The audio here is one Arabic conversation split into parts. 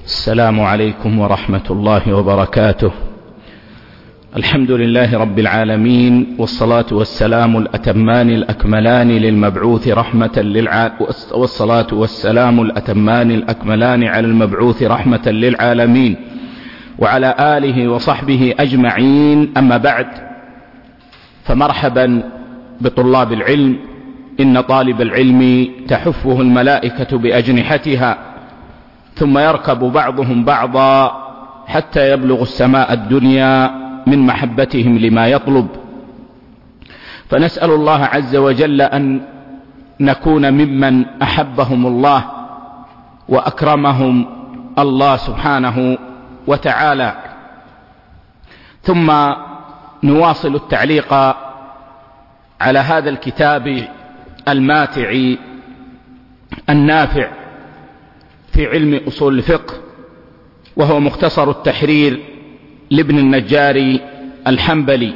السلام عليكم ورحمة الله وبركاته. الحمد لله رب العالمين، والصلاة والسلام الأتمان الأكملان للمبعوث على المبعوث رحمة للعالمين وعلى آله وصحبه أجمعين. أما بعد، فمرحبا بطلاب العلم. إن طالب العلم تحفه الملائكة بأجنحتها، ثم يركب بعضهم بعضا حتى يبلغ السماء الدنيا من محبتهم لما يطلب. فنسأل الله عز وجل أن نكون ممن أحبهم الله وأكرمهم الله سبحانه وتعالى. ثم نواصل التعليق على هذا الكتاب الماتع النافع في علم أصول الفقه، وهو مختصر التحرير لابن النجار الحنبلي.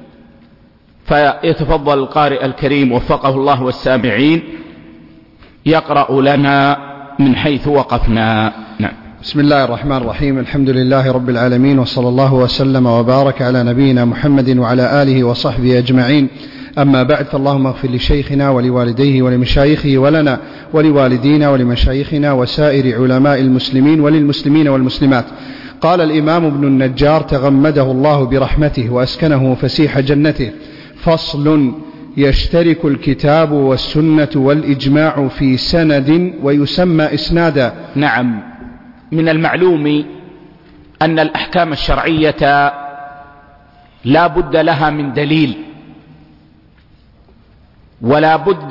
فيتفضل القارئ الكريم وفقه الله والسامعين يقرأ لنا من حيث وقفنا. نعم. بسم الله الرحمن الرحيم. الحمد لله رب العالمين، وصلى الله وسلم وبارك على نبينا محمد وعلى آله وصحبه أجمعين. أما بعد، فاللهم اغفر لشيخنا ولوالديه ولمشايخه ولنا ولوالدينا ولمشايخنا وسائر علماء المسلمين وللمسلمين والمسلمات. قال الإمام ابن النجار تغمده الله برحمته وأسكنه فسيح جنته: فصل: يشترك الكتاب والسنة والإجماع في سند ويسمى إسنادا. نعم، من المعلوم أن الأحكام الشرعية لا بد لها من دليل، ولا بد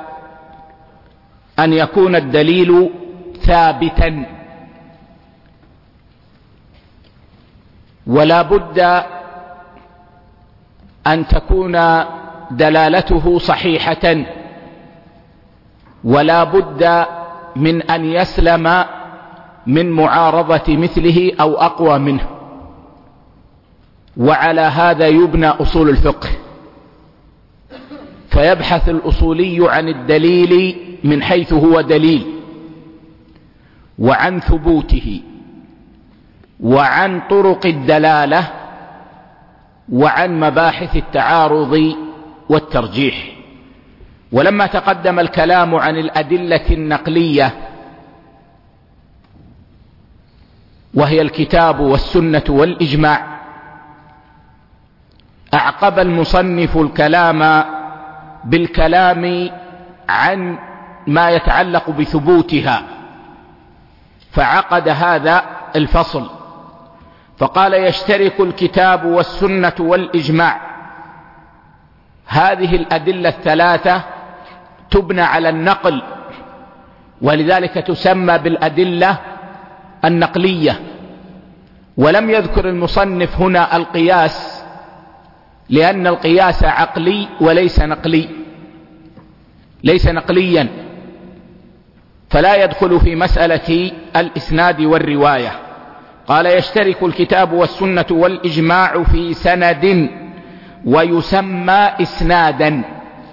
أن يكون الدليل ثابتا، ولا بد أن تكون دلالته صحيحة، ولا بد من أن يسلم من معارضة مثله أو أقوى منه. وعلى هذا يبنى أصول الفقه. فيبحث الأصولي عن الدليل من حيث هو دليل، وعن ثبوته، وعن طرق الدلالة، وعن مباحث التعارض والترجيح. ولما تقدم الكلام عن الأدلة النقلية، وهي الكتاب والسنة والإجماع، أعقب المصنف الكلام بالكلام عن ما يتعلق بثبوتها، فعقد هذا الفصل فقال: يشترك الكتاب والسنة والإجماع. هذه الأدلة الثلاثة تبنى على النقل، ولذلك تسمى بالأدلة النقلية. ولم يذكر المصنف هنا القياس، لأن القياس عقلي وليس نقلي، ليس نقليا، فلا يدخل في مسألة الإسناد والرواية. قال: يشترك الكتاب والسنة والإجماع في سند ويسمى إسنادا.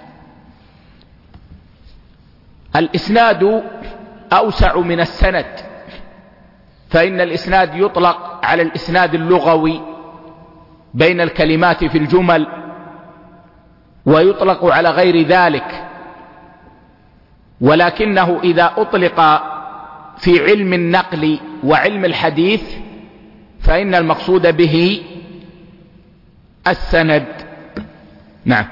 الإسناد أوسع من السند، فإن الإسناد يطلق على الإسناد اللغوي بين الكلمات في الجمل، ويطلق على غير ذلك. ولكنه إذا أطلق في علم النقل وعلم الحديث فإن المقصود به السند. نعم.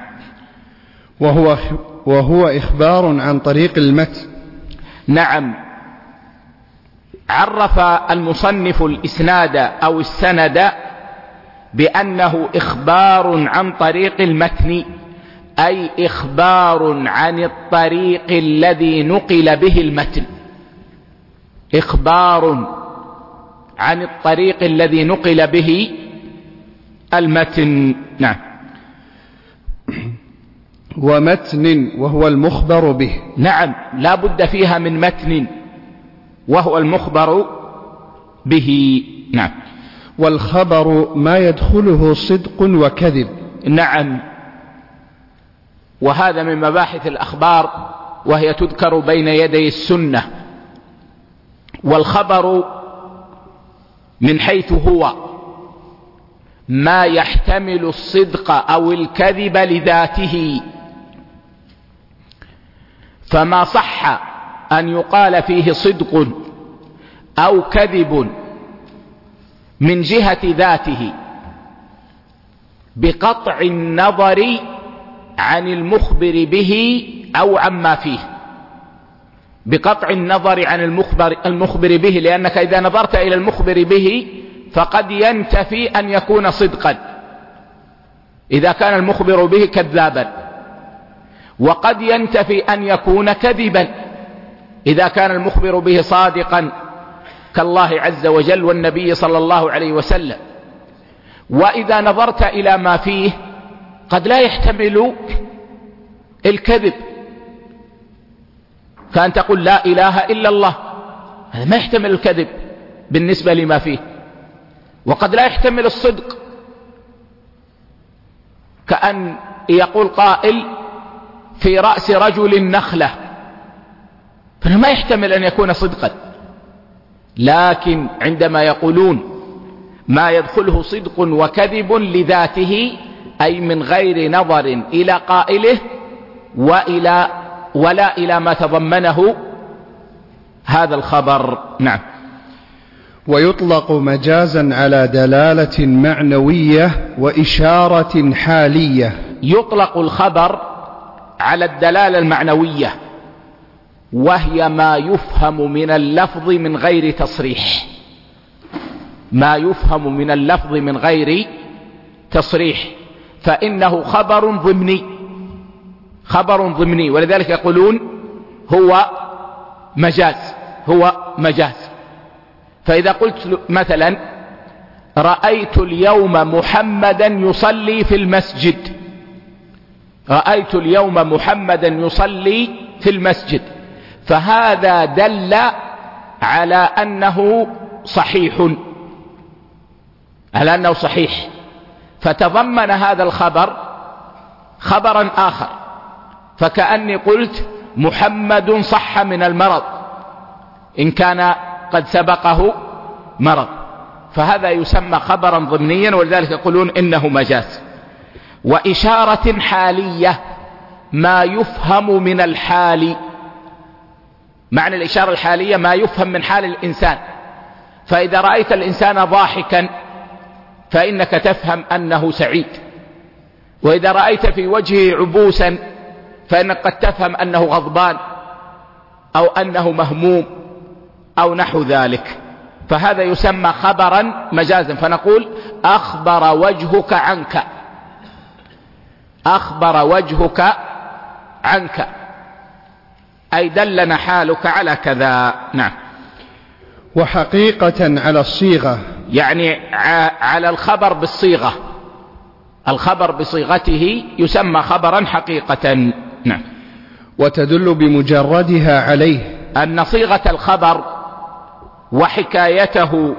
وهو إخبار عن طريق المتن. نعم. عرف المصنف الإسناد أو السند بأنه إخبار عن طريق المتن، أي إخبار عن الطريق الذي نقل به المتن. إخبار عن الطريق الذي نقل به المتن. نعم. ومتن وهو المخبر به. نعم، لا بد فيها من متن وهو المخبر به. نعم. والخبر ما يدخله صدق وكذب. نعم. وهذا من مباحث الأخبار، وهي تذكر بين يدي السنة. والخبر من حيث هو ما يحتمل الصدق أو الكذب لذاته، فما صح أن يقال فيه صدق أو كذب من جهة ذاته بقطع النظر عن المخبر به أو عما فيه، بقطع النظر عن المخبر به، لأنك إذا نظرت إلى المخبر به فقد ينتفي أن يكون صدقا إذا كان المخبر به كذابا، وقد ينتفي أن يكون كذبا إذا كان المخبر به صادقا كالله عز وجل والنبي صلى الله عليه وسلم. وإذا نظرت إلى ما فيه قد لا يحتمل الكذب، كأن تقول لا إله إلا الله، هذا ما يحتمل الكذب بالنسبة لما فيه، وقد لا يحتمل الصدق، كأن يقول قائل في رأس رجل نخلة، فإنه ما يحتمل أن يكون صدقا. لكن عندما يقولون ما يدخله صدق وكذب لذاته، أي من غير نظر إلى قائله ولا إلى ما تضمنه هذا الخبر. نعم. ويطلق مجازا على دلالة معنوية وإشارة حالية. يطلق الخبر على الدلالة المعنوية، وهي ما يفهم من اللفظ من غير تصريح، ما يفهم من اللفظ من غير تصريح، فإنه خبر ضمني، خبر ضمني، ولذلك يقولون هو مجاز، هو مجاز. فإذا قلت مثلا رأيت اليوم محمدا يصلي في المسجد، رأيت اليوم محمدا يصلي في المسجد، فهذا دل على أنه صحيح، على أنه صحيح، فتضمن هذا الخبر خبرا آخر، فكأني قلت محمد صح من المرض إن كان قد سبقه مرض، فهذا يسمى خبرا ضمنيا، ولذلك يقولون إنه مجاز. وإشارة حالية ما يفهم من الحال، معنى الإشارة الحالية ما يفهم من حال الإنسان، فإذا رأيت الإنسان ضاحكا فإنك تفهم أنه سعيد، وإذا رأيت في وجهه عبوسا فإنك قد تفهم أنه غضبان أو أنه مهموم أو نحو ذلك، فهذا يسمى خبرا مجازا. فنقول أخبر وجهك عنك، أخبر وجهك عنك، أي دلنا حالك على كذا. نعم. وحقيقة على الصيغة، يعني على الخبر بالصيغة، الخبر بصيغته يسمى خبرا حقيقة. نعم. وتدل بمجردها عليه، أن صيغة الخبر وحكايته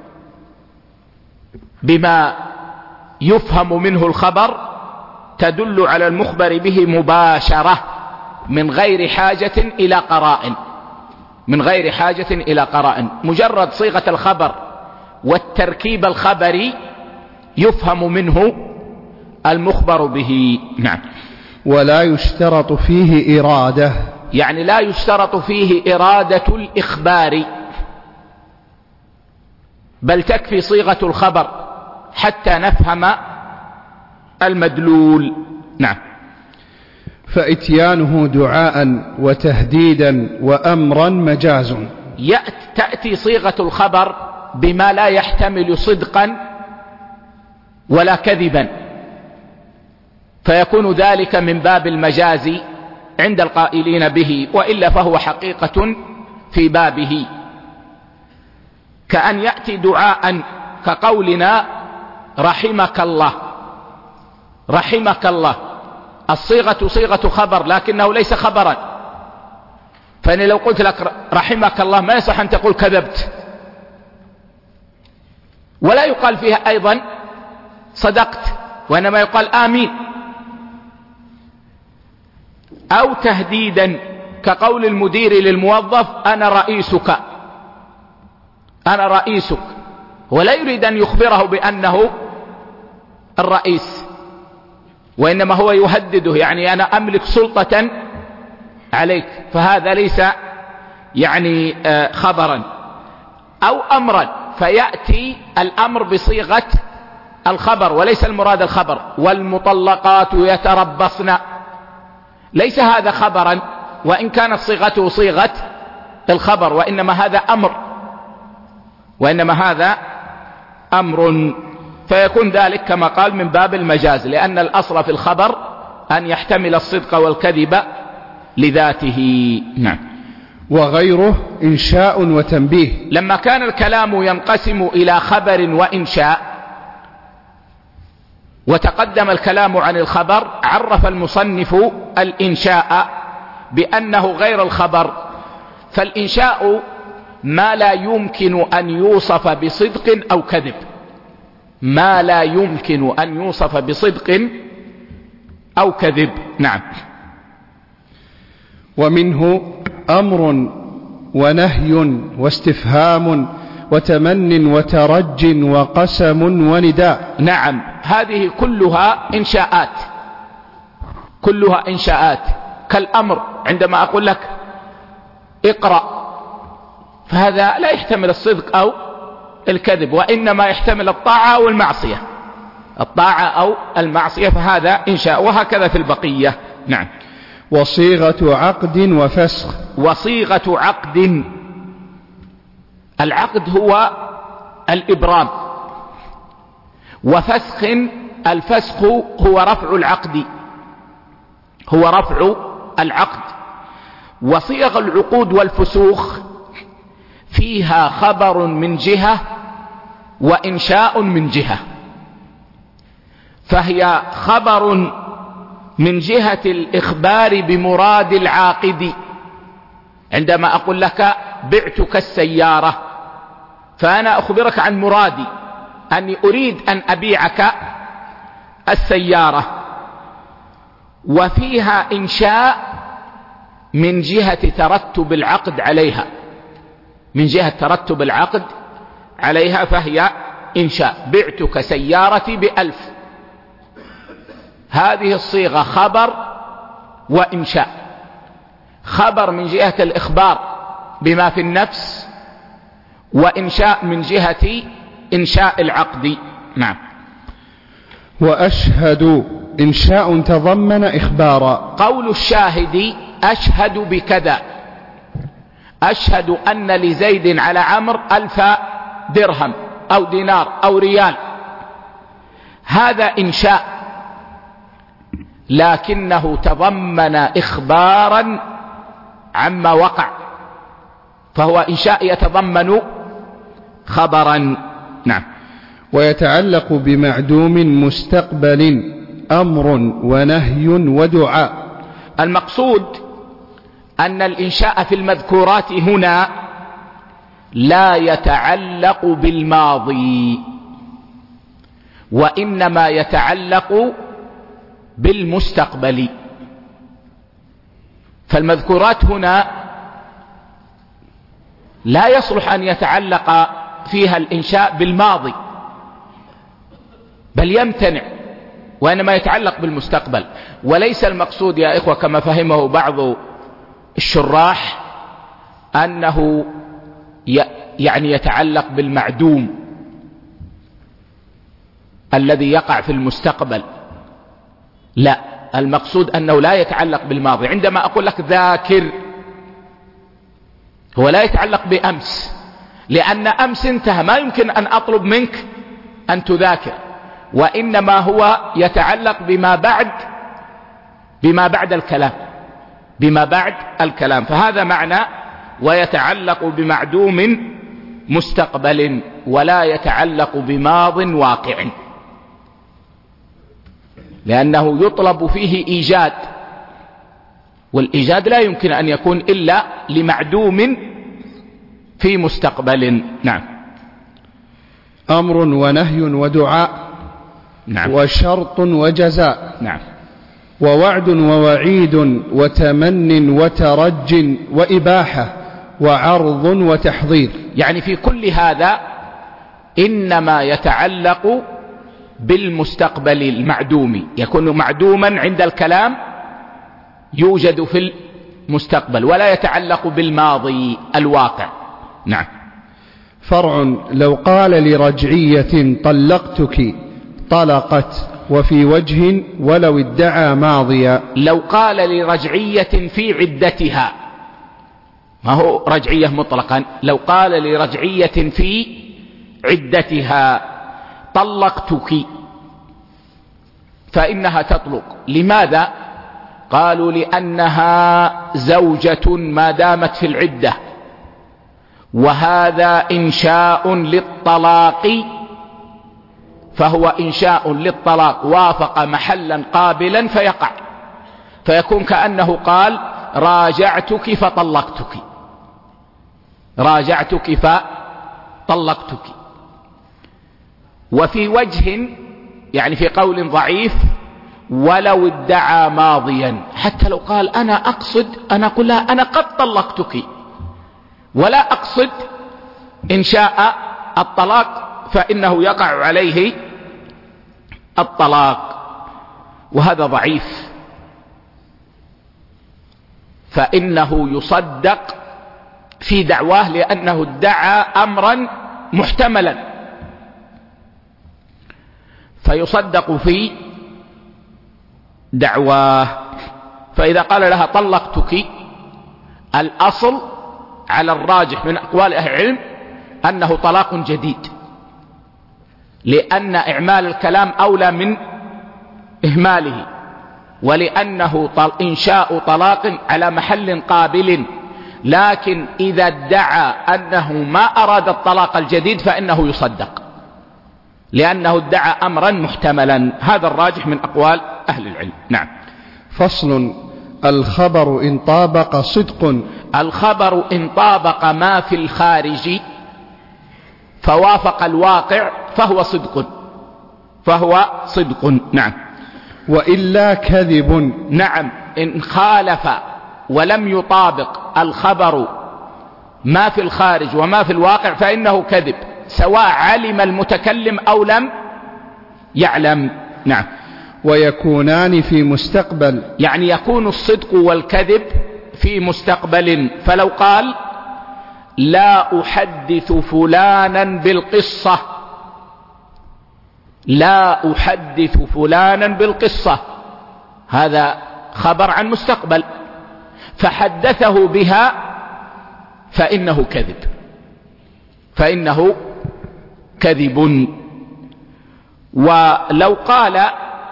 بما يفهم منه الخبر تدل على المخبر به مباشرة من غير حاجة إلى قرائن، من غير حاجة إلى قرائن، مجرد صيغة الخبر والتركيب الخبري يفهم منه المخبر به. نعم. ولا يشترط فيه إرادة، يعني لا يشترط فيه إرادة الإخبار، بل تكفي صيغة الخبر حتى نفهم المدلول. نعم. فإتيانه دعاء وتهديدا وأمرا مجاز. تأتي صيغة الخبر بما لا يحتمل صدقا ولا كذبا، فيكون ذلك من باب المجاز عند القائلين به، وإلا فهو حقيقة في بابه، كأن يأتي دعاء كقولنا رحمك الله، رحمك الله، الصيغة صيغة خبر لكنه ليس خبرا، فأنا لو قلت لك رحمك الله ما يصح أن تقول كذبت، ولا يقال فيها أيضا صدقت، وإنما يقال آمين. أو تهديدا كقول المدير للموظف أنا رئيسك، أنا رئيسك، ولا يريد أن يخبره بأنه الرئيس، وإنما هو يهدده، يعني أنا أملك سلطة عليك، فهذا ليس يعني خبرا أو أمرا، فيأتي الأمر بصيغة الخبر وليس المراد الخبر. والمطلقات يتربصن، ليس هذا خبرا وإن كانت صيغته صيغة الخبر، وإنما هذا أمر، فيكون ذلك كما قال من باب المجاز، لأن الأصل في الخبر أن يحتمل الصدق والكذب لذاته. نعم. وغيره إنشاء وتنبيه. لما كان الكلام ينقسم إلى خبر وإنشاء، وتقدم الكلام عن الخبر، عرف المصنف الإنشاء بأنه غير الخبر. فالإنشاء ما لا يمكن أن يوصف بصدق أو كذب، ما لا يمكن أن يوصف بصدق أو كذب. نعم. ومنه أمر ونهي واستفهام وتمن وترج وقسم ونداء. نعم، هذه كلها إنشاءات، كالأمر عندما أقول لك اقرأ، فهذا لا يحتمل الصدق أو الكذب، وإنما يحتمل الطاعة أو المعصية، فهذا إنشاء، وهكذا في البقية. نعم. وصيغة عقد وفسخ. وصيغة عقد، العقد هو الإبرام، وفسخ، الفسخ هو رفع العقد. وصيغ العقود والفسوخ فيها خبر من جهة وإنشاء من جهة، فهي خبر من جهة الإخبار بمراد العاقد. عندما أقول لك بعتك السيارة، فأنا أخبرك عن مرادي، أني أريد أن أبيعك السيارة. وفيها إنشاء من جهة ترتب العقد عليها، فهي إنشاء. بعتك سيارتي ب1000، هذه الصيغة خبر وإنشاء، خبر من جهة الإخبار بما في النفس، وإنشاء من جهة إنشاء العقد. نعم. وأشهد إنشاء تضمن إخبارا. قول الشاهد أشهد بكذا، أشهد أن لزيد على عمرو 1000 درهم أو دينار أو ريال، هذا إنشاء، لكنه تضمن إخبارا عما وقع، فهو إنشاء يتضمن خبرا. نعم. ويتعلق بمعدوم مستقبل أمر ونهي ودعاء. المقصود أن الإنشاء في المذكورات هنا لا يتعلق بالماضي، وإنما يتعلق بالمستقبل. فالمذكورات هنا لا يصلح أن يتعلق فيها الإنشاء بالماضي، بل يمتنع، وإنما يتعلق بالمستقبل. وليس المقصود يا إخوة كما فهمه بعض الشراح أنه يعني يتعلق بالمعدوم الذي يقع في المستقبل، لا، المقصود أنه لا يتعلق بالماضي. عندما أقول لك ذاكر، هو لا يتعلق بأمس، لأن أمس انتهى، ما يمكن أن أطلب منك أن تذاكر، وإنما هو يتعلق بما بعد الكلام، فهذا معنى ويتعلق بمعدوم مستقبل، ولا يتعلق بماض واقع، لأنه يطلب فيه إيجاد، والإيجاد لا يمكن أن يكون إلا لمعدوم في مستقبل. نعم. أمر ونهي ودعاء. نعم. وشرط وجزاء. نعم. ووعد ووعيد وتمن وترج وإباحة وعرض وتحضير. يعني في كل هذا إنما يتعلق بالمستقبل المعدوم، يكون معدوما عند الكلام يوجد في المستقبل، ولا يتعلق بالماضي الواقع. نعم. فرع: لو قال لرجعية طلقتك طلقت وفي وجه ولو ادعى ماضيا. لو قال لرجعية في عدتها، ما هو رجعية مطلقا، لو قال لرجعية في عدتها طلقتك فإنها تطلق. لماذا؟ قالوا لأنها زوجة ما دامت في العدة، وهذا إنشاء للطلاق، فهو إنشاء للطلاق وافق محلا قابلا فيقع، فيكون كأنه قال راجعتك فطلقتك، راجعتك فطلقتك. وفي وجه يعني في قول ضعيف ولو ادعى ماضيا، حتى لو قال أنا أقصد، أنا أقول لها أنا قد طلقتك ولا أقصد إنشاء الطلاق، فإنه يقع عليه الطلاق، وهذا ضعيف، فإنه يصدق في دعواه لأنه ادعى أمرا محتملا، فيصدق في دعواه. فإذا قال لها طلقتك، الأصل على الراجح من أقوال أهل العلم أنه طلاق جديد، لأن إعمال الكلام أولى من إهماله، ولأنه إنشاء طلاق على محل قابل. لكن إذا ادعى أنه ما أراد الطلاق الجديد فإنه يصدق، لأنه ادعى أمرا محتملا. هذا الراجح من أقوال أهل العلم. نعم. فصل: الخبر إن طابق صدق. الخبر إن طابق ما في الخارج فوافق الواقع فهو صدق، فهو صدق. نعم. وإلا كذب. نعم، إن خالف ولم يطابق الخبر ما في الخارج وما في الواقع فإنه كذب، سواء علم المتكلم أو لم يعلم. نعم. ويكونان في مستقبل، يعني يكون الصدق والكذب في مستقبل. فلو قال لا أحدث فلانا بالقصة، لا أحدث فلانا بالقصة، هذا خبر عن مستقبل، فحدثه بها فإنه كذب، فإنه كذب. ولو قال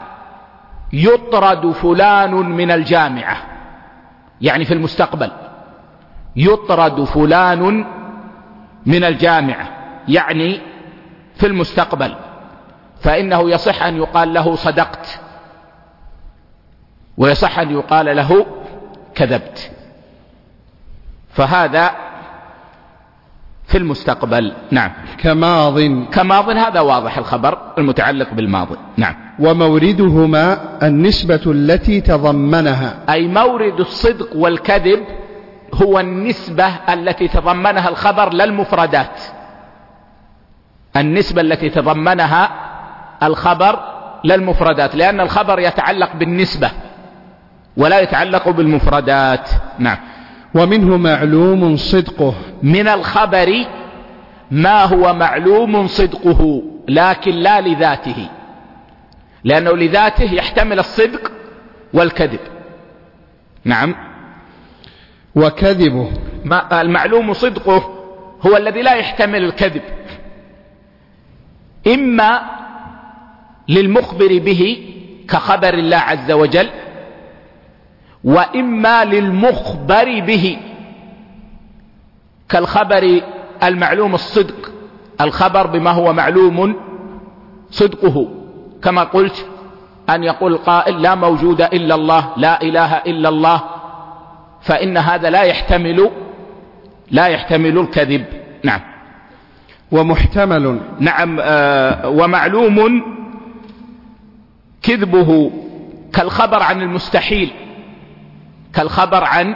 يطرد فلان من الجامعة، يعني في المستقبل يطرد فلان من الجامعة يعني في المستقبل، فإنه يصح أن يقال له صدقت، ويصح أن يقال له كذبت، فهذا في المستقبل. نعم. كماض هذا واضح الخبر المتعلق بالماضي. نعم. وموردهما النسبة التي تضمنها، أي مورد الصدق والكذب هو النسبة التي تضمنها الخبر لا المفردات، النسبة التي تضمنها الخبر لا المفردات، لأن الخبر يتعلق بالنسبة ولا يتعلق بالمفردات. نعم. ومنه معلوم صدقه، من الخبر ما هو معلوم صدقه لكن لا لذاته، لأنه لذاته يحتمل الصدق والكذب. نعم. وكذبه، المعلوم صدقه هو الذي لا يحتمل الكذب، إما للمخبر به كخبر الله عز وجل، وإما للمخبر به كالخبر المعلوم الصدق، الخبر بما هو معلوم صدقه، كما قلت أن يقول قائل لا موجود إلا الله، لا إله إلا الله، فإن هذا لا يحتمل الكذب. نعم. ومحتمل، نعم. ومعلوم كذبه كالخبر عن المستحيل، كالخبر عن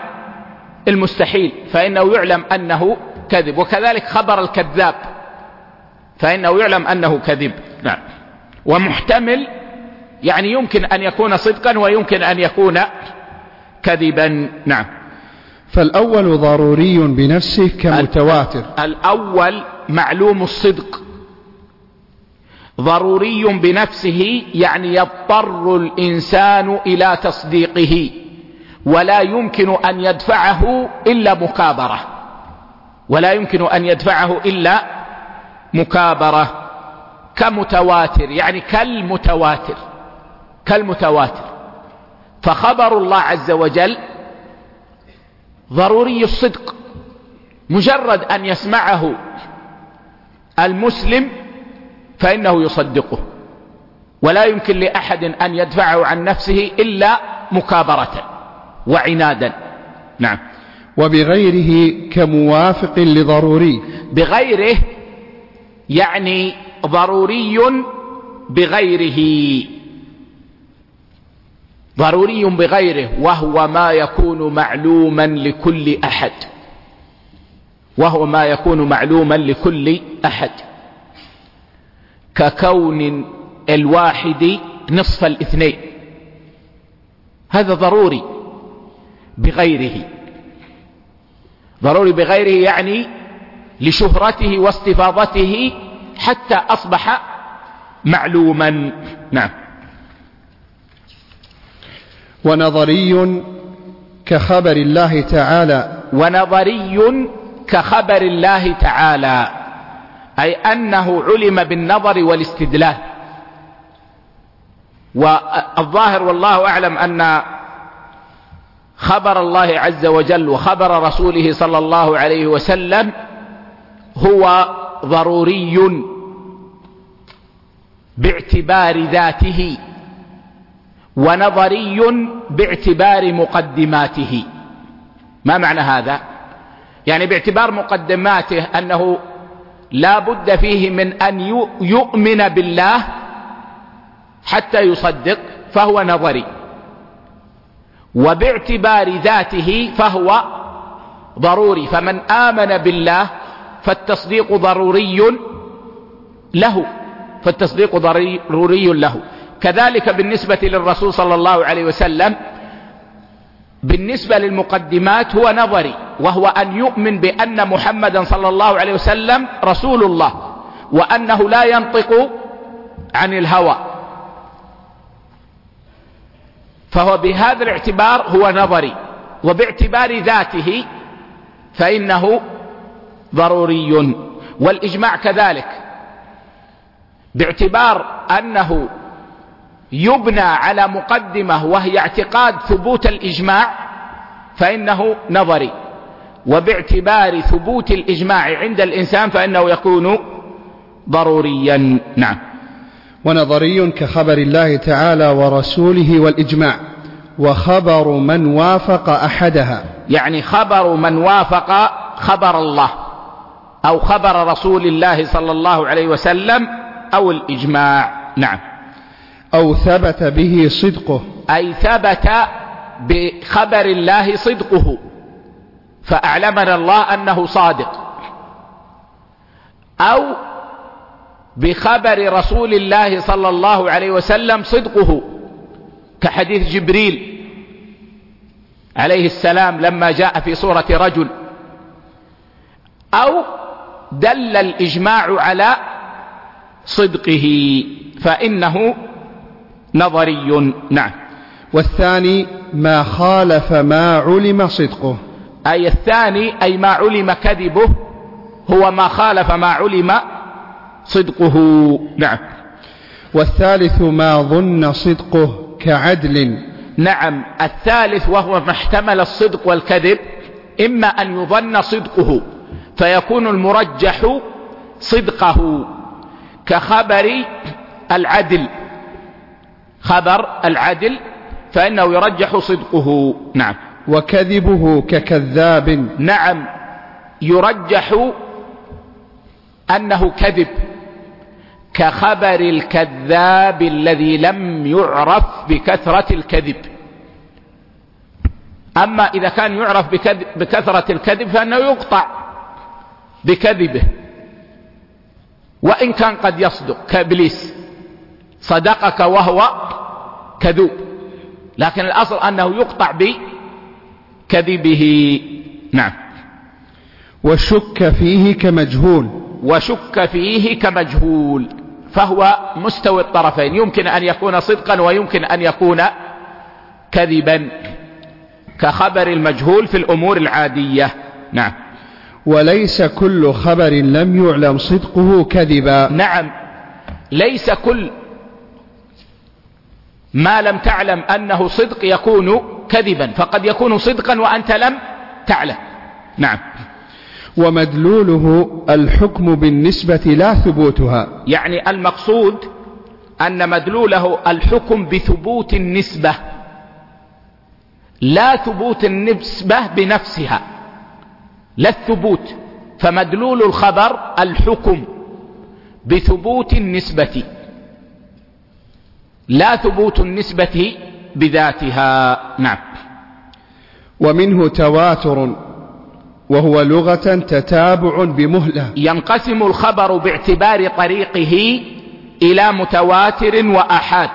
المستحيل، فإنه يعلم أنه كذب. وكذلك خبر الكذاب فإنه يعلم أنه كذب. نعم. ومحتمل يعني يمكن أن يكون صدقا ويمكن أن يكون كذبا. نعم. فالأول ضروري بنفسه كمتواتر. الأول معلوم الصدق ضروري بنفسه، يعني يضطر الإنسان إلى تصديقه ولا يمكن أن يدفعه إلا مكابرة، ولا يمكن أن يدفعه إلا مكابرة. كمتواتر يعني كالمتواتر. فخبر الله عز وجل ضروري الصدق، مجرد أن يسمعه المسلم فإنه يصدقه، ولا يمكن لأحد أن يدفعه عن نفسه إلا مكابرة وعنادا. نعم. وبغيره كموافق لضروري. بغيره يعني ضروري بغيره، ضروري بغيره، وهو ما يكون معلوما لكل أحد، وهو ما يكون معلوما لكل أحد، ككون الواحد نصف الاثنين، هذا ضروري بغيره. ضروري بغيره يعني لشهرته واستفاضته حتى أصبح معلوما. نعم. ونظري كخبر الله تعالى. ونظري كخبر الله تعالى أي أنه علم بالنظر والاستدلال. والظاهر والله أعلم أن خبر الله عز وجل وخبر رسوله صلى الله عليه وسلم هو ضروري باعتبار ذاته ونظري باعتبار مقدماته. ما معنى هذا؟ يعني باعتبار مقدماته أنه لا بد فيه من أن يؤمن بالله حتى يصدق فهو نظري، وباعتبار ذاته فهو ضروري. فمن آمن بالله فالتصديق ضروري له، فالتصديق ضروري له. كذلك بالنسبة للرسول صلى الله عليه وسلم بالنسبة للمقدمات هو نظري، وهو أن يؤمن بأن محمدا صلى الله عليه وسلم رسول الله وأنه لا ينطق عن الهوى، فهو بهذا الاعتبار هو نظري. وباعتبار ذاته فإنه ضروري. والإجماع كذلك باعتبار أنه يبنى على مقدمة وهي اعتقاد ثبوت الإجماع فإنه نظري، وباعتبار ثبوت الإجماع عند الإنسان فإنه يكون ضروريا. نعم. ونظري كخبر الله تعالى ورسوله والإجماع، وخبر من وافق أحدها، يعني خبر من وافق خبر الله أو خبر رسول الله صلى الله عليه وسلم أو الإجماع. نعم. أو ثبت به صدقه، أي ثبت بخبر الله صدقه فأعلمنا الله أنه صادق، أو بخبر رسول الله صلى الله عليه وسلم صدقه كحديث جبريل عليه السلام لما جاء في صورة رجل، أو دل الإجماع على صدقه فإنه نظري. نعم. والثاني ما خالف ما علم صدقه، أي الثاني أي ما علم كذبه هو ما خالف ما علم صدقه. نعم. والثالث ما ظن صدقه كعدل. نعم. الثالث وهو ما احتمل الصدق والكذب، إما أن يظن صدقه فيكون المرجح صدقه كخبر العدل، خبر العدل فإنه يرجح صدقه. نعم. وكذبه ككذاب. نعم. يرجح أنه كذب كخبر الكذاب الذي لم يعرف بكثرة الكذب. أما إذا كان يعرف بكثرة الكذب فإنه يقطع بكذبه. وإن كان قد يصدق كإبليس، صدقك وهو كذوب، لكن الأصل أنه يقطع بكذبه. نعم. وشك فيه كمجهول، وشك فيه كمجهول، فهو مستوي الطرفين، يمكن أن يكون صدقا ويمكن أن يكون كذبا، كخبر المجهول في الأمور العادية. نعم. وليس كل خبر لم يعلم صدقه كذبا. نعم، ليس كل ما لم تعلم أنه صدق يكون كذبا، فقد يكون صدقا وأنت لم تعلم. نعم. ومدلوله الحكم بالنسبة لا ثبوتها، يعني المقصود أن مدلوله الحكم بثبوت النسبة لا ثبوت النسبة بنفسها، لا الثبوت، فمدلول الخبر الحكم بثبوت النسبة لا ثبوت النسبة بذاتها. نعم. ومنه تواتر، وهو لغة تتابع بمهلة. ينقسم الخبر باعتبار طريقه إلى متواتر وآحاد،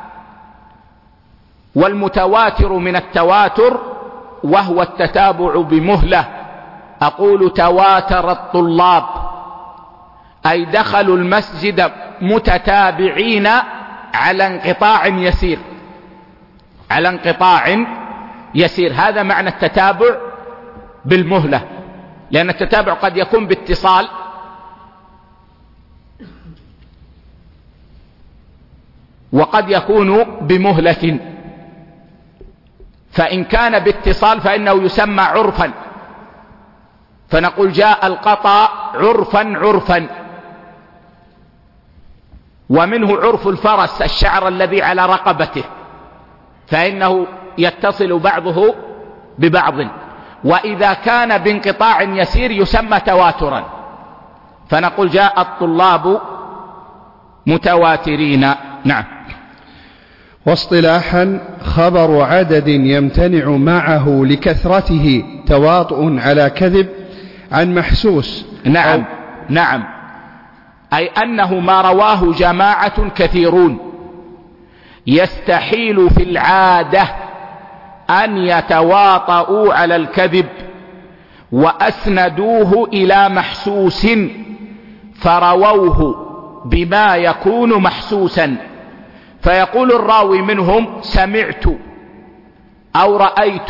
والمتواتر من التواتر وهو التتابع بمهلة. أقول تواتر الطلاب، أي دخلوا المسجد متتابعين على انقطاع يسير، على انقطاع يسير، هذا معنى التتابع بالمهلة، لأن التتابع قد يكون باتصال وقد يكون بمهلة، فإن كان باتصال فإنه يسمى عرفا، فنقول جاء القطا عرفا عرفا. ومنه عرف الفرس، الشعر الذي على رقبته، فإنه يتصل بعضه ببعض. وإذا كان بانقطاع يسير يسمى تواترا، فنقول جاء الطلاب متواترين. نعم. واصطلاحا خبر عدد يمتنع معه لكثرته تواطؤ على كذب عن محسوس. نعم. نعم، أي أنه ما رواه جماعة كثيرون يستحيل في العادة أن يتواطؤوا على الكذب، وأسندوه إلى محسوس فرووه بما يكون محسوسا، فيقول الراوي منهم سمعت أو رأيت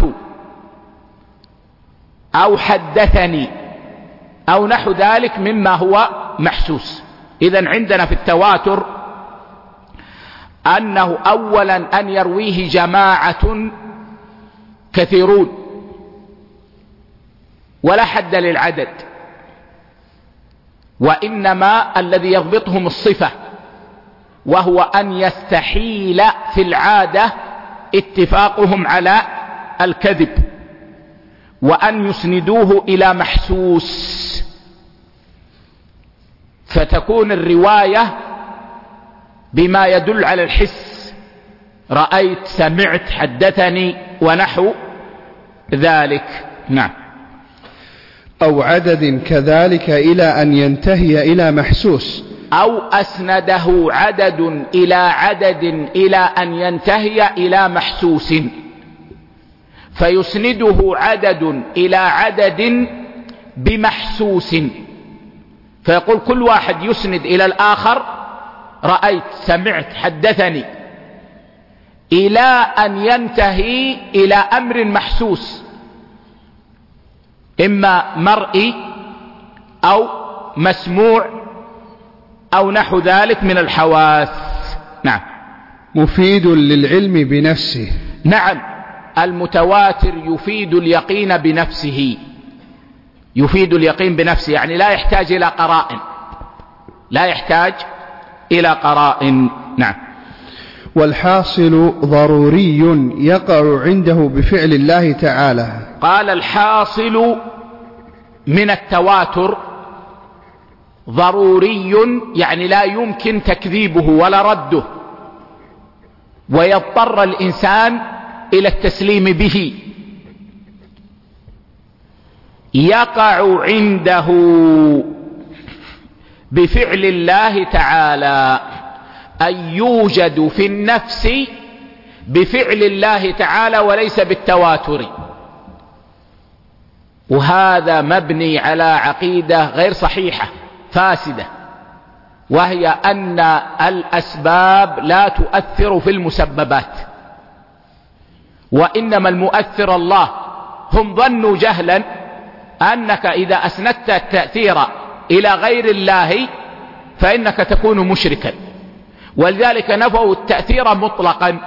أو حدثني أو نحو ذلك مما هو محسوس. إذن عندنا في التواتر أنه أولا أن يرويه جماعة كثيرون ولا حد للعدد، وإنما الذي يضبطهم الصفة، وهو أن يستحيل في العادة اتفاقهم على الكذب، وأن يسندوه إلى محسوس، فتكون الرواية بما يدل على الحس، رأيت سمعت حدثني ونحو ذلك. نعم. أو عدد كذلك إلى أن ينتهي إلى محسوس، أو أسنده عدد إلى عدد إلى أن ينتهي إلى محسوس، فيسنده عدد إلى عدد بمحسوس، فيقول كل واحد يسند إلى الآخر رأيت سمعت حدثني، إلى أن ينتهي إلى أمر محسوس، إما مرئي أو مسموع أو نحو ذلك من الحواس. نعم. مفيد للعلم بنفسه. نعم، المتواتر يفيد اليقين بنفسه، يفيد اليقين بنفسه، يعني لا يحتاج إلى قرائن، لا يحتاج إلى قرائن. نعم. والحاصل ضروري يقع عنده بفعل الله تعالى. قال الحاصل من التواتر ضروري، يعني لا يمكن تكذيبه ولا رده، ويضطر الإنسان إلى التسليم به. يقع عنده بفعل الله تعالى، أي يوجد في النفس بفعل الله تعالى وليس بالتواتر. وهذا مبني على عقيدة غير صحيحة فاسدة، وهي أن الأسباب لا تؤثر في المسببات، وإنما المؤثر الله. هم ظنوا جهلا أنك إذا أسندت التأثير إلى غير الله فإنك تكون مشركا، ولذلك نفوا التأثير مطلقا.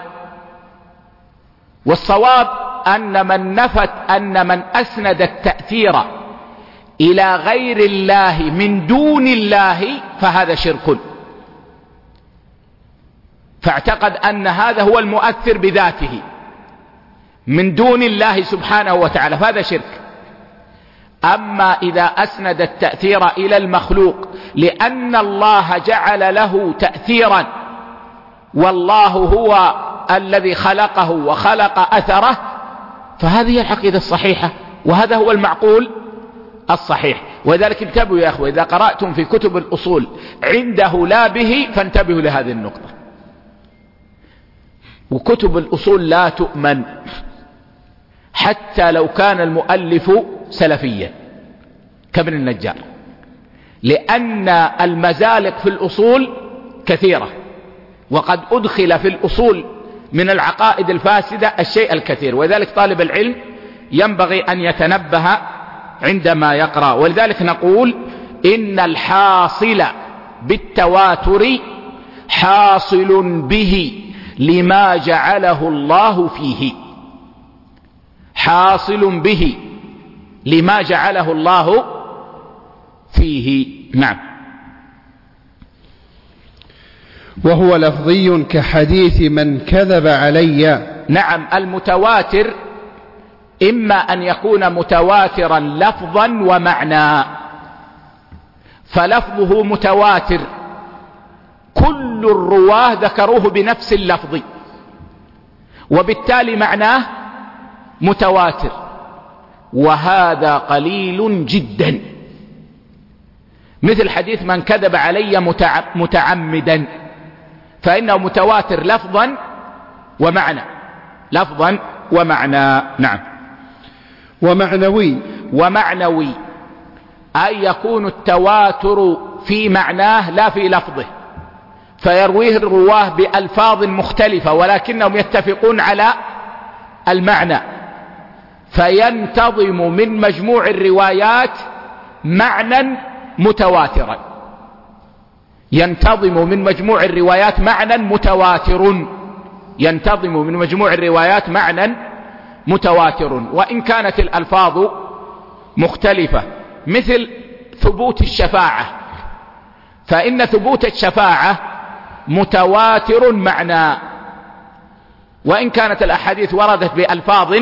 والصواب أن من أسند التأثير إلى غير الله من دون الله فهذا شرك، فاعتقد أن هذا هو المؤثر بذاته من دون الله سبحانه وتعالى، فهذا شرك. أما إذا أسند التأثير إلى المخلوق لأن الله جعل له تأثيرا والله هو الذي خلقه وخلق أثره، فهذه هي العقيدة الصحيحة، وهذا هو المعقول الصحيح. وذلك انتبهوا يا أخوة، إذا قرأتم في كتب الأصول عنده لا به فانتبهوا لهذه النقطة. وكتب الأصول لا تؤمن حتى لو كان المؤلف سلفيا كابن النجار، لأن المزالق في الأصول كثيرة، وقد أدخل في الأصول من العقائد الفاسدة الشيء الكثير، وذلك طالب العلم ينبغي أن يتنبه عندما يقرأ. ولذلك نقول إن الحاصل بالتواتر حاصل به لما جعله الله فيه، حاصل به لما جعله الله فيه. نعم. وهو لفظي كحديث من كذب علي. نعم، المتواتر إما أن يكون متواترا لفظا ومعنى، فلفظه متواتر كل الرواه ذكروه بنفس اللفظ، وبالتالي معناه متواتر، وهذا قليل جدا، مثل حديث من كذب علي متعمدا، فإنه متواتر لفظا ومعنى، لفظا ومعنى. نعم. ومعنوي أي يكون التواتر في معناه لا في لفظه، فيرويه الرواه بألفاظ مختلفة ولكنهم يتفقون على المعنى، فينتظم من مجموع الروايات معنى متواترا، ينتظم من مجموع الروايات معنى متواتر، ينتظم من مجموع الروايات معنى متواتر، وإن كانت الألفاظ مختلفة، مثل ثبوت الشفاعة، فإن ثبوت الشفاعة متواتر معنى، وإن كانت الأحاديث وردت بألفاظ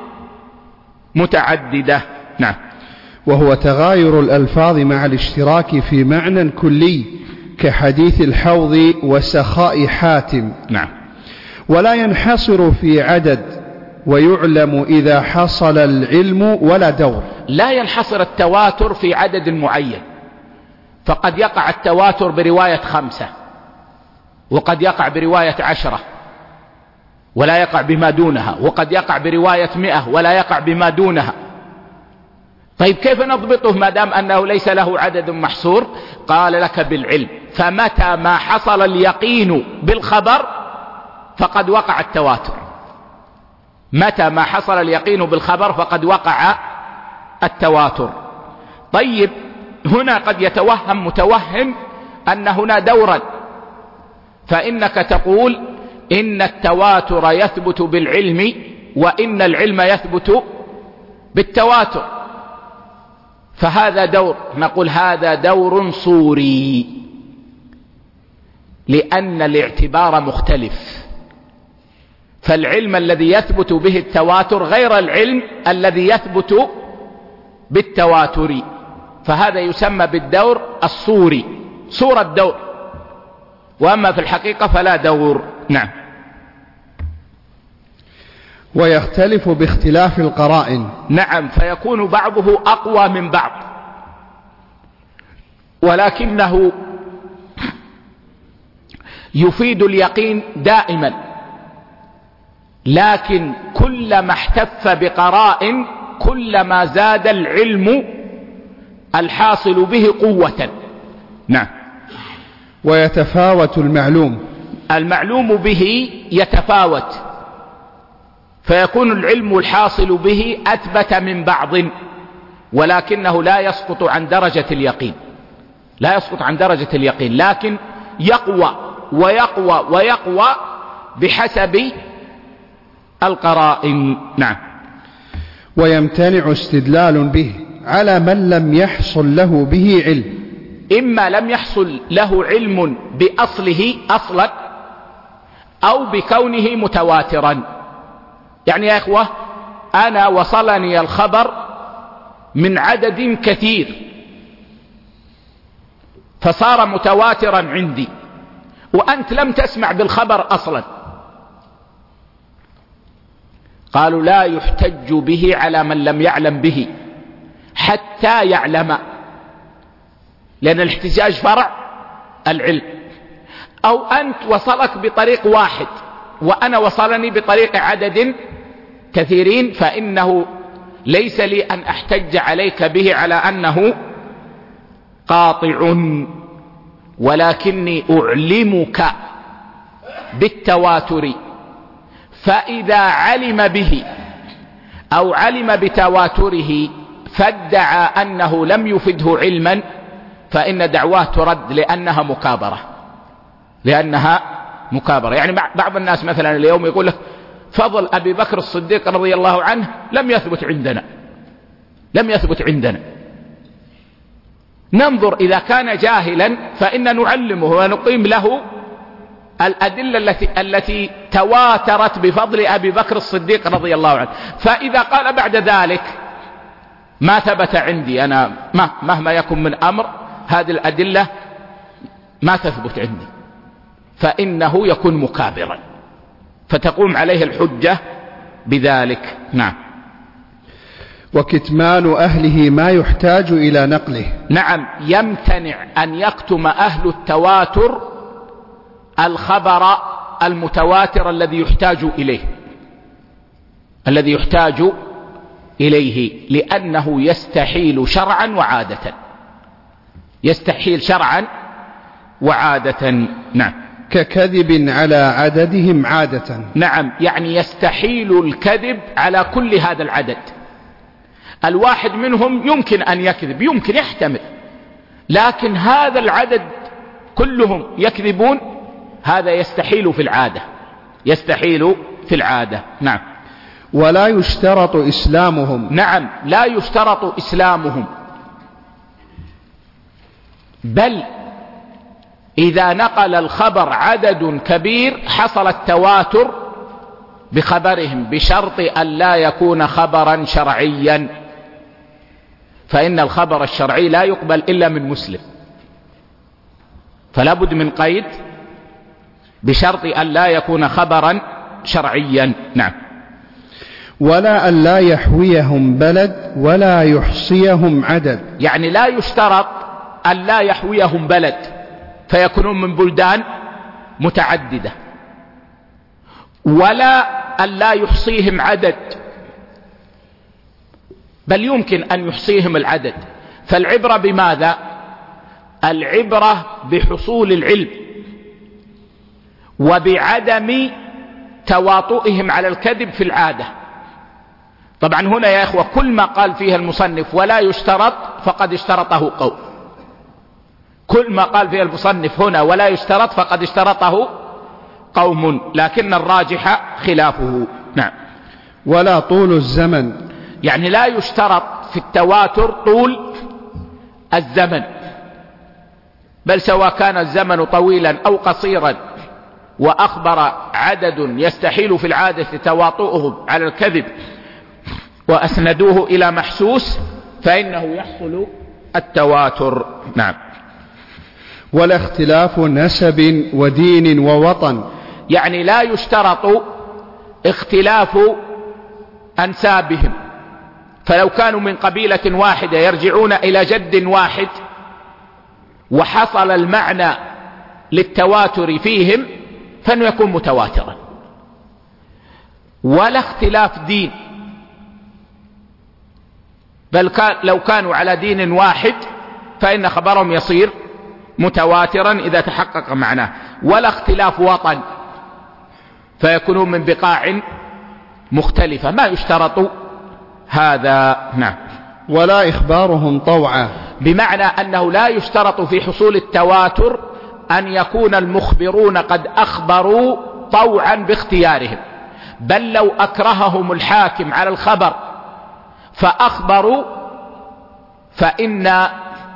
متعددة. نعم. وهو تغاير الألفاظ مع الاشتراك في معنى كلي كحديث الحوض وسخاء حاتم. نعم. ولا ينحصر في عدد، ويعلم إذا حصل العلم ولا دور. لا ينحصر التواتر في عدد معين، فقد يقع التواتر برواية 5، وقد يقع برواية 10 ولا يقع بما دونها، وقد يقع برواية 100 ولا يقع بما دونها. طيب كيف نضبطه ما دام أنه ليس له عدد محصور؟ قال لك بالعلم، فمتى ما حصل اليقين بالخبر فقد وقع التواتر، متى ما حصل اليقين بالخبر فقد وقع التواتر. طيب هنا قد يتوهم متوهم أن هنا دورا، فإنك تقول إن التواتر يثبت بالعلم وإن العلم يثبت بالتواتر، فهذا دور. نقول هذا دور صوري، لأن الاعتبار مختلف، فالعلم الذي يثبت به التواتر غير العلم الذي يثبت بالتواتر، فهذا يسمى بالدور الصوري، صورة دور، وأما في الحقيقة فلا دور. نعم. ويختلف باختلاف القرائن. نعم، فيكون بعضه أقوى من بعض، ولكنه يفيد اليقين دائما، لكن كلما احتف بقرائن كلما زاد العلم الحاصل به قوة. نعم. ويتفاوت المعلوم به يتفاوت، فيكون العلم الحاصل به أثبت من بعض، ولكنه لا يسقط عن درجة اليقين، لكن يقوى ويقوى ويقوى بحسب القرائن. نعم. ويمتنع استدلال به على من لم يحصل له به علم، إما لم يحصل له علم بأصله أصلا أو بكونه متواترا. يعني يا إخوة، أنا وصلني الخبر من عدد كثير فصار متواترا عندي، وأنت لم تسمع بالخبر أصلا. قالوا لا يحتج به على من لم يعلم به حتى يعلم، لأن الاحتجاج فرع العلم. أو أنت وصلك بطريق واحد وأنا وصلني بطريق عدد كثيرين، فإنه ليس لي أن أحتج عليك به على أنه قاطع، ولكني أعلمك بالتواتر. فإذا علم به أو علم بتواتره فادعى أنه لم يفده علما، فإن دعواه ترد لأنها مكابرة. يعني بعض الناس مثلا اليوم يقول لك فضل أبي بكر الصديق رضي الله عنه لم يثبت عندنا. ننظر إذا كان جاهلا فإن نعلمه ونقيم له الأدلة التي تواترت بفضل أبي بكر الصديق رضي الله عنه. فإذا قال بعد ذلك ما ثبت عندي أنا، مهما يكن من أمر، هذه الأدلة ما تثبت عندي، فإنه يكون مكابرا، فتقوم عليه الحجة بذلك. نعم. وكتمان أهله ما يحتاج إلى نقله. نعم، يمتنع أن يكتم أهل التواتر الخبر المتواتر الذي يحتاج إليه، لأنه يستحيل شرعا وعادة. نعم. ككذب على عددهم عادة. نعم، يعني يستحيل الكذب على كل هذا العدد. الواحد منهم يمكن أن يكذب، يمكن يحتمل، لكن هذا العدد كلهم يكذبون، هذا يستحيل في العادة. نعم. ولا يشترط إسلامهم. نعم، لا يشترط إسلامهم، بل إذا نقل الخبر عدد كبير حصل التواتر بخبرهم، بشرط أن لا يكون خبرا شرعيا، فإن الخبر الشرعي لا يقبل إلا من مسلم، فلا بد من قيد بشرط أن لا يكون خبرا شرعيا. نعم. ولا أن لا يحويهم بلد ولا يحصيهم عدد. يعني لا يشترط أن لا يحويهم بلد فيكونون من بلدان متعددة، ولا أن لا يحصيهم عدد، بل يمكن أن يحصيهم العدد. فالعبرة بماذا؟ العبرة بحصول العلم وبعدم تواطؤهم على الكذب في العادة. طبعا هنا يا إخوة كل ما قال فيها المصنف ولا يشترط فقد اشترطه قوم، كل ما قال فيها المصنف هنا ولا يشترط فقد اشترطه قوم، لكن الراجح خلافه. نعم. ولا طول الزمن. يعني لا يشترط في التواتر طول الزمن، بل سواء كان الزمن طويلا أو قصيرا وأخبر عدد يستحيل في العادة تواطؤهم على الكذب وأسندوه إلى محسوس فإنه يحصل التواتر. نعم. ولا اختلاف نسب ودين ووطن. يعني لا يشترط اختلاف أنسابهم، فلو كانوا من قبيلة واحدة يرجعون إلى جد واحد وحصل المعنى للتواتر فيهم فإنه يكون متواترا. ولا اختلاف دين، بل لو كانوا على دين واحد فإن خبرهم يصير متواترا إذا تحقق معناه. ولا اختلاف وطن فيكونون من بقاع مختلفة، ما يشترط هذا. نعم. ولا إخبارهم طوعا، بمعنى أنه لا يشترط في حصول التواتر أن يكون المخبرون قد أخبروا طوعا باختيارهم، بل لو أكرههم الحاكم على الخبر فأخبروا فإن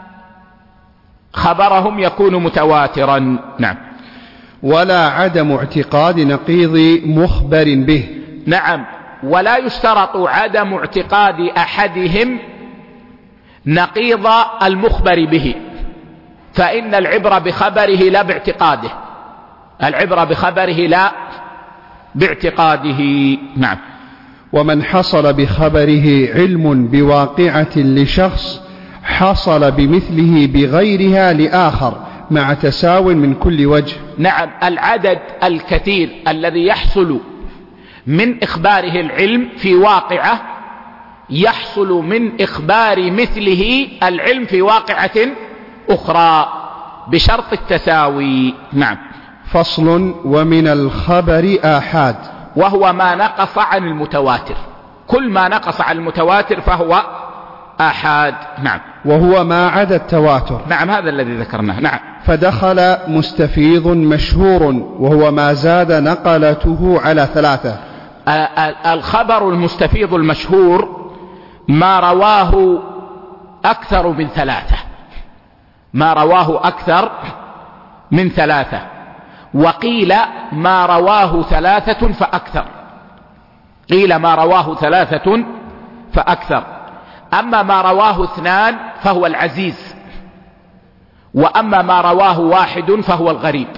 خبرهم يكون متواترا. نعم. ولا عدم اعتقاد نقيض مخبر به. نعم. ولا يشترط عدم اعتقاد أحدهم نقيض المخبر به، فإن العبرة بخبره لا باعتقاده، العبرة بخبره لا باعتقاده. نعم. ومن حصل بخبره علم بواقعة لشخص حصل بمثله بغيرها لآخر مع تساو من كل وجه. نعم. العدد الكثير الذي يحصل من إخباره العلم في واقعة يحصل من إخبار مثله العلم في واقعة أخرى بشرط التساوي. نعم. فصل. ومن الخبر آحاد، وهو ما نقص عن المتواتر، كل ما نقص عن المتواتر فهو آحاد. نعم. وهو ما عدا التواتر. نعم. هذا الذي ذكرناه. نعم. فدخل مستفيض مشهور وهو ما زاد نقلته على ثلاثة. الخبر المستفيض المشهور ما رواه أكثر من ثلاثة، ما رواه أكثر من ثلاثة، وقيل ما رواه ثلاثة فأكثر، قيل ما رواه ثلاثة فأكثر. أما ما رواه اثنان فهو العزيز، وأما ما رواه واحد فهو الغريب،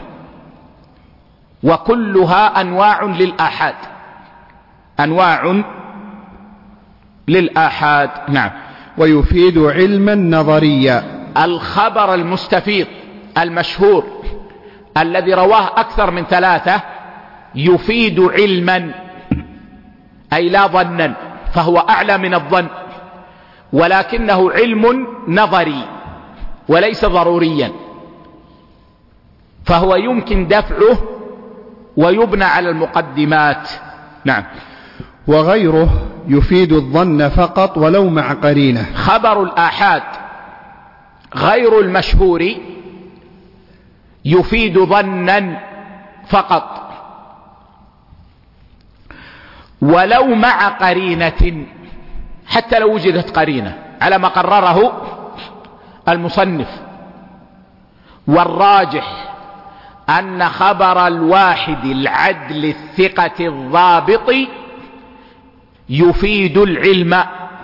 وكلها أنواع للآحاد، أنواع للآحاد. نعم. ويفيد علما نظريا. الخبر المستفيض المشهور الذي رواه أكثر من ثلاثة يفيد علما، أي لا ظنا، فهو أعلى من الظن، ولكنه علم نظري وليس ضروريا، فهو يمكن دفعه ويبنى على المقدمات. نعم. وغيره يفيد الظن فقط ولو مع قرينة. خبر الآحاد غير المشهور يفيد ظنا فقط ولو مع قرينة، حتى لو وجدت قرينة على ما قرره المصنف. والراجح أن خبر الواحد العدل الثقة الضابط يفيد العلم.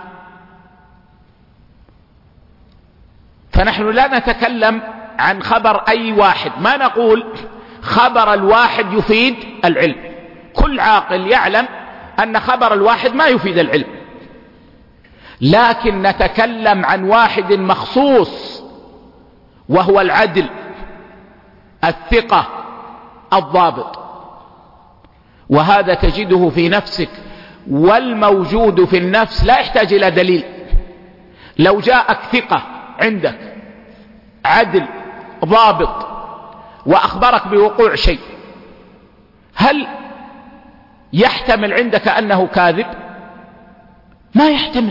فنحن لا نتكلم عن خبر أي واحد، ما نقول خبر الواحد يفيد العلم، كل عاقل يعلم أن خبر الواحد ما يفيد العلم، لكن نتكلم عن واحد مخصوص وهو العدل الثقة الضابط، وهذا تجده في نفسك، والموجود في النفس لا يحتاج إلى دليل. لو جاءك ثقة عندك عدل ضابط وأخبرك بوقوع شيء، هل يحتمل عندك أنه كاذب؟ ما يحتمل.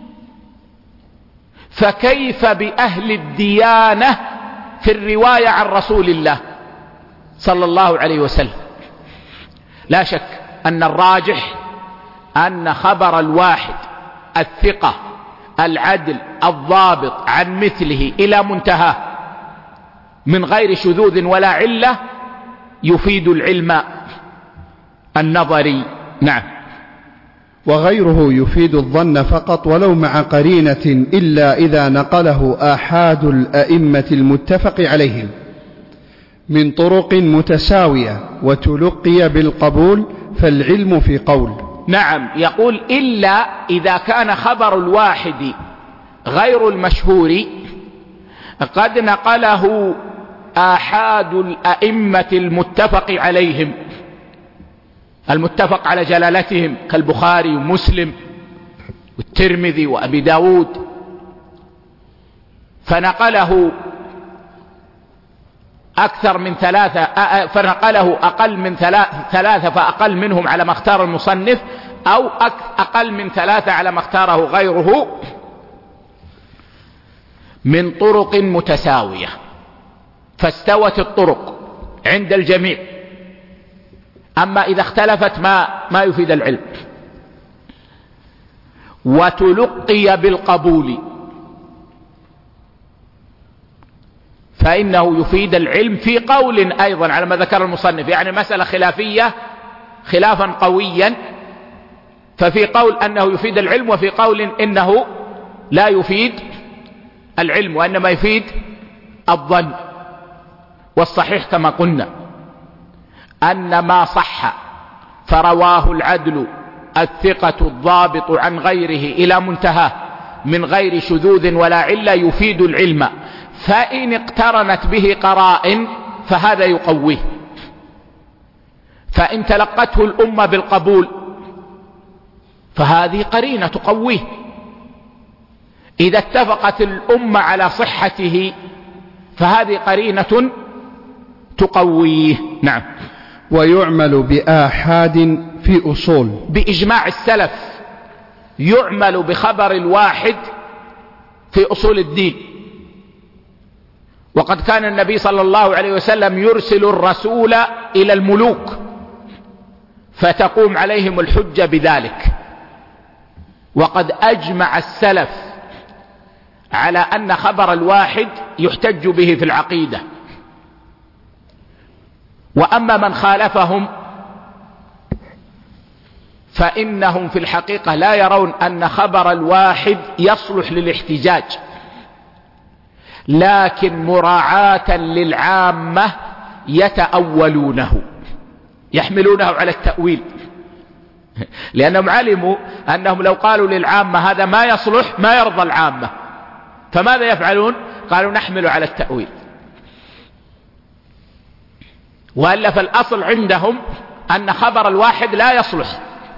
فكيف بأهل الديانة في الرواية عن رسول الله صلى الله عليه وسلم؟ لا شك أن الراجح أن خبر الواحد الثقة العدل الضابط عن مثله إلى منتهى من غير شذوذ ولا علة يفيد العلم النظري. نعم. وغيره يفيد الظن فقط ولو مع قرينة إلا إذا نقله آحاد الأئمة المتفق عليهم من طرق متساوية وتلقي بالقبول، فالعلم في قول. نعم. يقول إلا إذا كان خبر الواحد غير المشهور قد نقله آحاد الأئمة المتفق عليهم، المتفق على جلالتهم، كالبخاري ومسلم والترمذي وأبي داود، فنقله أكثر من ثلاثة، فنقله أقل من ثلاثة فأقل منهم على ما اختار المصنف، أو أقل من ثلاثة على ما اختاره غيره، من طرق متساوية، فاستوت الطرق عند الجميع. أما إذا اختلفت ما يفيد العلم. وتلقي بالقبول، فإنه يفيد العلم في قول أيضا على ما ذكر المصنف، يعني مسألة خلافية خلافا قويا، ففي قول أنه يفيد العلم، وفي قول إنه لا يفيد العلم وإنما يفيد الظن. والصحيح كما قلنا أن ما صح فرواه العدل الثقة الضابط عن غيره إلى منتهى من غير شذوذ ولا علة يفيد العلم، فإن اقترنت به قرائن فهذا يقويه. فإن تلقته الأمة بالقبول فهذه قرينة تقويه. إذا اتفقت الأمة على صحته فهذه قرينة تقويه. نعم. ويعمل بآحاد في أصول، بإجماع السلف يعمل بخبر الواحد في أصول الدين. وقد كان النبي صلى الله عليه وسلم يرسل الرسول إلى الملوك فتقوم عليهم الحجة بذلك. وقد أجمع السلف على أن خبر الواحد يحتج به في العقيدة. وأما من خالفهم فإنهم في الحقيقة لا يرون أن خبر الواحد يصلح للاحتجاج، لكن مراعاة للعامة يتأولونه، يحملونه على التأويل، لأنهم علموا أنهم لو قالوا للعامة هذا ما يصلح ما يرضى العامة، فماذا يفعلون؟ قالوا نحمل على التأويل. وإلا فالأصل عندهم أن خبر الواحد لا يصلح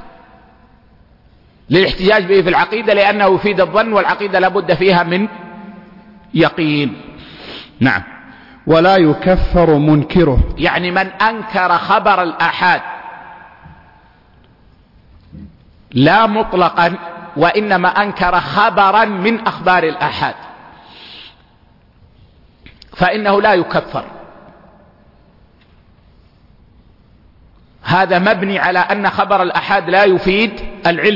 للاحتجاج به في العقيدة، لأنه يفيد الظن، والعقيدة لابد فيها من يقين. نعم. ولا يكفر منكره، يعني من أنكر خبر الآحاد لا مطلقا، وإنما أنكر خبرا من أخبار الآحاد فإنه لا يكفر. هذا مبني على أن خبر الآحاد لا يفيد العلم،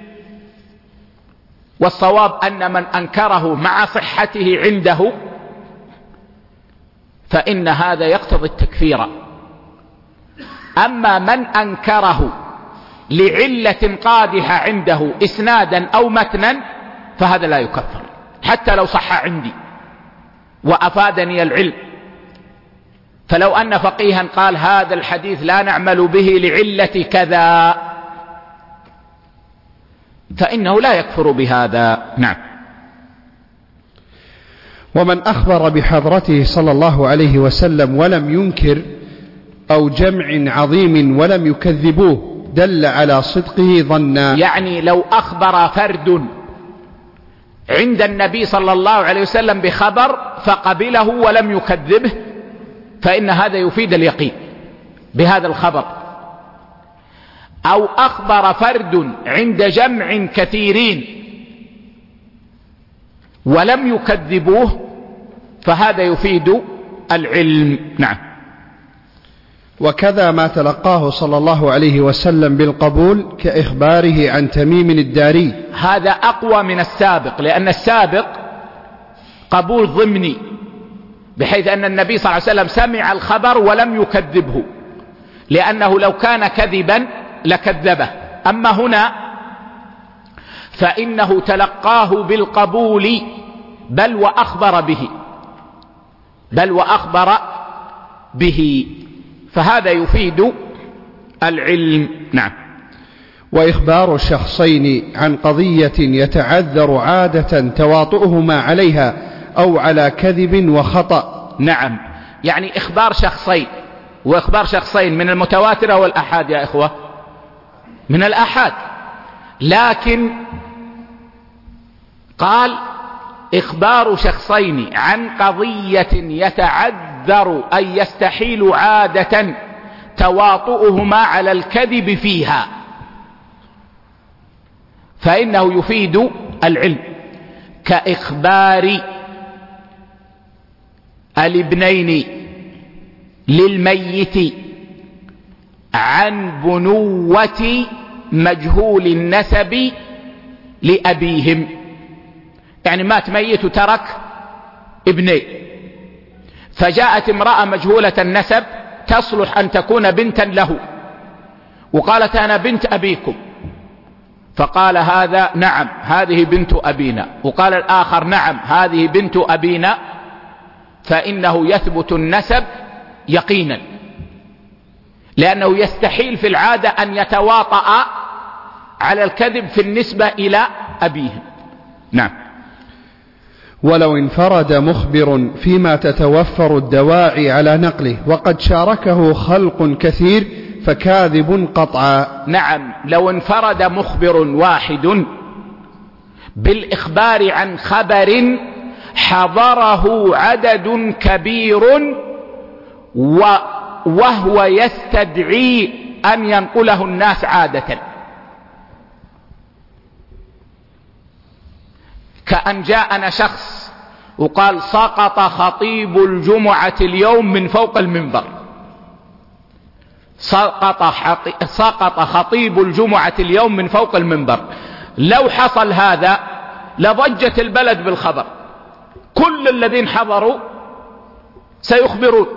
والصواب أن من أنكره مع صحته عنده فإن هذا يقتضي التكفير. أما من أنكره لعلة قادحة عنده إسنادا أو متنا فهذا لا يكفر حتى لو صح عندي وأفادني العلم. فلو أن فقيها قال هذا الحديث لا نعمل به لعلة كذا فإنه لا يكفر بهذا. نعم. ومن أخبر بحضرته صلى الله عليه وسلم ولم ينكر، أو جمع عظيم ولم يكذبوه، دل على صدقه ظنا. يعني لو أخبر فرد عند النبي صلى الله عليه وسلم بخبر فقبله ولم يكذبه فإن هذا يفيد اليقين بهذا الخبر. أو أخبر فرد عند جمع كثيرين ولم يكذبوه فهذا يفيد العلم. نعم. وكذا ما تلقاه صلى الله عليه وسلم بالقبول كإخباره عن تميم الداري، هذا أقوى من السابق، لأن السابق قبول ضمني بحيث أن النبي صلى الله عليه وسلم سمع الخبر ولم يكذبه، لأنه لو كان كذبا لكذبه. أما هنا فإنه تلقاه بالقبول بل وأخبر به فهذا يفيد العلم. نعم. وإخبار الشخصين عن قضية يتعذر عادة تواطؤهما عليها أو على كذب وخطأ. نعم، يعني إخبار شخصين، وإخبار شخصين من المتواتر أو الأحاد يا إخوة؟ من الأحاد. لكن قال إخبار شخصين عن قضية يتعذر أي يستحيل عادة تواطؤهما على الكذب فيها، فإنه يفيد العلم، كإخبار الابنين للميت عن بنوة مجهول النسب لأبيهم. يعني مات ميت وترك ابنين، فجاءت امرأة مجهولة النسب تصلح أن تكون بنتا له، وقالت أنا بنت أبيكم، فقال هذا نعم هذه بنت أبينا، وقال الآخر نعم هذه بنت أبينا، فإنه يثبت النسب يقينا، لأنه يستحيل في العادة أن يتواطأ على الكذب في النسبة إلى أبيهم. نعم. ولو انفرد مخبر فيما تتوفر الدواعي على نقله وقد شاركه خلق كثير فكاذب قطعا. نعم، لو انفرد مخبر واحد بالإخبار عن خبر حضره عدد كبير وهو يستدعي أن ينقله الناس عادة، كأن جاءنا شخص وقال سقط خطيب الجمعة اليوم من فوق المنبر، سقط خطيب الجمعة اليوم من فوق المنبر. لو حصل هذا لضجت البلد بالخبر، كل الذين حضروا سيخبرون،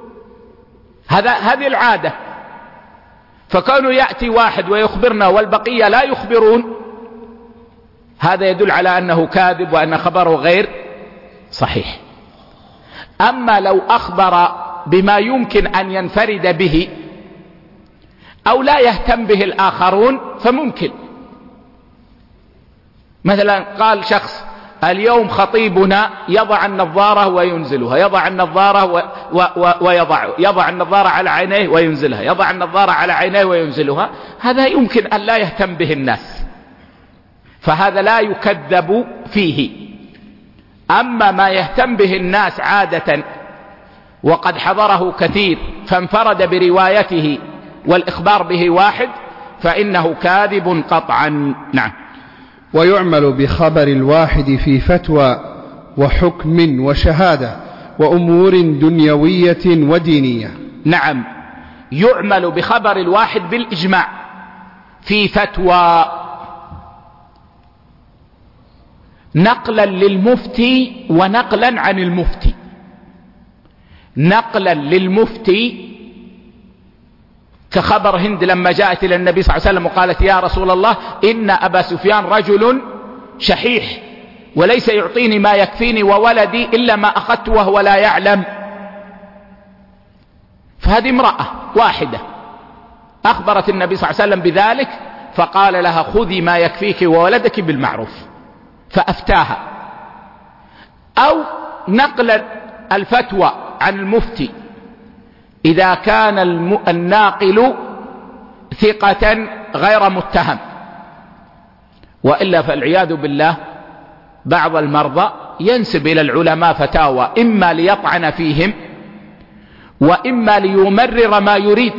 هذه العادة. فكانوا يأتي واحد ويخبرنا والبقية لا يخبرون، هذا يدل على أنه كاذب وأن خبره غير صحيح. أما لو أخبر بما يمكن أن ينفرد به أو لا يهتم به الآخرون فممكن. مثلا قال شخص اليوم خطيبنا يضع النظارة وينزلها، يضع النظارة يضع النظارة على عينيه وينزلها، يضع النظارة على عينيه وينزلها، هذا يمكن أن لا يهتم به الناس، فهذا لا يكذب فيه. أما ما يهتم به الناس عادة وقد حضره كثير فانفرد بروايته والإخبار به واحد فإنه كاذب قطعا. نعم. ويعمل بخبر الواحد في فتوى وحكم وشهادة وأمور دنيوية ودينية. نعم، يعمل بخبر الواحد بالإجماع في فتوى نقلا للمفتي ونقلا عن المفتي. نقلا للمفتي كخبر هند لما جاءت إلى النبي صلى الله عليه وسلم وقالت يا رسول الله إن أبا سفيان رجل شحيح وليس يعطيني ما يكفيني وولدي إلا ما أخذت وهو لا يعلم. فهذه امرأة واحدة أخبرت النبي صلى الله عليه وسلم بذلك، فقال لها خذي ما يكفيك وولدك بالمعروف، فأفتاها. أو نقل الفتوى عن المفتي إذا كان الناقل ثقة غير متهم، وإلا فالعياذ بالله بعض المرضى ينسب إلى العلماء فتاوى إما ليطعن فيهم وإما ليمرر ما يريد،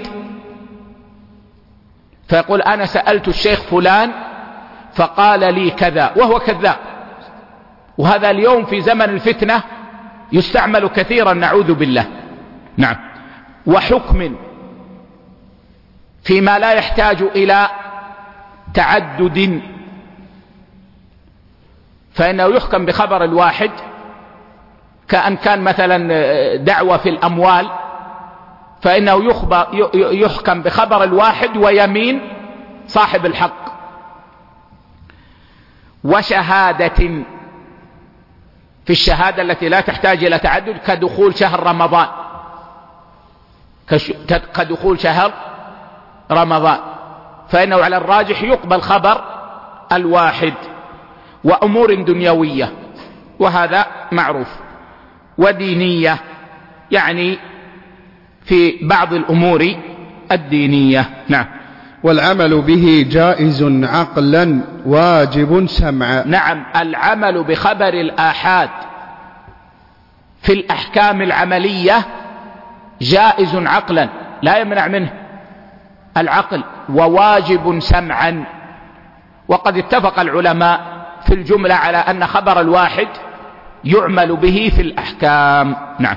فيقول أنا سألت الشيخ فلان فقال لي كذا وهو كذاب. وهذا اليوم في زمن الفتنة يستعمل كثيرا نعوذ بالله. نعم. وحكم فيما لا يحتاج إلى تعدد، فإنه يحكم بخبر الواحد، كأن كان مثلا دعوة في الأموال فإنه يحكم بخبر الواحد ويمين صاحب الحق. وشهادة في الشهادة التي لا تحتاج إلى تعدد كدخول شهر رمضان، كدخول شهر رمضان، فإنه على الراجح يقبل خبر الواحد. وأمور دنيوية وهذا معروف. ودينية يعني في بعض الأمور الدينية. نعم. والعمل به جائز عقلا واجب سمعا. نعم، العمل بخبر الآحاد في الأحكام العملية جائز عقلا، لا يمنع منه العقل، وواجب سمعا. وقد اتفق العلماء في الجملة على أن خبر الواحد يعمل به في الأحكام. نعم.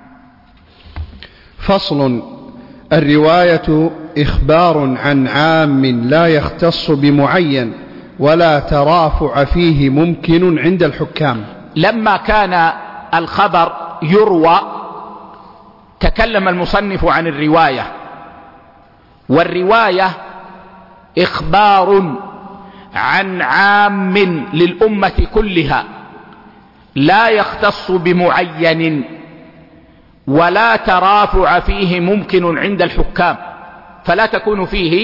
فصل. الرواية إخبار عن عام لا يختص بمعين ولا ترافع فيه ممكن عند الحكام. لما كان الخبر يروى تكلم المصنف عن الرواية، والرواية إخبار عن عام للأمة كلها لا يختص بمعين ولا ترافع فيه ممكن عند الحكام، فلا تكون فيه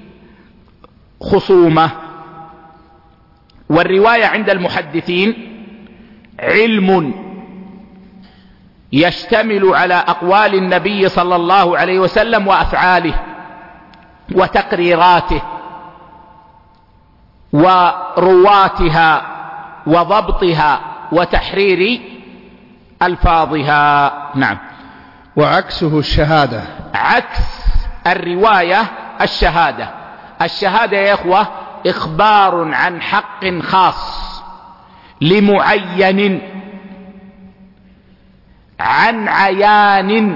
خصومة. والرواية عند المحدثين علم يشتمل على أقوال النبي صلى الله عليه وسلم وأفعاله وتقريراته ورواتها وضبطها وتحرير ألفاظها. نعم. وعكسه الشهادة. عكس الرواية الشهادة. الشهادة يا إخوة إخبار عن حق خاص لمعين عن عيان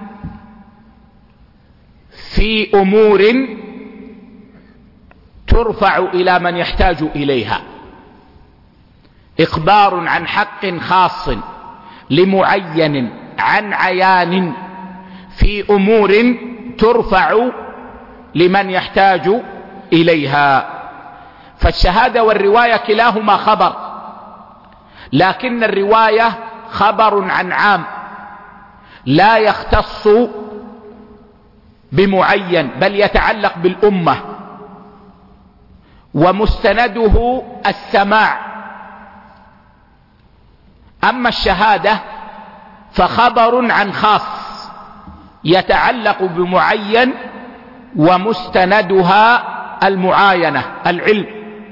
في أمور ترفع إلى من يحتاج إليها. إخبار عن حق خاص لمعين عن عيان في أمور ترفع لمن يحتاج إليها. فالشهادة والرواية كلاهما خبر، لكن الرواية خبر عن عام لا يختص بمعين بل يتعلق بالأمة، ومستنده السماع. أما الشهادة فخبر عن خاص يتعلق بمعين ومستندها المعاينة العلم.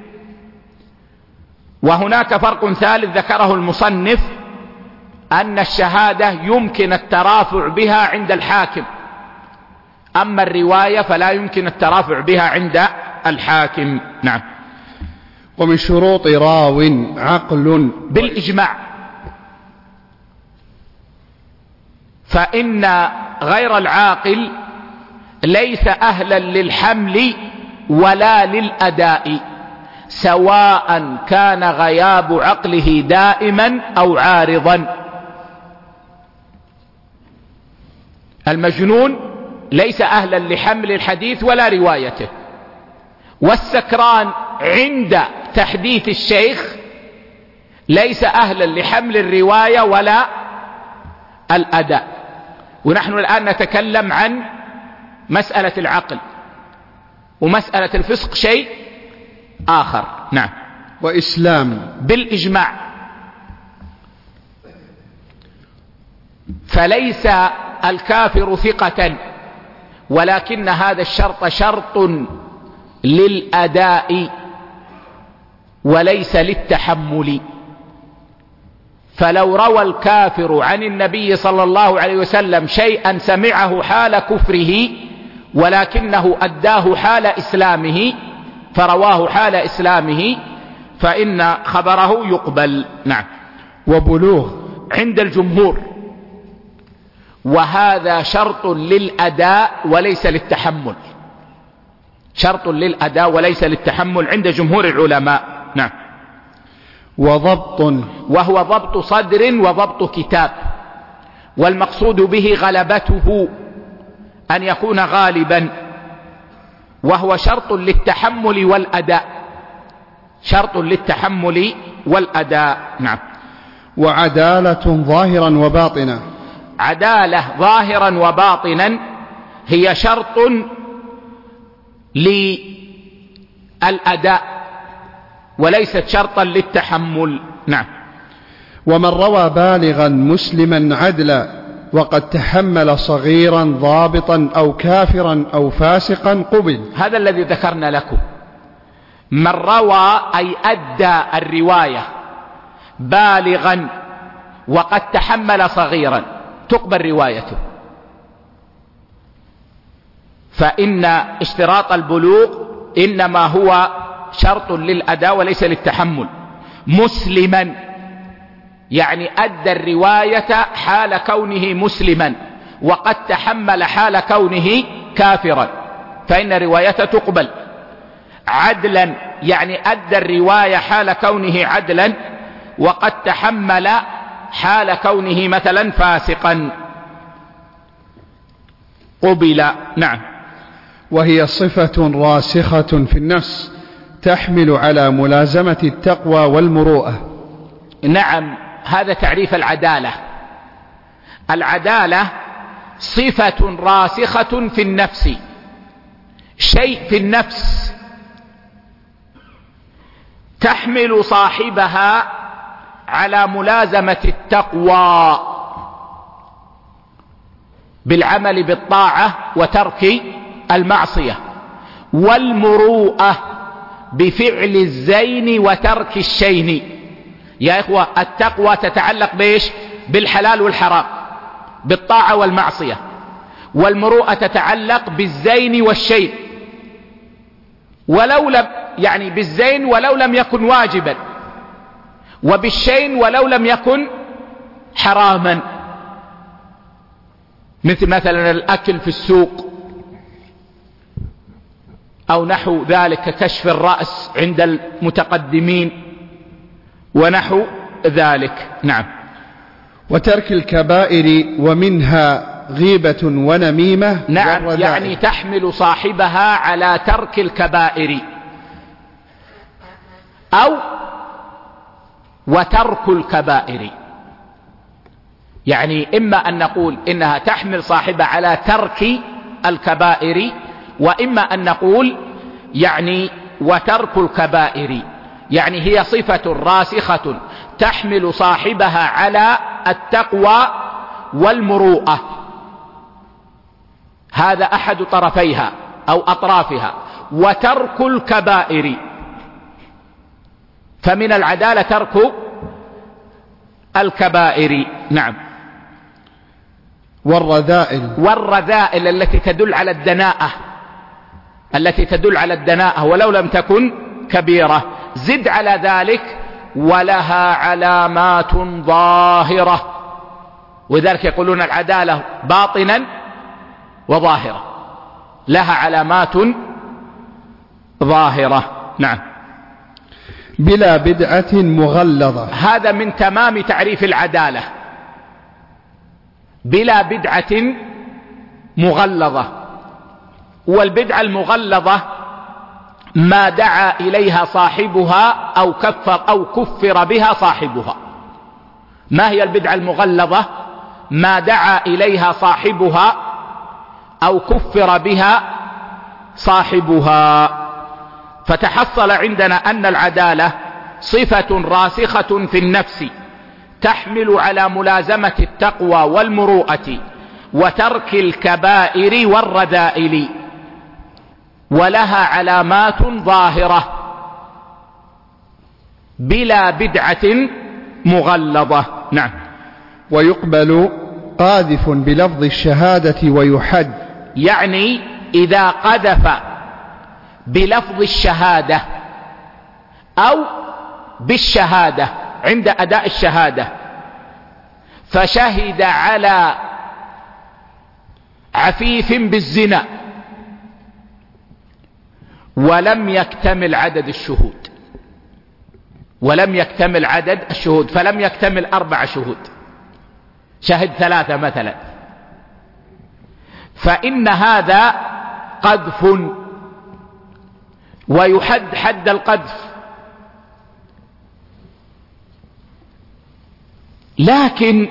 وهناك فرق ثالث ذكره المصنف، أن الشهادة يمكن الترافع بها عند الحاكم، أما الرواية فلا يمكن الترافع بها عند الحاكم. نعم. ومن شروط راو عقل بالإجماع، فإن غير العاقل ليس أهلا للحمل ولا للأداء، سواء كان غياب عقله دائما أو عارضا. المجنون ليس أهلا لحمل الحديث ولا روايته، والسكران عند تحديث الشيخ ليس أهلا لحمل الرواية ولا الأداء. ونحن الآن نتكلم عن مسألة العقل، ومسألة الفسق شيء آخر. نعم. وإسلام بالإجماع، فليس الكافر ثقة، ولكن هذا الشرط شرط للأداء وليس للتحمل. فلو روى الكافر عن النبي صلى الله عليه وسلم شيئا سمعه حال كفره ولكنه أداه حال إسلامه، فرواه حال إسلامه، فإن خبره يقبل. نعم. وبلوغ عند الجمهور، وهذا شرط للأداء وليس للتحمل، شرط للأداء وليس للتحمل عند جمهور العلماء. نعم. وضبط، وهو ضبط صدر وضبط كتاب، والمقصود به غلبته، أن يكون غالبا، وهو شرط للتحمل والأداء، شرط للتحمل والأداء. نعم. وعدالة ظاهرا وباطنا. عدالة ظاهرا وباطنا هي شرط للأداء وليست شرطا للتحمل. نعم. ومن روى بالغا مسلما عدلا وقد تحمل صغيرا ضابطا أو كافرا أو فاسقا قبل. هذا الذي ذكرنا لكم. من روى أي أدى الرواية بالغا وقد تحمل صغيرا تقبل روايته، فإن اشتراط البلوغ إنما هو شرط للأداء وليس للتحمل. مسلما يعني أدى الرواية حال كونه مسلما وقد تحمل حال كونه كافرا فإن روايته تقبل. عدلا يعني أدى الرواية حال كونه عدلا وقد تحمل حال كونه مثلا فاسقا قبل. نعم. وهي صفة راسخة في النفس تحمل على ملازمة التقوى والمروءة. نعم، هذا تعريف العدالة. العدالة صفة راسخة في النفس، شيء في النفس تحمل صاحبها على ملازمة التقوى بالعمل بالطاعة وترك المعصية، والمروءة بفعل الزين وترك الشين. يا إخوة، التقوى تتعلق بإيش؟ بالحلال والحرام، بالطاعة والمعصية. والمروءة تتعلق بالزين والشين، ولو لم يعني بالزين ولو لم يكن واجبا، وبالشين ولو لم يكن حراما، مثل مثلا الأكل في السوق أو نحو ذلك، كشف الرأس عند المتقدمين ونحو ذلك. نعم. وترك الكبائر ومنها غيبة ونميمة. نعم، يعني تحمل صاحبها على ترك الكبائر، أو وترك الكبائر. يعني إما أن نقول إنها تحمل صاحبها على ترك الكبائر، وإما أن نقول يعني وترك الكبائر، يعني هي صفة راسخة تحمل صاحبها على التقوى والمروءة. هذا أحد طرفيها أو أطرافها. وترك الكبائر، فمن العدالة ترك الكبائر. نعم. والرذائل التي تدل على الدناءة، التي تدل على الدناءة ولو لم تكن كبيرة. زد على ذلك ولها علامات ظاهرة، وذلك يقولون العدالة باطنا وظاهرة، لها علامات ظاهرة. نعم. بلا بدعة مغلظة. هذا من تمام تعريف العدالة، بلا بدعة مغلظة. والبدعة المغلظة ما دعا إليها صاحبها أو كفر بها صاحبها. ما هي البدعة المغلظة؟ ما دعا إليها صاحبها أو كفر بها صاحبها. فتحصل عندنا أن العدالة صفة راسخة في النفس تحمل على ملازمة التقوى والمروءة وترك الكبائر والرذائل، ولها علامات ظاهرة، بلا بدعة مغلظة. نعم. ويقبل قاذف بلفظ الشهادة ويحد، يعني إذا قذف بلفظ الشهادة أو بالشهادة عند أداء الشهادة، فشهد على عفيف بالزنا ولم يكتمل عدد الشهود، فلم يكتمل 4 شهود، شهد 3 مثلا، فإن هذا قذف ويحد حد القذف. لكن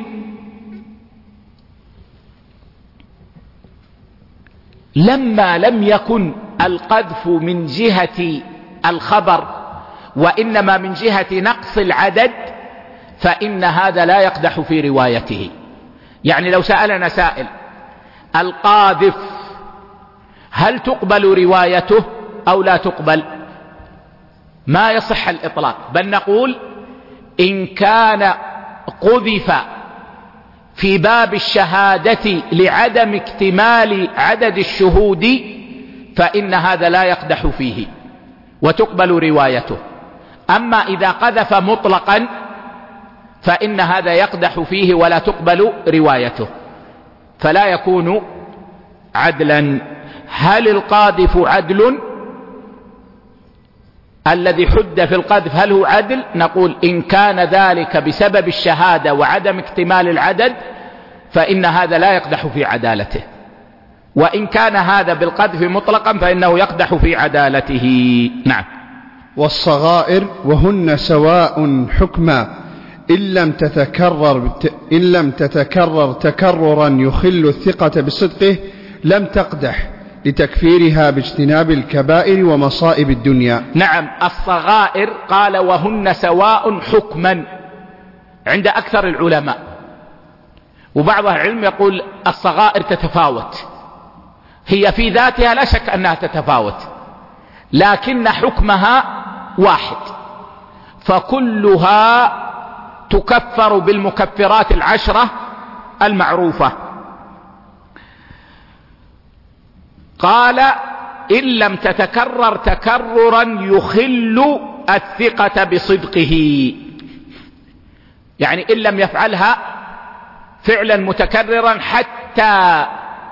لما لم يكن القذف من جهة الخبر وإنما من جهة نقص العدد، فإن هذا لا يقدح في روايته. يعني لو سألنا سائل: القاذف هل تقبل روايته أو لا تقبل؟ ما يصح الإطلاق، بل نقول إن كان قذف في باب الشهادة لعدم اكتمال عدد الشهود فإن هذا لا يقدح فيه وتقبل روايته. أما إذا قذف مطلقا فإن هذا يقدح فيه ولا تقبل روايته، فلا يكون عدلا. هل القاذف عدل؟ الذي حد في القذف هل هو عدل؟ نقول إن كان ذلك بسبب الشهادة وعدم اكتمال العدد فإن هذا لا يقدح في عدالته، وإن كان هذا بالقذف مطلقا فإنه يقدح في عدالته. نعم. والصغائر وهن سواء حكما إن لم تتكرر تكررا يخل الثقة بصدقه لم تقدح لتكفيرها باجتناب الكبائر ومصائب الدنيا. نعم، الصغائر قال وهن سواء حكما عند أكثر العلماء، وبعض العلم يقول الصغائر تتفاوت، هي في ذاتها لا شك أنها تتفاوت لكن حكمها واحد، فكلها تكفر بالمكفرات العشرة المعروفة. قال إن لم تتكرر تكررا يخل الثقة بصدقه، يعني إن لم يفعلها فعلا متكررا حتى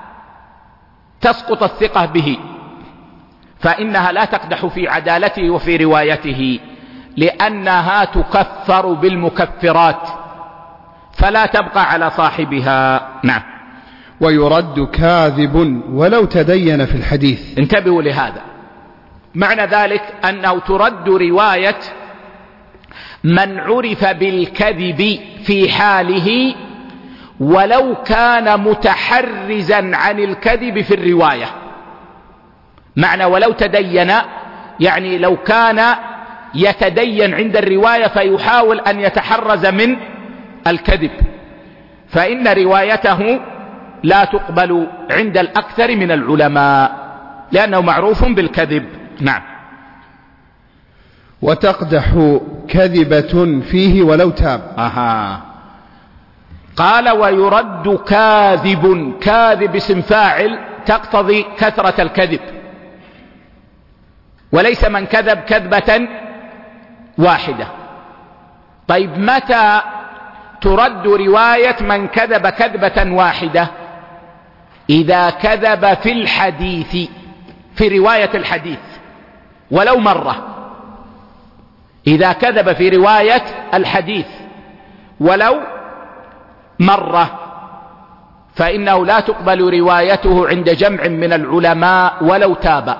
تسقط الثقة به فإنها لا تقدح في عدالته وفي روايته، لأنها تكفر بالمكفرات فلا تبقى على صاحبها. نعم. ويرد كاذب ولو تدين في الحديث. انتبهوا لهذا، معنى ذلك أنه ترد رواية من عرف بالكذب في حاله ولو كان متحرزا عن الكذب في الرواية. معنى ولو تدين يعني لو كان يتدين عند الرواية فيحاول أن يتحرز من الكذب فإن روايته لا تقبل عند الأكثر من العلماء لأنه معروف بالكذب. نعم. وتقدح كذبة فيه ولو تاب. قال ويرد كاذب، كاذب اسم فاعل تقتضي كثرة الكذب، وليس من كذب كذبة واحدة. طيب متى ترد رواية من كذب كذبة واحدة؟ إذا كذب في الحديث، في رواية الحديث ولو مرة، إذا كذب في رواية الحديث ولو مرة فإنه لا تقبل روايته عند جمع من العلماء ولو تاب.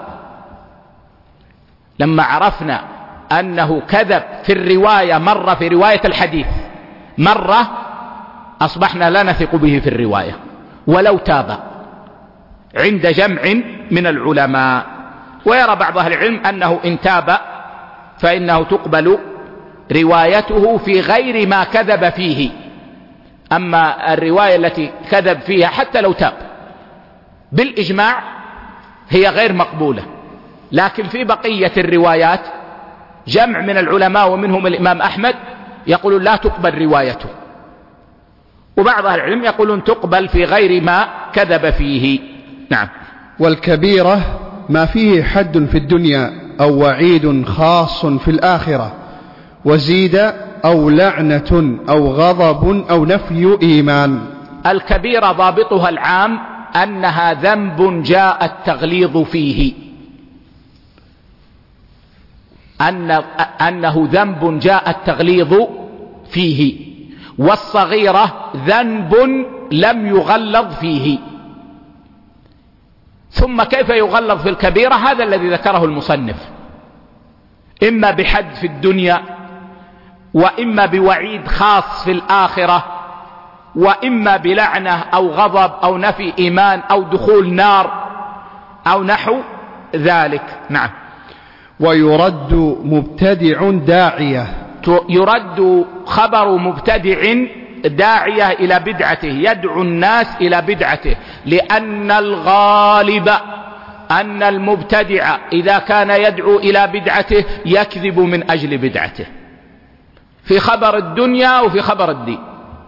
لما عرفنا أنه كذب في الرواية مرة، في رواية الحديث مرة، أصبحنا لا نثق به في الرواية ولو تاب عند جمع من العلماء. ويرى بعض أهل العلم أنه إن تاب فإنه تقبل روايته في غير ما كذب فيه، أما الرواية التي كذب فيها حتى لو تاب بالإجماع هي غير مقبولة. لكن في بقية الروايات جمع من العلماء ومنهم الإمام أحمد يقولون لا تقبل روايته، وبعض أهل العلم يقولون تقبل في غير ما كذب فيه. نعم. والكبيرة ما فيه حد في الدنيا أو وعيد خاص في الآخرة وزيد أو لعنة أو غضب أو نفي إيمان. الكبيرة ضابطها العام أنها ذنب جاء التغليظ فيه، أنه ذنب جاء التغليظ فيه، والصغيرة ذنب لم يغلظ فيه. ثم كيف يغلظ في الكبيرة؟ هذا الذي ذكره المصنف، إما بحد في الدنيا، وإما بوعيد خاص في الآخرة، وإما بلعنة أو غضب أو نفي إيمان أو دخول نار أو نحو ذلك. نعم. ويرد مبتدع داعية. يرد خبر مبتدع داعية إلى بدعته، يدعو الناس إلى بدعته، لأن الغالب أن المبتدع إذا كان يدعو إلى بدعته يكذب من أجل بدعته في خبر الدنيا وفي خبر الدين،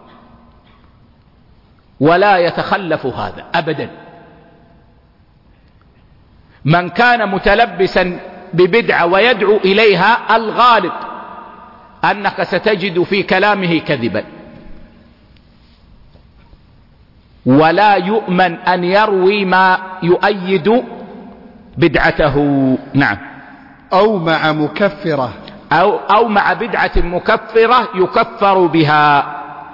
ولا يتخلف هذا أبدا. من كان متلبسا ببدعة ويدعو إليها الغالب أنك ستجد في كلامه كذبا، ولا يؤمن أن يروي ما يؤيد بدعته. نعم. أو مع مكفرة، أو مع بدعة مكفرة يكفر بها.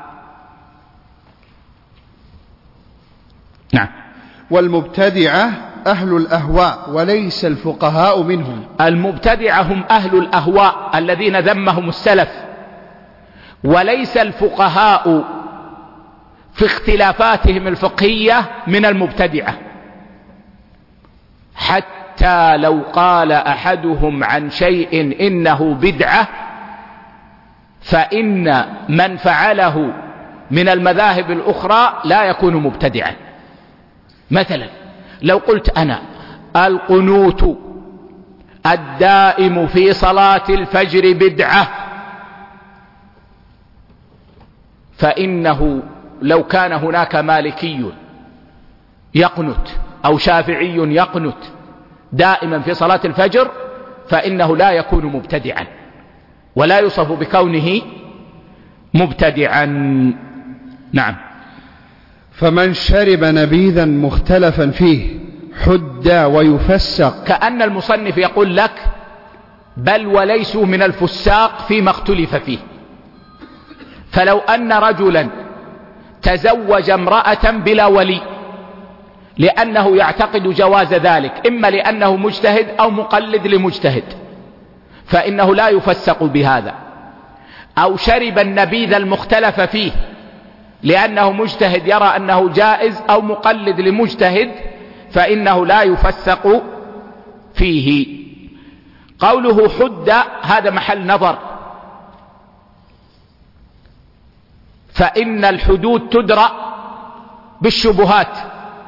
نعم. والمبتدعة أهل الأهواء وليس الفقهاء منهم. المبتدعة هم أهل الأهواء الذين ذمهم السلف، وليس الفقهاء في اختلافاتهم الفقهية من المبتدعة. حتى لو قال أحدهم عن شيء إنه بدعة، فإن من فعله من المذاهب الأخرى لا يكون مبتدعا. مثلا لو قلت أنا القنوت الدائم في صلاة الفجر بدعة، فإنه لو كان هناك مالكي يقنت أو شافعي يقنت دائما في صلاة الفجر فإنه لا يكون مبتدعا، ولا يوصف بكونه مبتدعا. نعم. فمن شرب نبيذا مختلفا فيه حد ويفسق. كأن المصنف يقول لك بل وليسوا من الفساق فيما اختلف فيه. فلو أن رجلا تزوج امرأة بلا ولي لأنه يعتقد جواز ذلك، إما لأنه مجتهد أو مقلد لمجتهد، فإنه لا يفسق بهذا. أو شرب النبيذ المختلف فيه لأنه مجتهد يرى أنه جائز أو مقلد لمجتهد، فإنه لا يفسق فيه. قوله حد هذا محل نظر، فإن الحدود تدرأ بالشبهات،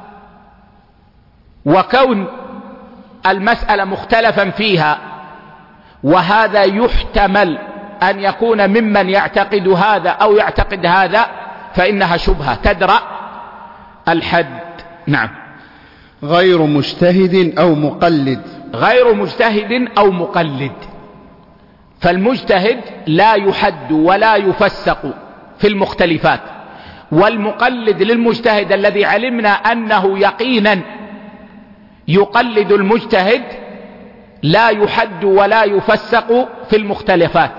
وكون المسألة مختلفا فيها وهذا يحتمل أن يكون ممن يعتقد هذا أو يعتقد هذا فإنها شبهة تدرأ الحد. نعم. غير مجتهد أو مقلد. غير مجتهد أو مقلد، فالمجتهد لا يحد ولا يفسق في المختلفات، والمقلد للمجتهد الذي علمنا أنه يقينا يقلد المجتهد لا يحد ولا يفسق في المختلفات.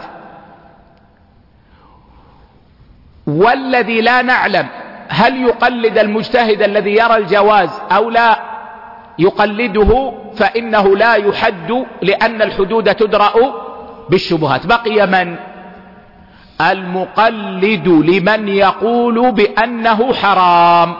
والذي لا نعلم هل يقلد المجتهد الذي يرى الجواز أو لا يقلده فإنه لا يحد، لأن الحدود تدرأ بالشبهات. بقي من؟ المقلد لمن يقول بأنه حرام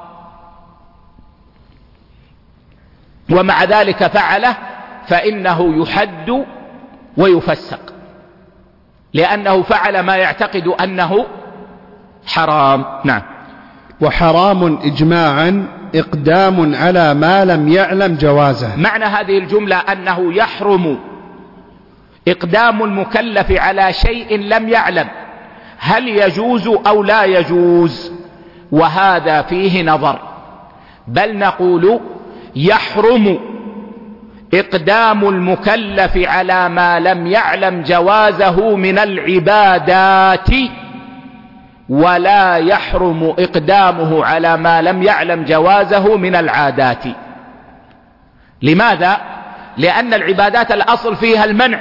ومع ذلك فعله، فإنه يحد ويفسق لأنه فعل ما يعتقد أنه حرام. نعم. وحرام إجماعا إقدام على ما لم يعلم جوازه. معنى هذه الجملة أنه يحرم إقدام المكلف على شيء لم يعلم هل يجوز أو لا يجوز، وهذا فيه نظر. بل نقول يحرم إقدام المكلف على ما لم يعلم جوازه من العبادات، ولا يحرم إقدامه على ما لم يعلم جوازه من العادات. لماذا؟ لأن العبادات الأصل فيها المنع،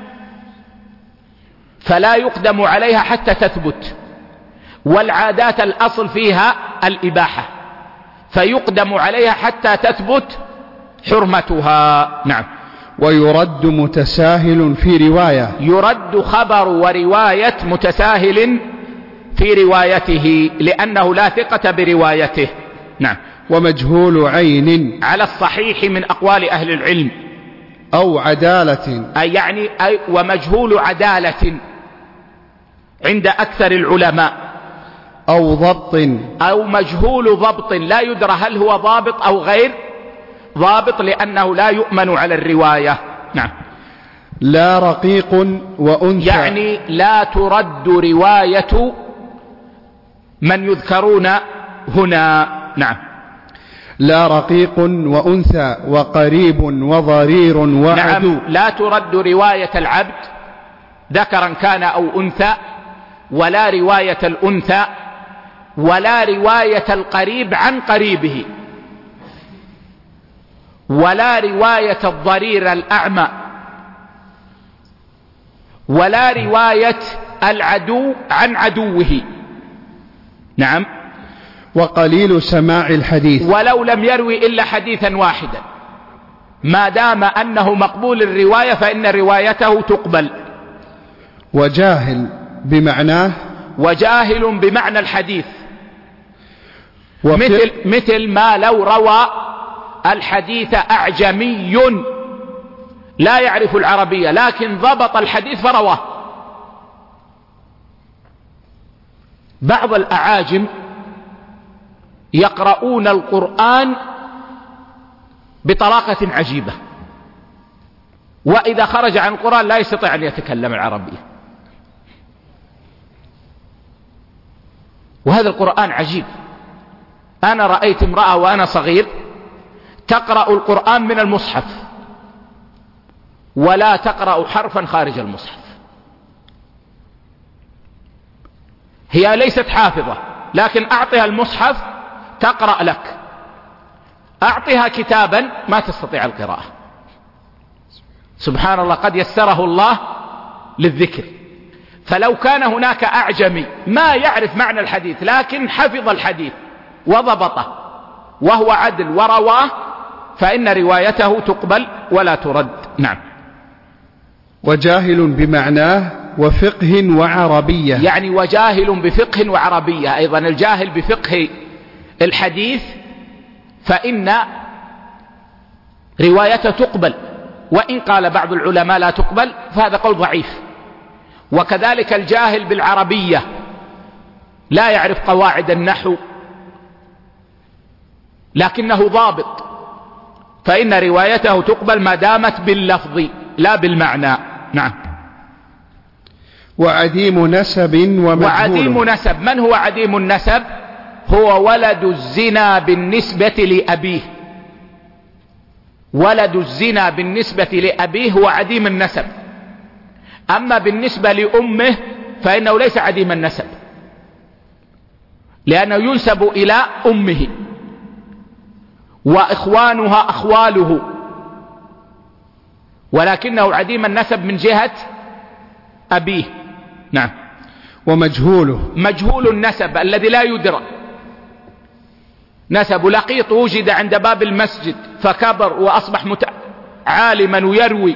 فلا يقدم عليها حتى تثبت، والعادات الأصل فيها الإباحة، فيقدم عليها حتى تثبت حرمتها. نعم. ويرد متساهل في رواية. يرد خبر ورواية متساهل في روايته لأنه لا ثقة بروايته. نعم. ومجهول عين على الصحيح من أقوال أهل العلم. أو عدالة، ومجهول عدالة عند أكثر العلماء، أو ضبط، أو مجهول ضبط لا يدرى هل هو ضابط أو غير ضابط، لأنه لا يؤمن على الرواية. نعم. لا رقيق وأنثى، يعني لا ترد رواية من يذكرون هنا. نعم. لا رقيق وأنثى وقريب وضرير وعدو. نعم. لا ترد رواية العبد ذكرا كان أو أنثى، ولا رواية الأنثى، ولا رواية القريب عن قريبه، ولا رواية الضرير الأعمى، ولا رواية العدو عن عدوه. نعم. وقليل سماع الحديث، ولو لم يروي إلا حديثا واحدا، ما دام أنه مقبول الرواية فإن روايته تقبل. وجاهل بمعناه، وجاهل بمعنى الحديث، مثل ما لو روى الحديث أعجمي لا يعرف العربية لكن ضبط الحديث فرواه. بعض الأعاجم يقرؤون القرآن بطلاقة عجيبة، وإذا خرج عن القرآن لا يستطيع أن يتكلم العربية، وهذا القرآن عجيب. أنا رأيت امرأة وأنا صغير تقرأ القرآن من المصحف ولا تقرأ حرفا خارج المصحف. هي ليست حافظة، لكن أعطها المصحف تقرأ لك، أعطها كتابا ما تستطيع القراءة. سبحان الله، قد يسره الله للذكر. فلو كان هناك أعجمي ما يعرف معنى الحديث لكن حفظ الحديث وضبطه وهو عدل ورواه، فإن روايته تقبل ولا ترد. نعم. وجاهل بمعناه وفقه وعربية، يعني وجاهل بفقه وعربية. أيضا الجاهل بفقه الحديث فإن روايته تقبل، وإن قال بعض العلماء لا تقبل فهذا قول ضعيف. وكذلك الجاهل بالعربية لا يعرف قواعد النحو لكنه ضابط، فإن روايته تقبل ما دامت باللفظ لا بالمعنى. نعم. وعديم نسب ومجهول. وعديم نسب، من هو عديم النسب؟ هو ولد الزنا بالنسبة لأبيه. ولد الزنا بالنسبة لأبيه هو عديم النسب، أما بالنسبة لأمه فإنه ليس عديم النسب لأنه ينسب إلى أمه، وإخوانها أخواله، ولكنه عديم النسب من جهة أبيه. نعم. ومجهوله، مجهول النسب الذي لا يدرى نسب. لقيط وجد عند باب المسجد فكبر وأصبح عالما ويروي،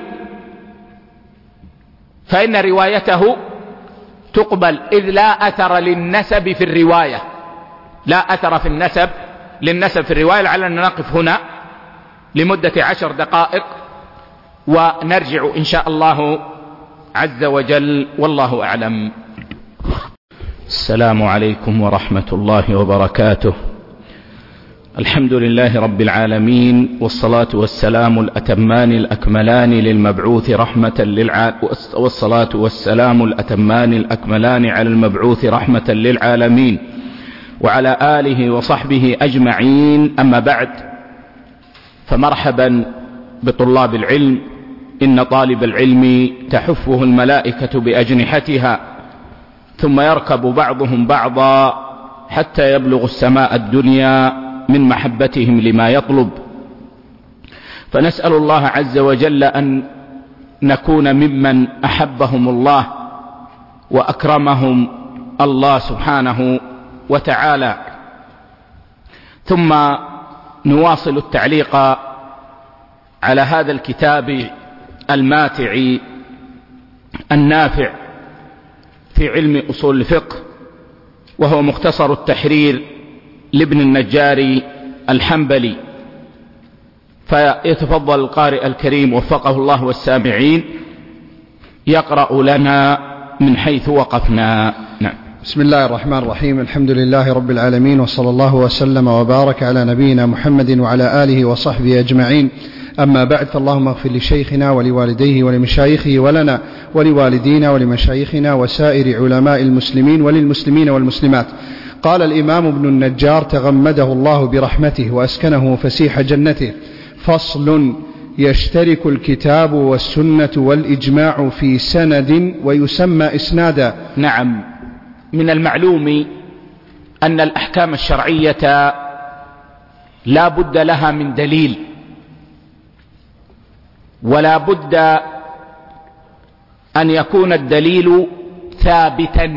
فإن روايته تقبل، إذ لا أثر للنسب في الرواية، لا أثر في النسب للنسب في الرواية. لعلنا نقف هنا لمدة 10 دقائق ونرجع إن شاء الله عز وجل، والله أعلم. السلام عليكم ورحمة الله وبركاته. الحمد لله رب العالمين، والصلاة والسلام الأتمان الأكملان للمبعوث رحمة والصلاة والسلام الأتمان الأكملان على المبعوث رحمة للعالمين وعلى آله وصحبه أجمعين. أما بعد، فمرحبا بطلاب العلم، إن طالب العلم تحفه الملائكة بأجنحتها ثم يركب بعضهم بعضا حتى يبلغ السماء الدنيا من محبتهم لما يطلب. فنسأل الله عز وجل أن نكون ممن أحبهم الله وأكرمهم الله سبحانه وتعالى. ثم نواصل التعليق على هذا الكتاب الماتع النافع في علم أصول الفقه، وهو مختصر التحرير لابن النجار الحنبلي. فيتفضل القارئ الكريم وفقه الله والسامعين يقرأ لنا من حيث وقفنا. نعم. بسم الله الرحمن الرحيم. الحمد لله رب العالمين، وصلى الله وسلم وبارك على نبينا محمد وعلى آله وصحبه أجمعين. أما بعد، فاللهم اغفر لشيخنا ولوالديه ولمشايخه ولنا ولوالدينا ولمشايخنا وسائر علماء المسلمين وللمسلمين والمسلمات. قال الإمام ابن النجار تغمده الله برحمته وأسكنه فسيح جنته: فصل: يشترك الكتاب والسنة والإجماع في سند ويسمى إسنادا. نعم، من المعلوم أن الأحكام الشرعية لا بد لها من دليل، ولا بد أن يكون الدليل ثابتا،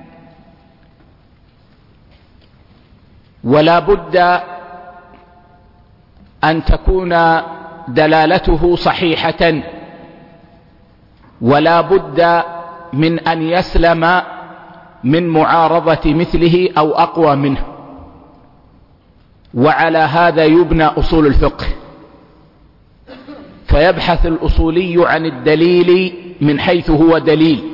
ولا بد أن تكون دلالته صحيحة، ولا بد من أن يسلم من معارضة مثله أو أقوى منه. وعلى هذا يبنى أصول الفقه، فيبحث الأصولي عن الدليل من حيث هو دليل،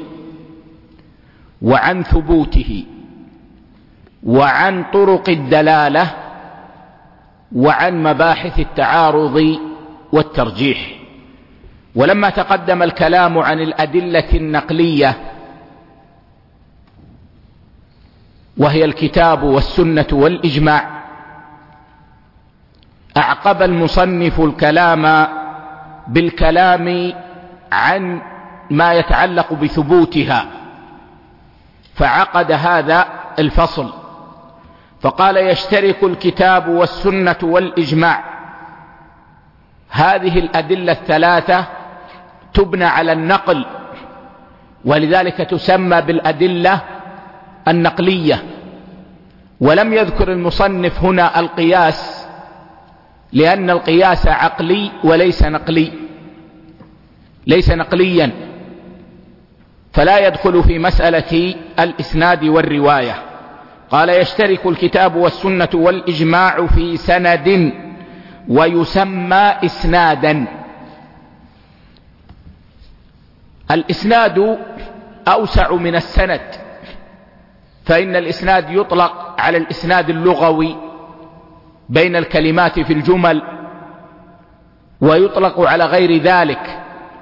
وعن ثبوته، وعن طرق الدلالة، وعن مباحث التعارض والترجيح. ولما تقدم الكلام عن الأدلة النقلية وهي الكتاب والسنة والإجماع، أعقب المصنف الكلام بالكلام عن ما يتعلق بثبوتها، فعقد هذا الفصل فقال: يشترك الكتاب والسنة والإجماع. هذه الأدلة الثلاثة تبنى على النقل، ولذلك تسمى بالأدلة النقلية. ولم يذكر المصنف هنا القياس، لأن القياس عقلي وليس نقلي، ليس نقليا، فلا يدخل في مسألة الإسناد والرواية. قال: يشترك الكتاب والسنة والإجماع في سند ويسمى إسنادا. الإسناد أوسع من السند، فإن الإسناد يطلق على الإسناد اللغوي بين الكلمات في الجمل، ويطلق على غير ذلك،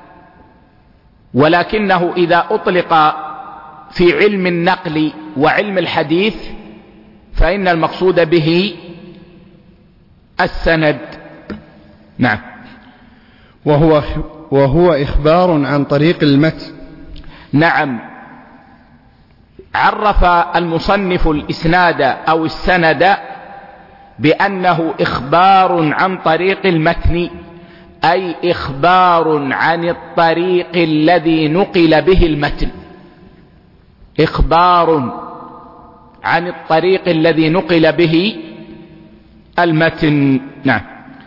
ولكنه إذا أطلق في علم النقل وعلم الحديث فإن المقصود به السند. نعم. وهو إخبار عن طريق المتن. نعم، عرف المصنف الإسناد أو السند بأنه إخبار عن طريق المتن، أي إخبار عن الطريق الذي نقل به المتن، إخبار عن الطريق الذي نقل به المتن. نعم.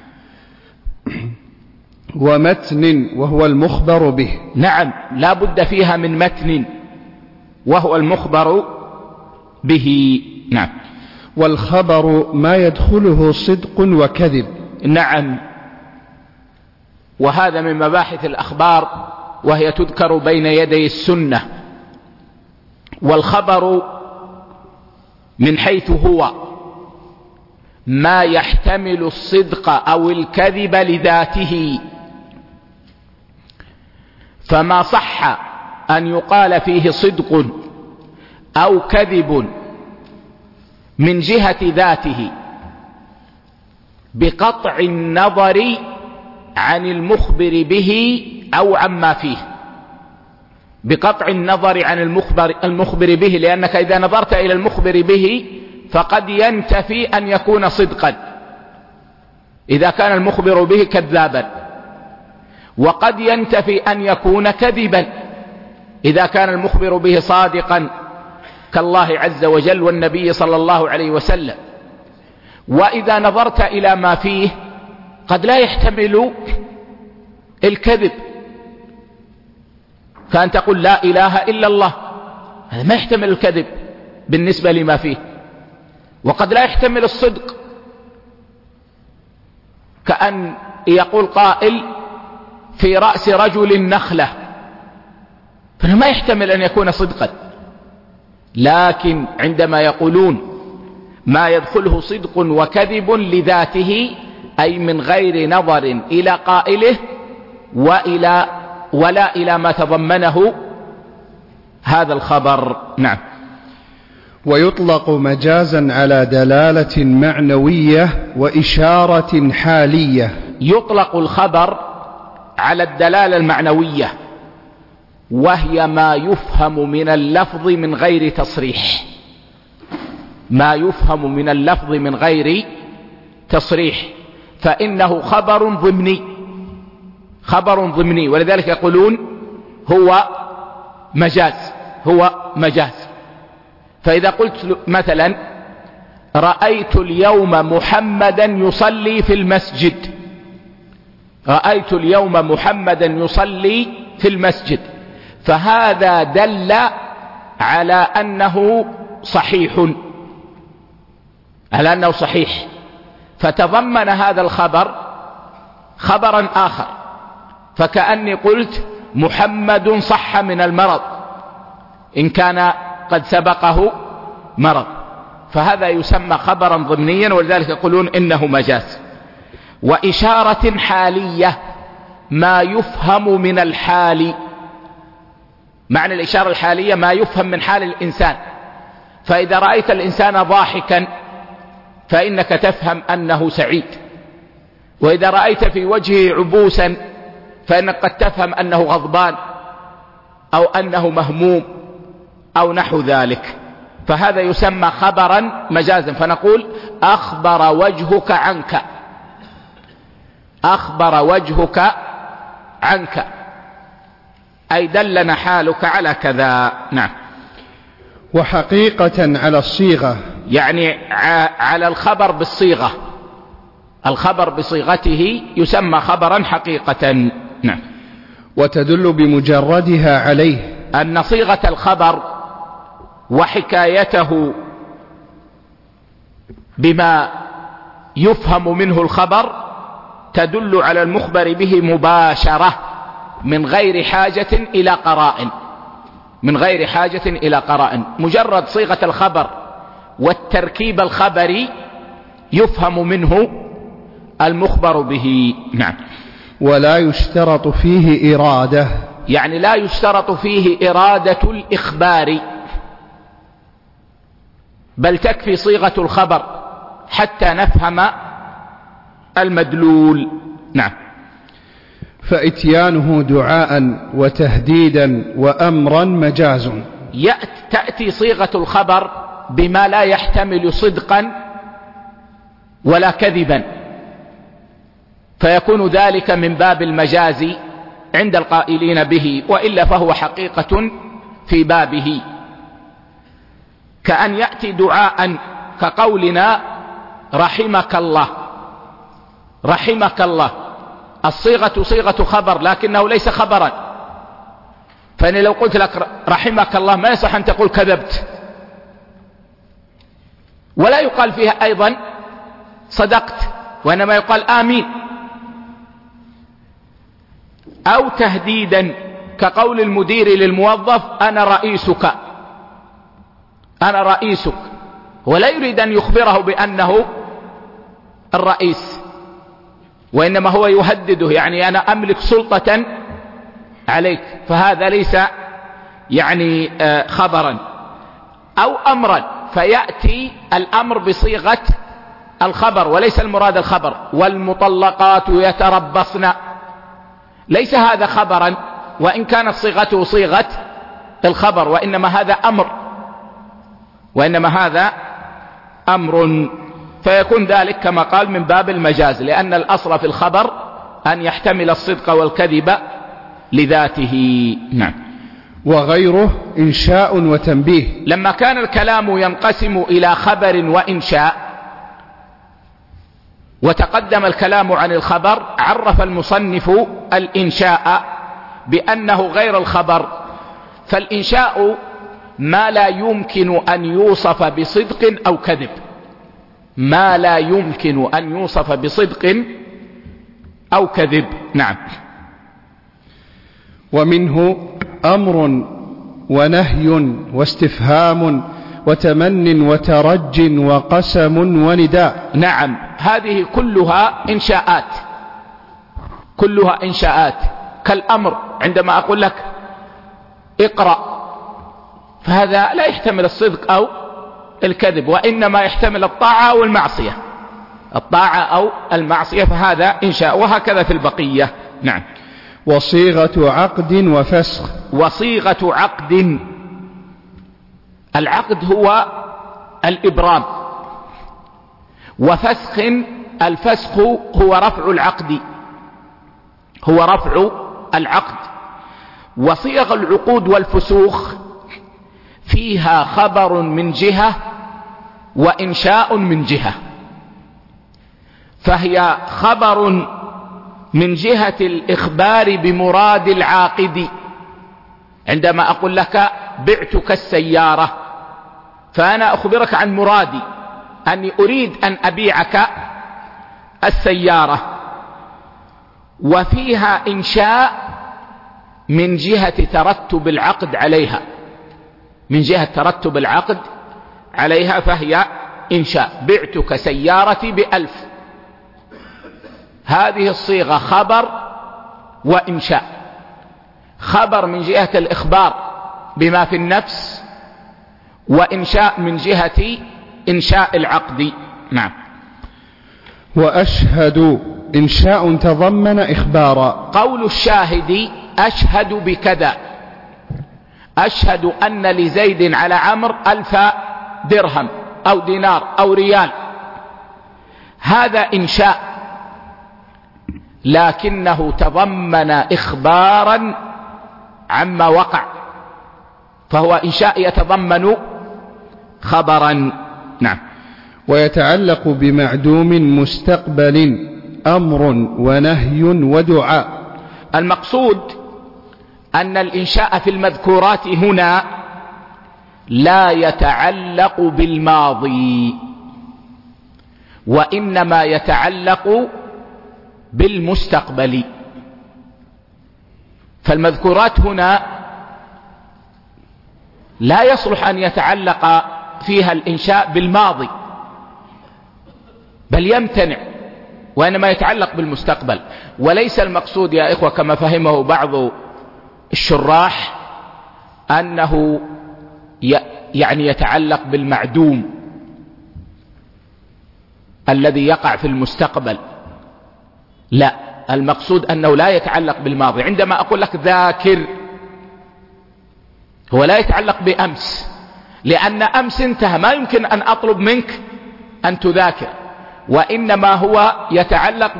ومتن وهو المخبر به. نعم، لا بد فيها من متن وهو المخبر به. نعم. والخبر ما يدخله صدق وكذب. نعم، وهذا من مباحث الأخبار، وهي تذكر بين يدي السنة. والخبر من حيث هو ما يحتمل الصدق أو الكذب لذاته، فما صح أن يقال فيه صدق أو كذب من جهة ذاته بقطع النظر عن المخبر به أو عما فيه، بقطع النظر عن المخبر به، لأنك إذا نظرت إلى المخبر به فقد ينتفي أن يكون صدقا إذا كان المخبر به كذابا، وقد ينتفي أن يكون كذبا إذا كان المخبر به صادقا كالله عز وجل والنبي صلى الله عليه وسلم. وإذا نظرت إلى ما فيه قد لا يحتمل الكذب، كأن تقول لا إله إلا الله، هذا ما يحتمل الكذب بالنسبة لما فيه. وقد لا يحتمل الصدق، كأن يقول قائل في رأس رجل نخلة، فما يحتمل أن يكون صدقا. لكن عندما يقولون ما يدخله صدق وكذب لذاته، أي من غير نظر إلى قائله ولا إلى ما تضمنه هذا الخبر. نعم. ويطلق مجازا على دلالة معنوية وإشارة حالية. يطلق الخبر على الدلالة المعنوية، وهي ما يفهم من اللفظ من غير تصريح، ما يفهم من اللفظ من غير تصريح، فإنه خبر ضمني، خبر ضمني. ولذلك يقولون هو مجاز. فإذا قلت مثلا رأيت اليوم محمدا يصلي في المسجد، رأيت اليوم محمدا يصلي في المسجد، فهذا دل على أنه صحيح، على أنه صحيح، فتضمن هذا الخبر خبرا آخر، فكأني قلت محمد صح من المرض إن كان قد سبقه مرض، فهذا يسمى خبرا ضمنيا، ولذلك يقولون إنه مجاز. وإشارة حالية ما يفهم من الحال. معنى الإشارة الحالية ما يفهم من حال الإنسان، فإذا رأيت الإنسان ضاحكا فإنك تفهم أنه سعيد، وإذا رأيت في وجهه عبوسا فإنك قد تفهم أنه غضبان أو أنه مهموم أو نحو ذلك، فهذا يسمى خبرا مجازا. فنقول أخبر وجهك عنك، أخبر وجهك عنك، أي دلنا حالك على كذا. نعم. وحقيقة على الصيغة، يعني على الخبر بالصيغة، الخبر بصيغته يسمى خبرا حقيقة. نعم. وتدل بمجردها عليه، أن صيغة الخبر وحكايته بما يفهم منه الخبر تدل على المخبر به مباشرة من غير حاجة إلى قرائن، من غير حاجة إلى قرائن. مجرد صيغة الخبر والتركيب الخبري يفهم منه المخبر به. نعم. ولا يشترط فيه إرادة، يعني لا يشترط فيه إرادة الإخبار، بل تكفي صيغة الخبر حتى نفهم المدلول. نعم. فإتيانه دعاء وتهديدا وأمرا مجاز. تأتي صيغة الخبر بما لا يحتمل صدقا ولا كذبا، فيكون ذلك من باب المجاز عند القائلين به، وإلا فهو حقيقة في بابه، كأن يأتي دعاء كقولنا رحمك الله، رحمك الله، الصيغة صيغة خبر لكنه ليس خبرا، فأنا لو قلت لك رحمك الله ما يصح أن تقول كذبت، ولا يقال فيها أيضا صدقت، وإنما يقال آمين. أو تهديدا كقول المدير للموظف أنا رئيسك، أنا رئيسك، ولا يريد أن يخبره بأنه الرئيس، وإنما هو يهدده، يعني أنا أملك سلطة عليك، فهذا ليس يعني خبرا. أو أمرا، فيأتي الأمر بصيغة الخبر وليس المراد الخبر. والمطلقات يتربصن، ليس هذا خبرا وإن كانت صيغته صيغة الخبر، وإنما هذا أمر، وإنما هذا أمر، فيكون ذلك كما قال من باب المجاز، لأن الأصل في الخبر أن يحتمل الصدق والكذب لذاته. نعم. وغيره إنشاء وتنبيه. لما كان الكلام ينقسم إلى خبر وإنشاء، وتقدم الكلام عن الخبر، عرف المصنف الإنشاء بأنه غير الخبر. فالإنشاء ما لا يمكن أن يوصف بصدق أو كذب، ما لا يمكن أن يوصف بصدق أو كذب. نعم. ومنه أمر ونهي واستفهام وتمن وترج وقسم ونداء. نعم، هذه كلها إنشاءات، كلها إنشاءات. كالأمر عندما أقول لك اقرأ، فهذا لا يحتمل الصدق أو الكذب، وإنما يحتمل الطاعة أو المعصية، الطاعة أو المعصية، فهذا إنشاء. وهكذا في البقية. نعم. وصيغة عقد وفسخ. وصيغة عقد، العقد هو الإبرام، وفسخ، الفسخ هو رفع العقد، هو رفع العقد. وصيغ العقود والفسوخ فيها خبر من جهة وإنشاء من جهة، فهي خبر من جهة الإخبار بمراد العاقد. عندما أقول لك بعتك السيارة، فأنا أخبرك عن مرادي، أني أريد أن أبيعك السيارة. وفيها إنشاء من جهة ترتب العقد عليها، من جهة ترتب العقد عليها، فهي إنشاء. بعتك سيارتي ب1,000، هذه الصيغة خبر وإنشاء، خبر من جهة الإخبار بما في النفس، وإنشاء من جهة إنشاء العقد. نعم. وأشهد إنشاء تضمن إخبارا. قول الشاهد أشهد بكذا، أشهد أن لزيد على عمرو 1000 درهم أو دينار أو ريال، هذا إنشاء، لكنه تضمن إخبارا عما وقع، فهو إنشاء يتضمن خبرا. نعم. ويتعلق بمعدوم مستقبل أمر ونهي ودعاء. المقصود أن الإنشاء في المذكورات هنا لا يتعلق بالماضي، وإنما يتعلق بالمستقبل. فالمذكورات هنا لا يصلح أن يتعلق فيها الإنشاء بالماضي، بل يمتنع، وإنما يتعلق بالمستقبل. وليس المقصود يا إخوة كما فهمه بعض الشراح أنه يعني يتعلق بالمعدوم الذي يقع في المستقبل، لا، المقصود أنه لا يتعلق بالماضي. عندما أقول لك ذاكر، هو لا يتعلق بأمس، لأن أمس انتهى، ما يمكن أن أطلب منك أن تذاكر، وإنما هو يتعلق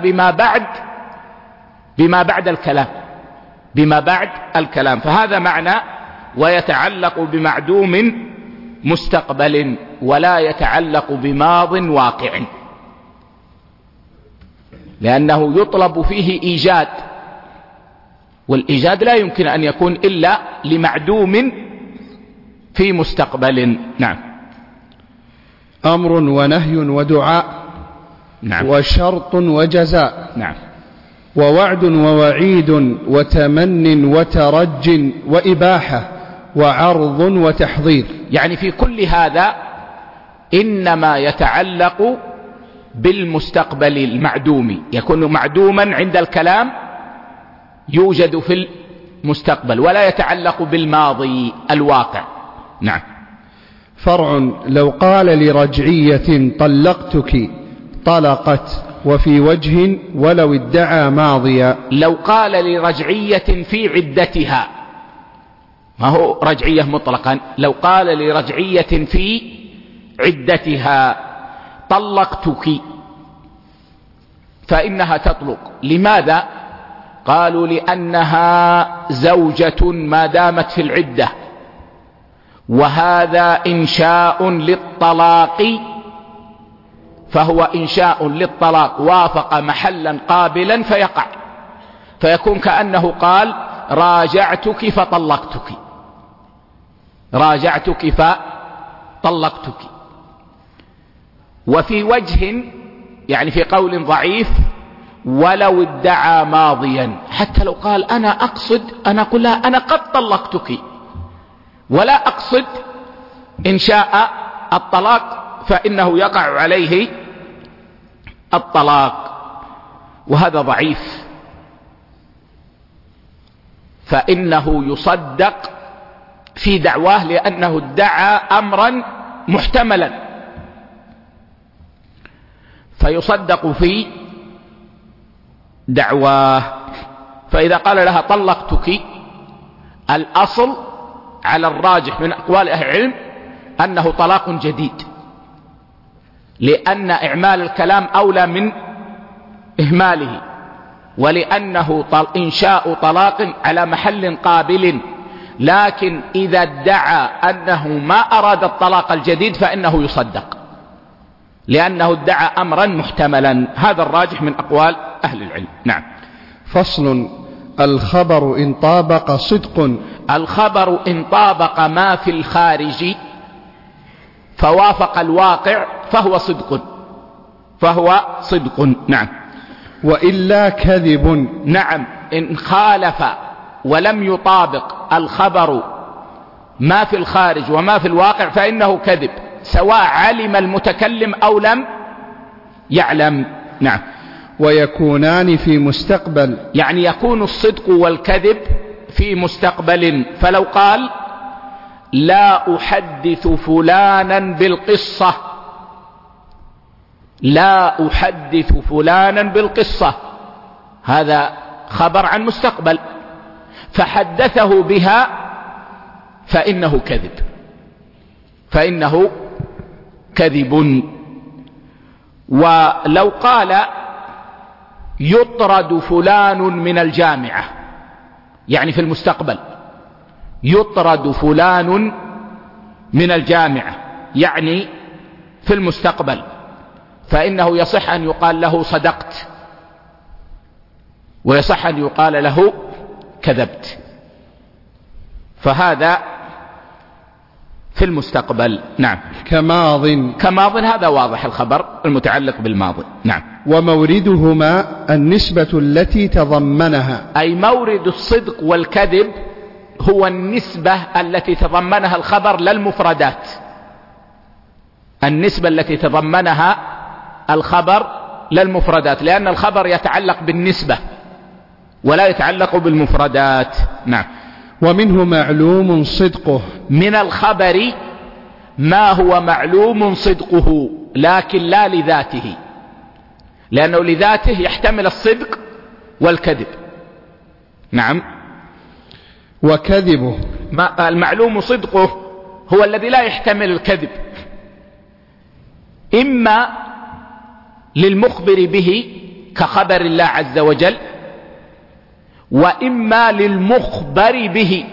بما بعد الكلام، بما بعد الكلام. فهذا معنى ويتعلق بمعدوم مستقبل، ولا يتعلق بماض واقع، لأنه يطلب فيه إيجاد، والإيجاد لا يمكن أن يكون إلا لمعدوم في مستقبل. نعم. أمر ونهي ودعاء. نعم. وشرط وجزاء. نعم. ووعد ووعيد وتمن وترج وإباحة وعرض وتحضير. يعني في كل هذا إنما يتعلق بالمستقبل المعدوم، يكون معدوما عند الكلام، يوجد في المستقبل، ولا يتعلق بالماضي الواقع. نعم. فرع: لو قال لرجعية طلقتك طلقت، وفي وجه ولو ادعى ماضيا. لو قال لرجعية في عدتها، ما هو رجعية مطلقا، لو قال لرجعية في عدتها طلقتك، فإنها تطلق. لماذا؟ قالوا لأنها زوجة ما دامت في العدة، وهذا إنشاء للطلاق، فهو إنشاء للطلاق وافق محلا قابلا فيقع، فيكون كأنه قال راجعتك فطلقتك، راجعتك فطلقتك. وفي وجه يعني في قول ضعيف ولو ادعى ماضيا، حتى لو قال أنا أقصد، أنا أقول لها أنا قد طلقتك، ولا أقصد إن شاء الطلاق فإنه يقع عليه الطلاق، وهذا ضعيف، فإنه يصدق في دعواه لأنه ادعى أمرا محتملا، فيصدق في دعواه. فإذا قال لها طلقتك، الأصل على الراجح من أقوال أهل العلم أنه طلاق جديد، لأن إعمال الكلام أولى من إهماله، ولأنه إنشاء طلاق على محل قابل. لكن إذا ادعى أنه ما أراد الطلاق الجديد فإنه يصدق، لأنه ادعى أمرا محتملا. هذا الراجح من أقوال أهل العلم. نعم. فصل: الخبر إن طابق صدق. الخبر إن طابق ما في الخارج فوافق الواقع فهو صدق، فهو صدق. نعم. وإلا كذب. نعم، إن خالف ولم يطابق الخبر ما في الخارج وما في الواقع فإنه كذب، سواء علم المتكلم أو لم يعلم. نعم. ويكونان في مستقبل، يعني يكون الصدق والكذب في مستقبل. فلو قال لا أحدث فلانا بالقصة، لا أحدث فلانا بالقصة، هذا خبر عن مستقبل، فحدثه بها فإنه كذب، فإنه كذب. ولو قال يطرد فلان من الجامعة، يعني في المستقبل، يطرد فلان من الجامعة يعني في المستقبل، فإنه يصح أن يقال له صدقت، ويصح أن يقال له كذبت، فهذا في المستقبل. نعم. كماض هذا واضح، الخبر المتعلق بالماضي. نعم. وموردهما النسبة التي تضمنها، أي مورد الصدق والكذب هو النسبة التي تضمنها الخبر لا المفردات، النسبة التي تضمنها الخبر لا المفردات، لأن الخبر يتعلق بالنسبة ولا يتعلق بالمفردات. نعم. ومنه معلوم صدقه، من الخبر ما هو معلوم صدقه لكن لا لذاته، لأنه لذاته يحتمل الصدق والكذب. نعم. وكذبه، المعلوم صدقه هو الذي لا يحتمل الكذب، إما للمخبر به كخبر الله عز وجل، وإما للمخبر به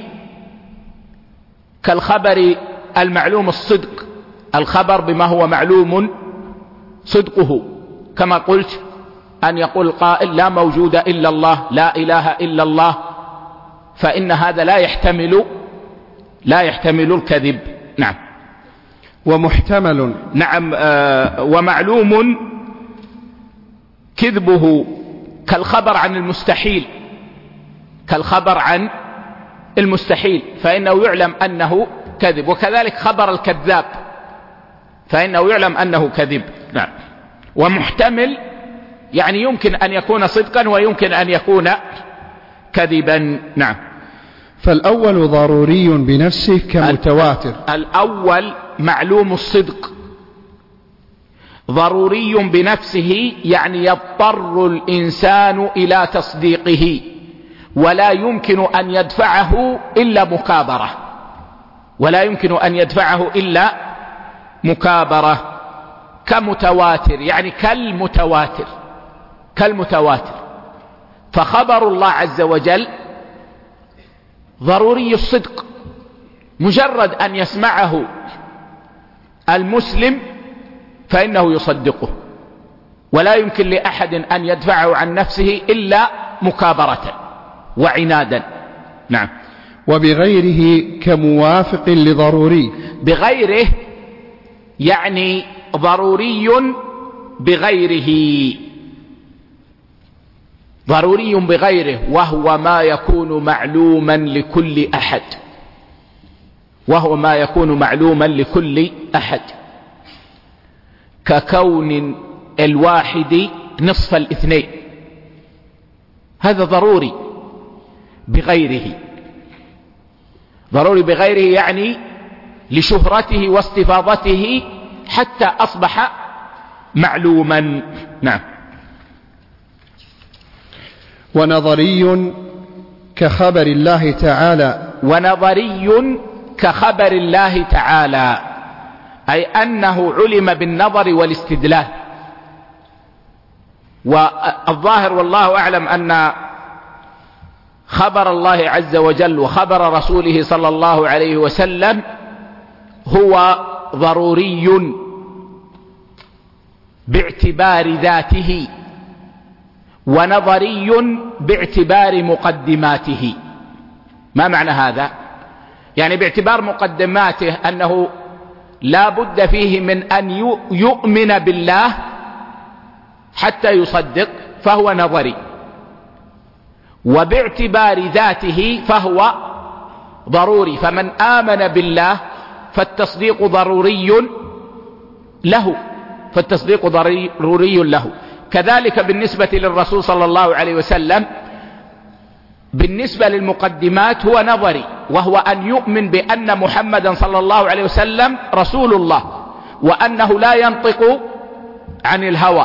كالخبر المعلوم الصدق، الخبر بما هو معلوم صدقه، كما قلت أن يقول القائل لا موجود إلا الله، لا إله إلا الله، فإن هذا لا يحتمل الكذب. نعم. ومحتمل، نعم. ومعلوم كذبه كالخبر عن المستحيل، كالخبر عن المستحيل فإنه يعلم أنه كذب، وكذلك خبر الكذاب فإنه يعلم أنه كذب. نعم. ومحتمل يعني يمكن أن يكون صدقا ويمكن أن يكون كذبا. نعم. فالأول ضروري بنفسه كمتواتر، الأول معلوم الصدق ضروري بنفسه، يعني يضطر الإنسان إلى تصديقه، ولا يمكن أن يدفعه إلا مكابرة، ولا يمكن أن يدفعه إلا مكابرة. كمتواتر يعني كالمتواتر. فخبر الله عز وجل ضروري الصدق، مجرد أن يسمعه المسلم فإنه يصدقه، ولا يمكن لأحد أن يدفعه عن نفسه إلا مكابرة وعنادا. نعم. وبغيره كموافق لضروري، بغيره يعني ضروري بغيره، ضروري بغيره، وهو ما يكون معلوما لكل أحد، وهو ما يكون معلوما لكل أحد، ككون الواحد نصف الاثنين، هذا ضروري بغيره. ضروري بغيره يعني لشهرته واستفاضته حتى أصبح معلوما. نعم. ونظري كخبر الله تعالى. ونظري كخبر الله تعالى، أي أنه علم بالنظر والاستدلال. والظاهر والله أعلم أن خبر الله عز وجل وخبر رسوله صلى الله عليه وسلم هو ضروري باعتبار ذاته، ونظري باعتبار مقدماته. ما معنى هذا؟ يعني باعتبار مقدماته أنه لا بد فيه من أن يؤمن بالله حتى يصدق، فهو نظري. وباعتبار ذاته فهو ضروري، فمن آمن بالله فالتصديق ضروري له، فالتصديق ضروري له. كذلك بالنسبة للرسول صلى الله عليه وسلم، بالنسبة للمقدمات هو نظري، وهو أن يؤمن بأن محمدا صلى الله عليه وسلم رسول الله، وأنه لا ينطق عن الهوى،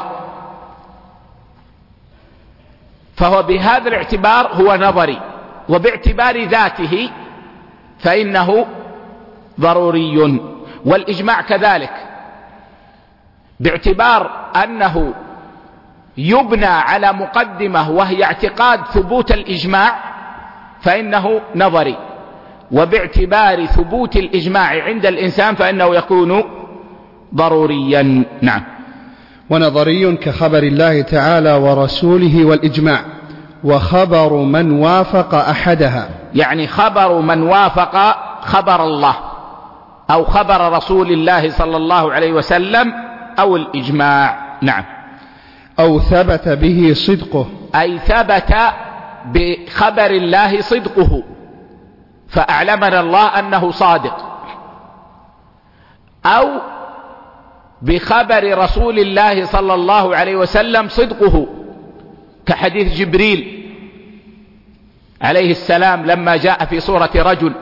فهو بهذا الاعتبار هو نظري. وباعتبار ذاته فإنه ضروري. والإجماع كذلك، باعتبار أنه يبنى على مقدمة وهي اعتقاد ثبوت الإجماع فإنه نظري، وباعتبار ثبوت الإجماع عند الإنسان فإنه يكون ضروريا. نعم. ونظري كخبر الله تعالى ورسوله والإجماع، وخبر من وافق أحدها، يعني خبر من وافق خبر الله أو خبر رسول الله صلى الله عليه وسلم أو الإجماع. نعم. أو ثبت به صدقه، أي ثبت بخبر الله صدقه، فأعلمنا الله أنه صادق. أو بخبر رسول الله صلى الله عليه وسلم صدقه، كحديث جبريل عليه السلام لما جاء في صورة رجل.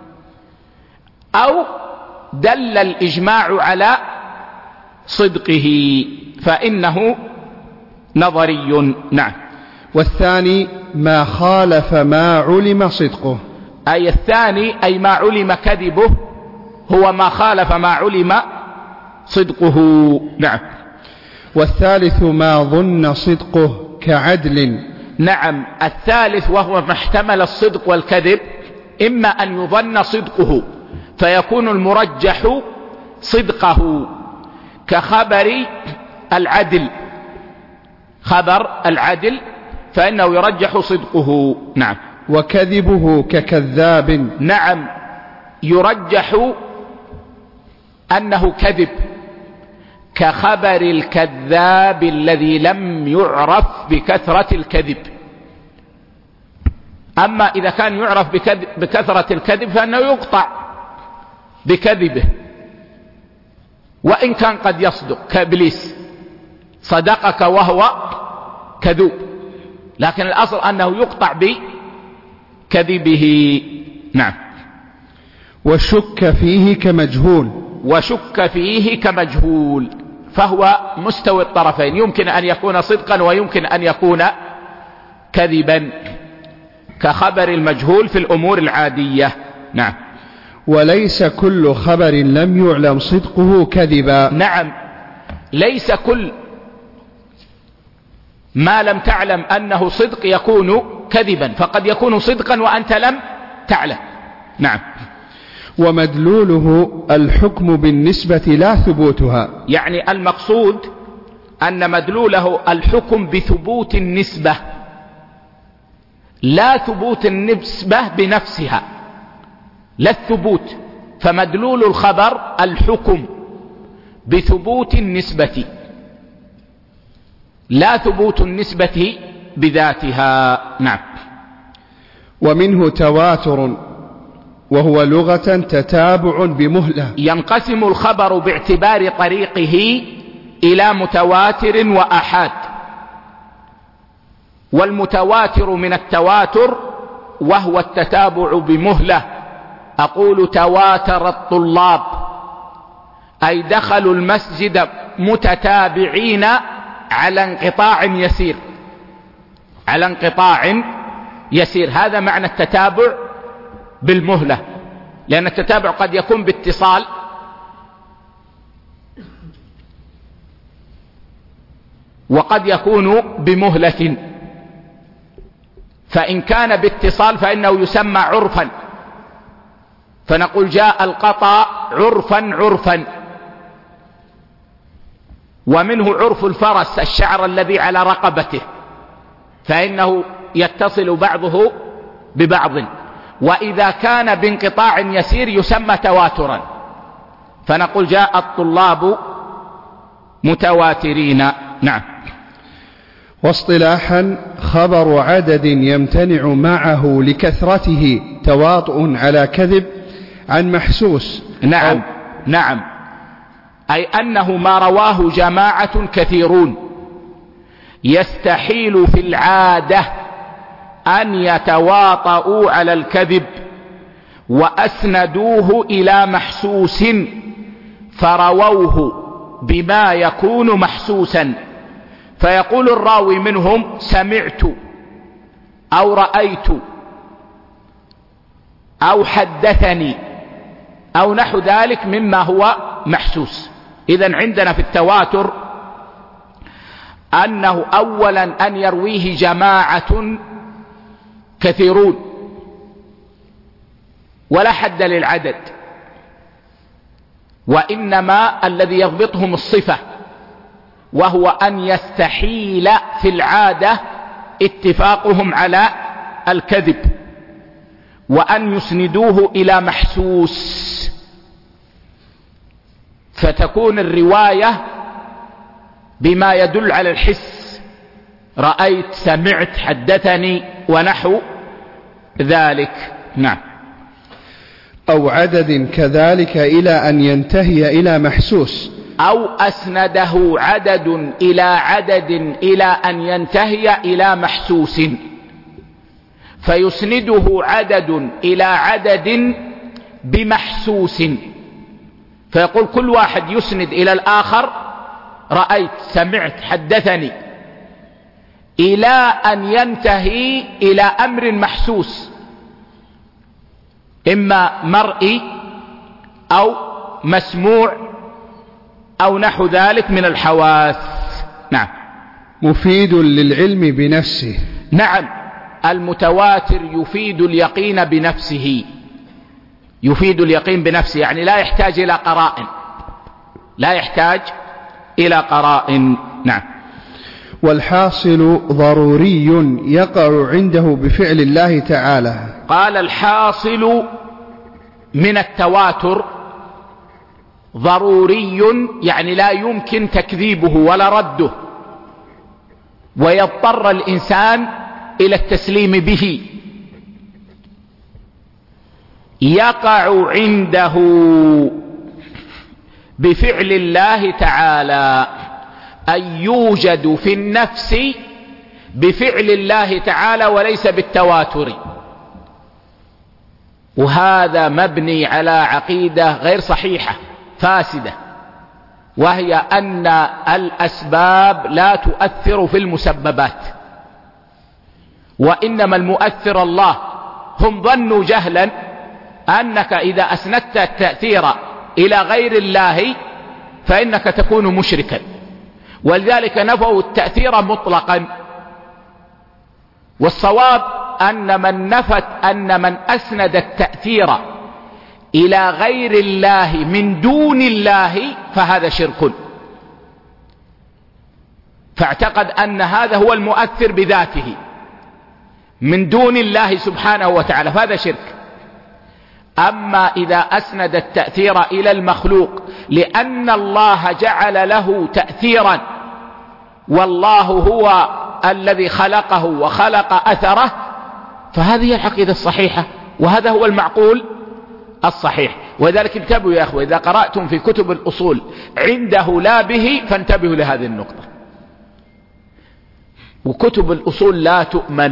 أو دل الإجماع على صدقه فإنه نظري. نعم. والثاني ما خالف ما علم صدقه، أي الثاني أي ما علم كذبه هو ما خالف ما علم صدقه. نعم. والثالث ما ظن صدقه كعدل. نعم. الثالث وهو ما احتمل الصدق والكذب، إما أن يظن صدقه فيكون المرجح صدقه، كخبر العدل، خبر العدل فإنه يرجح صدقه. نعم. وكذبه ككذاب. نعم، يرجح أنه كذب، كخبر الكذاب الذي لم يعرف بكثرة الكذب. أما إذا كان يعرف بكثرة الكذب فإنه يقطع بكذبه، وإن كان قد يصدق، كإبليس صدقك وهو كذوب، لكن الأصل أنه يقطع بكذبه. نعم. وشك فيه كمجهول. وشك فيه كمجهول، فهو مستوي الطرفين، يمكن أن يكون صدقا ويمكن أن يكون كذبا، كخبر المجهول في الأمور العادية. نعم. وليس كل خبر لم يعلم صدقه كذبا. نعم، ليس كل ما لم تعلم أنه صدق يكون كذبا، فقد يكون صدقا وأنت لم تعلم. نعم. ومدلوله الحكم بالنسبة لا ثبوتها، يعني المقصود أن مدلوله الحكم بثبوت النسبة لا ثبوت النسبة بنفسها، لا الثبوت، فمدلول الخبر الحكم بثبوت النسبة لا ثبوت النسبة بذاتها. نعم. ومنه تواتر وهو لغة تتابع بمهلة. ينقسم الخبر باعتبار طريقه إلى متواتر وآحاد، والمتواتر من التواتر وهو التتابع بمهلة. أقول تواتر الطلاب، أي دخلوا المسجد متتابعين على انقطاع يسير، على انقطاع يسير. هذا معنى التتابع بالمهلة، لأن التتابع قد يكون باتصال وقد يكون بمهلة. فإن كان باتصال فإنه يسمى عرفا، فنقول جاء القطا عرفا عرفا. ومنه عرف الفرس، الشعر الذي على رقبته، فإنه يتصل بعضه ببعض. وإذا كان بانقطاع يسير يسمى تواترا، فنقول جاء الطلاب متواترين. نعم. واصطلاحا خبر عدد يمتنع معه لكثرته تواطؤ على كذب عن محسوس. نعم نعم، أي أنه ما رواه جماعة كثيرون يستحيل في العادة أن يتواطؤوا على الكذب، وأسندوه إلى محسوس فرووه بما يكون محسوسا، فيقول الراوي منهم سمعت أو رأيت أو حدثني أو نحو ذلك مما هو محسوس. إذن عندنا في التواتر أنه أولا أن يرويه جماعة كثيرون ولا حد للعدد، وإنما الذي يضبطهم الصفة، وهو أن يستحيل في العادة اتفاقهم على الكذب، وأن يسندوه إلى محسوس، فتكون الرواية بما يدل على الحس، رأيت سمعت حدثني ونحو ذلك. نعم. أو عدد كذلك إلى أن ينتهي إلى محسوس، أو أسنده عدد إلى عدد إلى أن ينتهي إلى محسوس، فيسنده عدد إلى عدد بمحسوس، فيقول كل واحد يسند إلى الآخر رأيت سمعت حدثني، إلى أن ينتهي إلى أمر محسوس، إما مرئي أو مسموع أو نحو ذلك من الحواس. نعم. مفيد للعلم بنفسه. نعم، المتواتر يفيد اليقين بنفسه، يفيد اليقين بنفسه، يعني لا يحتاج إلى قرائن، لا يحتاج إلى قرائن. نعم. والحاصل ضروري يقع عنده بفعل الله تعالى. قال الحاصل من التواتر ضروري، يعني لا يمكن تكذيبه ولا رده، ويضطر الإنسان إلى التسليم به. يقع عنده بفعل الله تعالى، أن يوجد في النفس بفعل الله تعالى وليس بالتواتر. وهذا مبني على عقيدة غير صحيحة فاسدة، وهي أن الأسباب لا تؤثر في المسببات، وإنما المؤثر الله. هم ظنوا جهلا أنك إذا أسندت التأثير إلى غير الله فإنك تكون مشركا، ولذلك نفوا التأثير مطلقا. والصواب أن من نفت أن من أسند التأثير إلى غير الله من دون الله فهذا شرك، فاعتقد أن هذا هو المؤثر بذاته من دون الله سبحانه وتعالى، فهذا شرك. أما إذا أسند التأثير إلى المخلوق لأن الله جعل له تأثيرا، والله هو الذي خلقه وخلق أثره، فهذه العقيدة الصحيحة، وهذا هو المعقول الصحيح. وذلك انتبهوا يا أخوة، إذا قرأتم في كتب الأصول عنده لا به فانتبهوا لهذه النقطة. وكتب الأصول لا تؤمن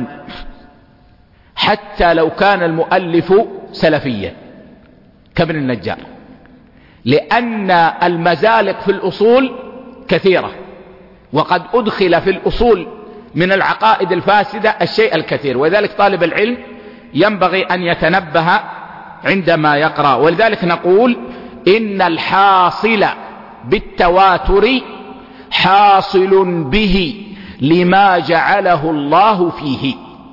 حتى لو كان المؤلف سلفيا كابن النجار، لأن المزالق في الأصول كثيرة، وقد أدخل في الأصول من العقائد الفاسدة الشيء الكثير، وذلك طالب العلم ينبغي أن يتنبه عندما يقرأ. ولذلك نقول إن الحاصل بالتواتر حاصل به لما جعله الله فيه،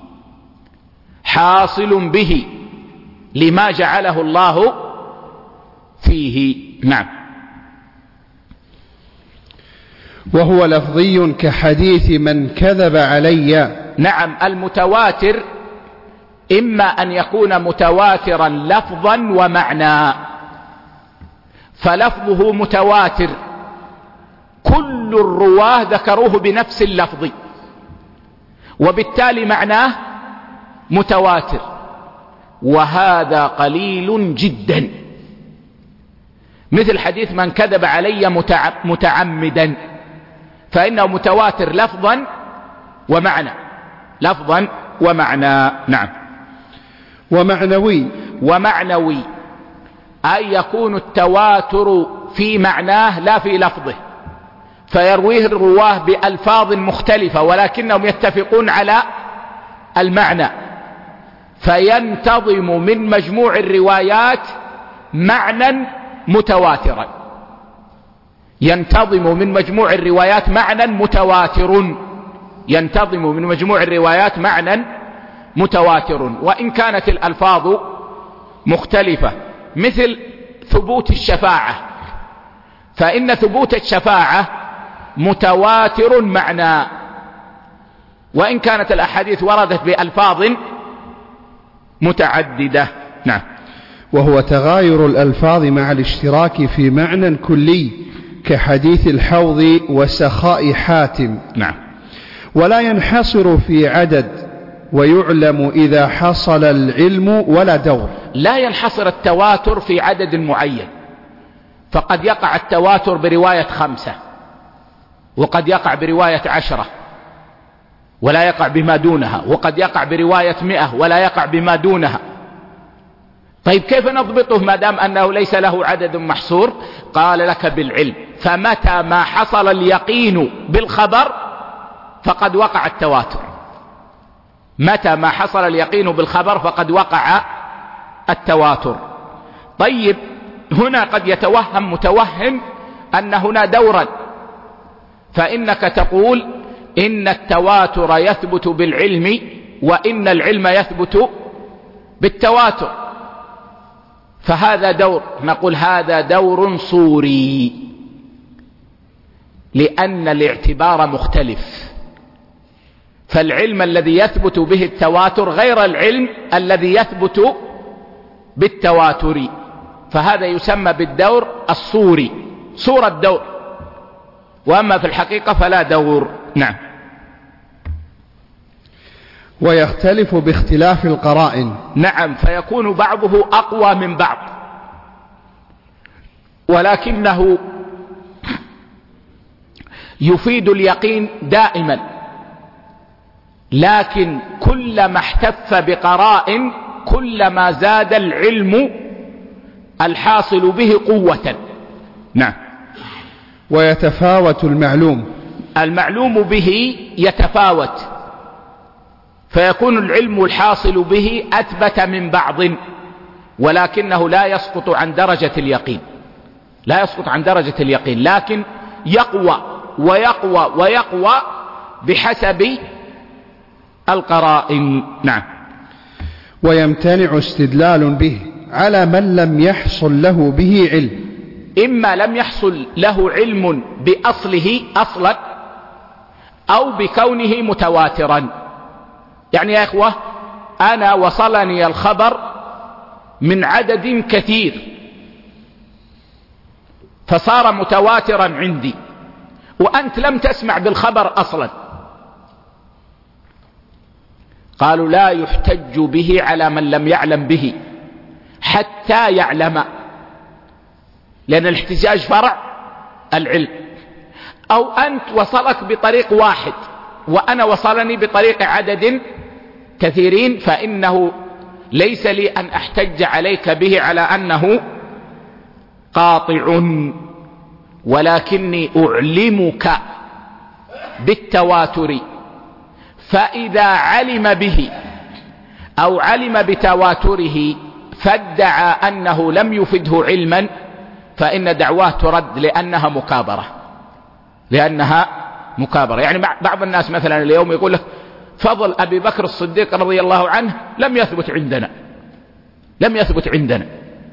حاصل به لما جعله الله فيه. نعم. وهو لفظي كحديث من كذب علي. نعم، المتواتر إما أن يكون متواترا لفظا ومعنى، فلفظه متواتر كل الرواه ذكروه بنفس اللفظ، وبالتالي معناه متواتر، وهذا قليل جدا، مثل حديث من كذب علي متعمدا، فإنه متواتر لفظا ومعنى، لفظا ومعنى. نعم. ومعنوي أي يكون التواتر في معناه لا في لفظه، فيرويه الرواه بألفاظ مختلفة ولكنهم يتفقون على المعنى، فينتظم من مجموع الروايات معنى متواترا، ينتظم من مجموع الروايات معنى متواتر، ينتظم من مجموع الروايات معنى متواتر، وإن كانت الألفاظ مختلفة، مثل ثبوت الشفاعة، فإن ثبوت الشفاعة متواتر معنى، وإن كانت الأحاديث وردت بألفاظ متعددة. نعم. وهو تغاير الألفاظ مع الاشتراك في معنى كلي كحديث الحوض وسخاء حاتم. نعم. ولا ينحصر في عدد، ويعلم إذا حصل العلم ولا دور. لا ينحصر التواتر في عدد معين، فقد يقع التواتر برواية 5، وقد يقع برواية 10 ولا يقع بما دونها، وقد يقع برواية 100 ولا يقع بما دونها. طيب كيف نضبطه ما دام أنه ليس له عدد محصور؟ قال لك بالعلم، فمتى ما حصل اليقين بالخبر فقد وقع التواتر، متى ما حصل اليقين بالخبر فقد وقع التواتر. طيب هنا قد يتوهم متوهم أن هنا دورا، فإنك تقول إن التواتر يثبت بالعلم وإن العلم يثبت بالتواتر، فهذا دور. نقول هذا دور صوري، لأن الاعتبار مختلف، فالعلم الذي يثبت به التواتر غير العلم الذي يثبت بالتواتر، فهذا يسمى بالدور الصوري، صورة دور، وأما في الحقيقة فلا دور. نعم. ويختلف باختلاف القرائن. نعم، فيكون بعضه أقوى من بعض، ولكنه يفيد اليقين دائما، لكن كلما احتف بقرائن كلما زاد العلم الحاصل به قوة. نعم. ويتفاوت المعلوم به يتفاوت، فيكون العلم الحاصل به أثبت من بعض، ولكنه لا يسقط عن درجة اليقين، لا يسقط عن درجة اليقين، لكن يقوى ويقوى ويقوى بحسب القرائن. نعم. ويمتنع استدلال به على من لم يحصل له به علم، إما لم يحصل له علم بأصله أصلا أو بكونه متواترا. يعني يا إخوة أنا وصلني الخبر من عدد كثير فصار متواترا عندي، وأنت لم تسمع بالخبر أصلا، قالوا لا يحتج به على من لم يعلم به حتى يعلم، لأن الاحتجاج فرع العلم. أو أنت وصلك بطريق واحد وأنا وصلني بطريق عدد كثيرين، فإنه ليس لي أن أحتج عليك به على أنه قاطع، ولكني أعلمك بالتواتر. فإذا علم به أو علم بتواتره فادعى أنه لم يفده علما، فإن دعواه ترد لأنها مكابرة. يعني بعض الناس مثلا اليوم يقول لك فضل أبي بكر الصديق رضي الله عنه لم يثبت عندنا.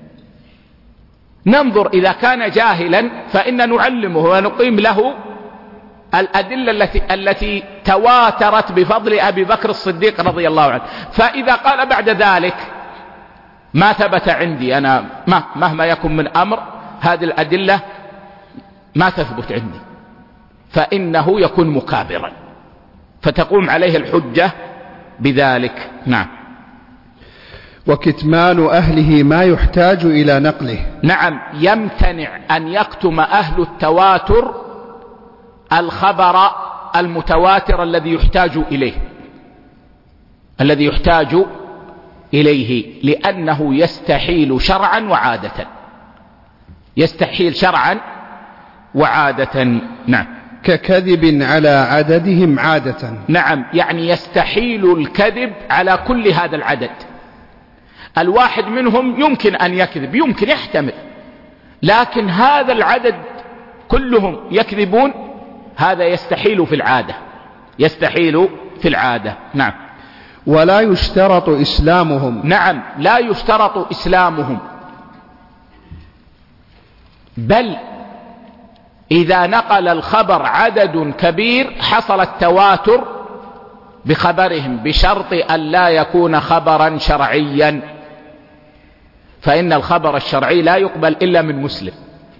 ننظر إذا كان جاهلا فإن نعلمه ونقيم له الأدلة التي تواترت بفضل أبي بكر الصديق رضي الله عنه. فإذا قال بعد ذلك ما ثبت عندي أنا، مهما يكن من أمر، هذه الأدلة ما تثبت عندي، فإنه يكون مكابرا، فتقوم عليه الحجة بذلك. نعم. وكتمان أهله ما يحتاج إلى نقله. نعم، يمتنع أن يكتم أهل التواتر الخبر المتواتر الذي يحتاج إليه، لأنه يستحيل شرعا وعادة. نعم. ككذب على عددهم عادة. نعم، يعني يستحيل الكذب على كل هذا العدد. الواحد منهم يمكن أن يكذب، يمكن يحتمل، لكن هذا العدد كلهم يكذبون، هذا يستحيل في العادة. نعم. ولا يشترط إسلامهم. نعم، لا يشترط إسلامهم، بل إذا نقل الخبر عدد كبير حصل التواتر بخبرهم، بشرط أن لا يكون خبرا شرعيا، فإن الخبر الشرعي لا يقبل إلا من مسلم،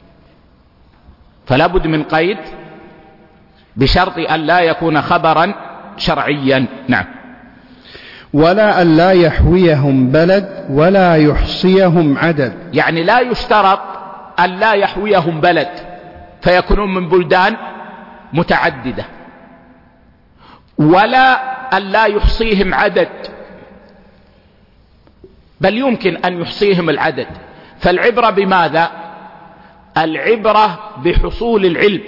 فلا بد من قيد بشرط أن لا يكون خبرا شرعيا. نعم. ولا أن لا يحويهم بلد ولا يحصيهم عدد. يعني لا يشترط أن لا يحويهم بلد فيكونون من بلدان متعددة، ولا أن لا يحصيهم عدد، بل يمكن أن يحصيهم العدد. فالعبرة بماذا؟ العبرة بحصول العلم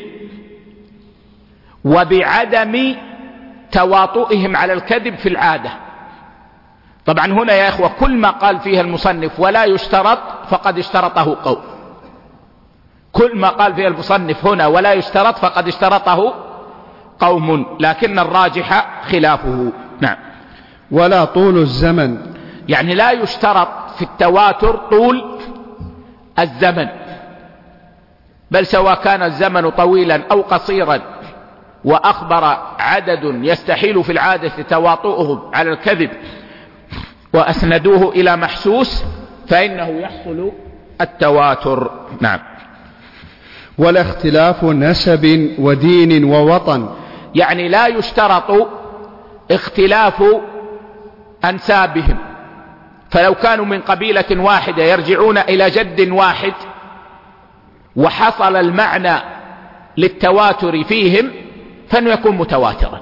وبعدم تواطؤهم على الكذب في العادة. طبعا هنا يا إخوة كل ما قال فيها المصنف ولا يشترط فقد اشترطه قوم، كل ما قال فيها المصنف هنا ولا يشترط فقد اشترطه قوم، لكن الراجح خلافه. نعم. ولا طول الزمن. يعني لا يشترط في التواتر طول الزمن، بل سواء كان الزمن طويلا أو قصيرا وأخبر عدد يستحيل في العادة تواطؤهم على الكذب وأسندوه إلى محسوس، فإنه يحصل التواتر. نعم. ولا اختلاف نسب ودين ووطن. يعني لا يشترط اختلاف أنسابهم، فلو كانوا من قبيلة واحدة يرجعون إلى جد واحد وحصل المعنى للتواتر فيهم فإنه يكون متواترا.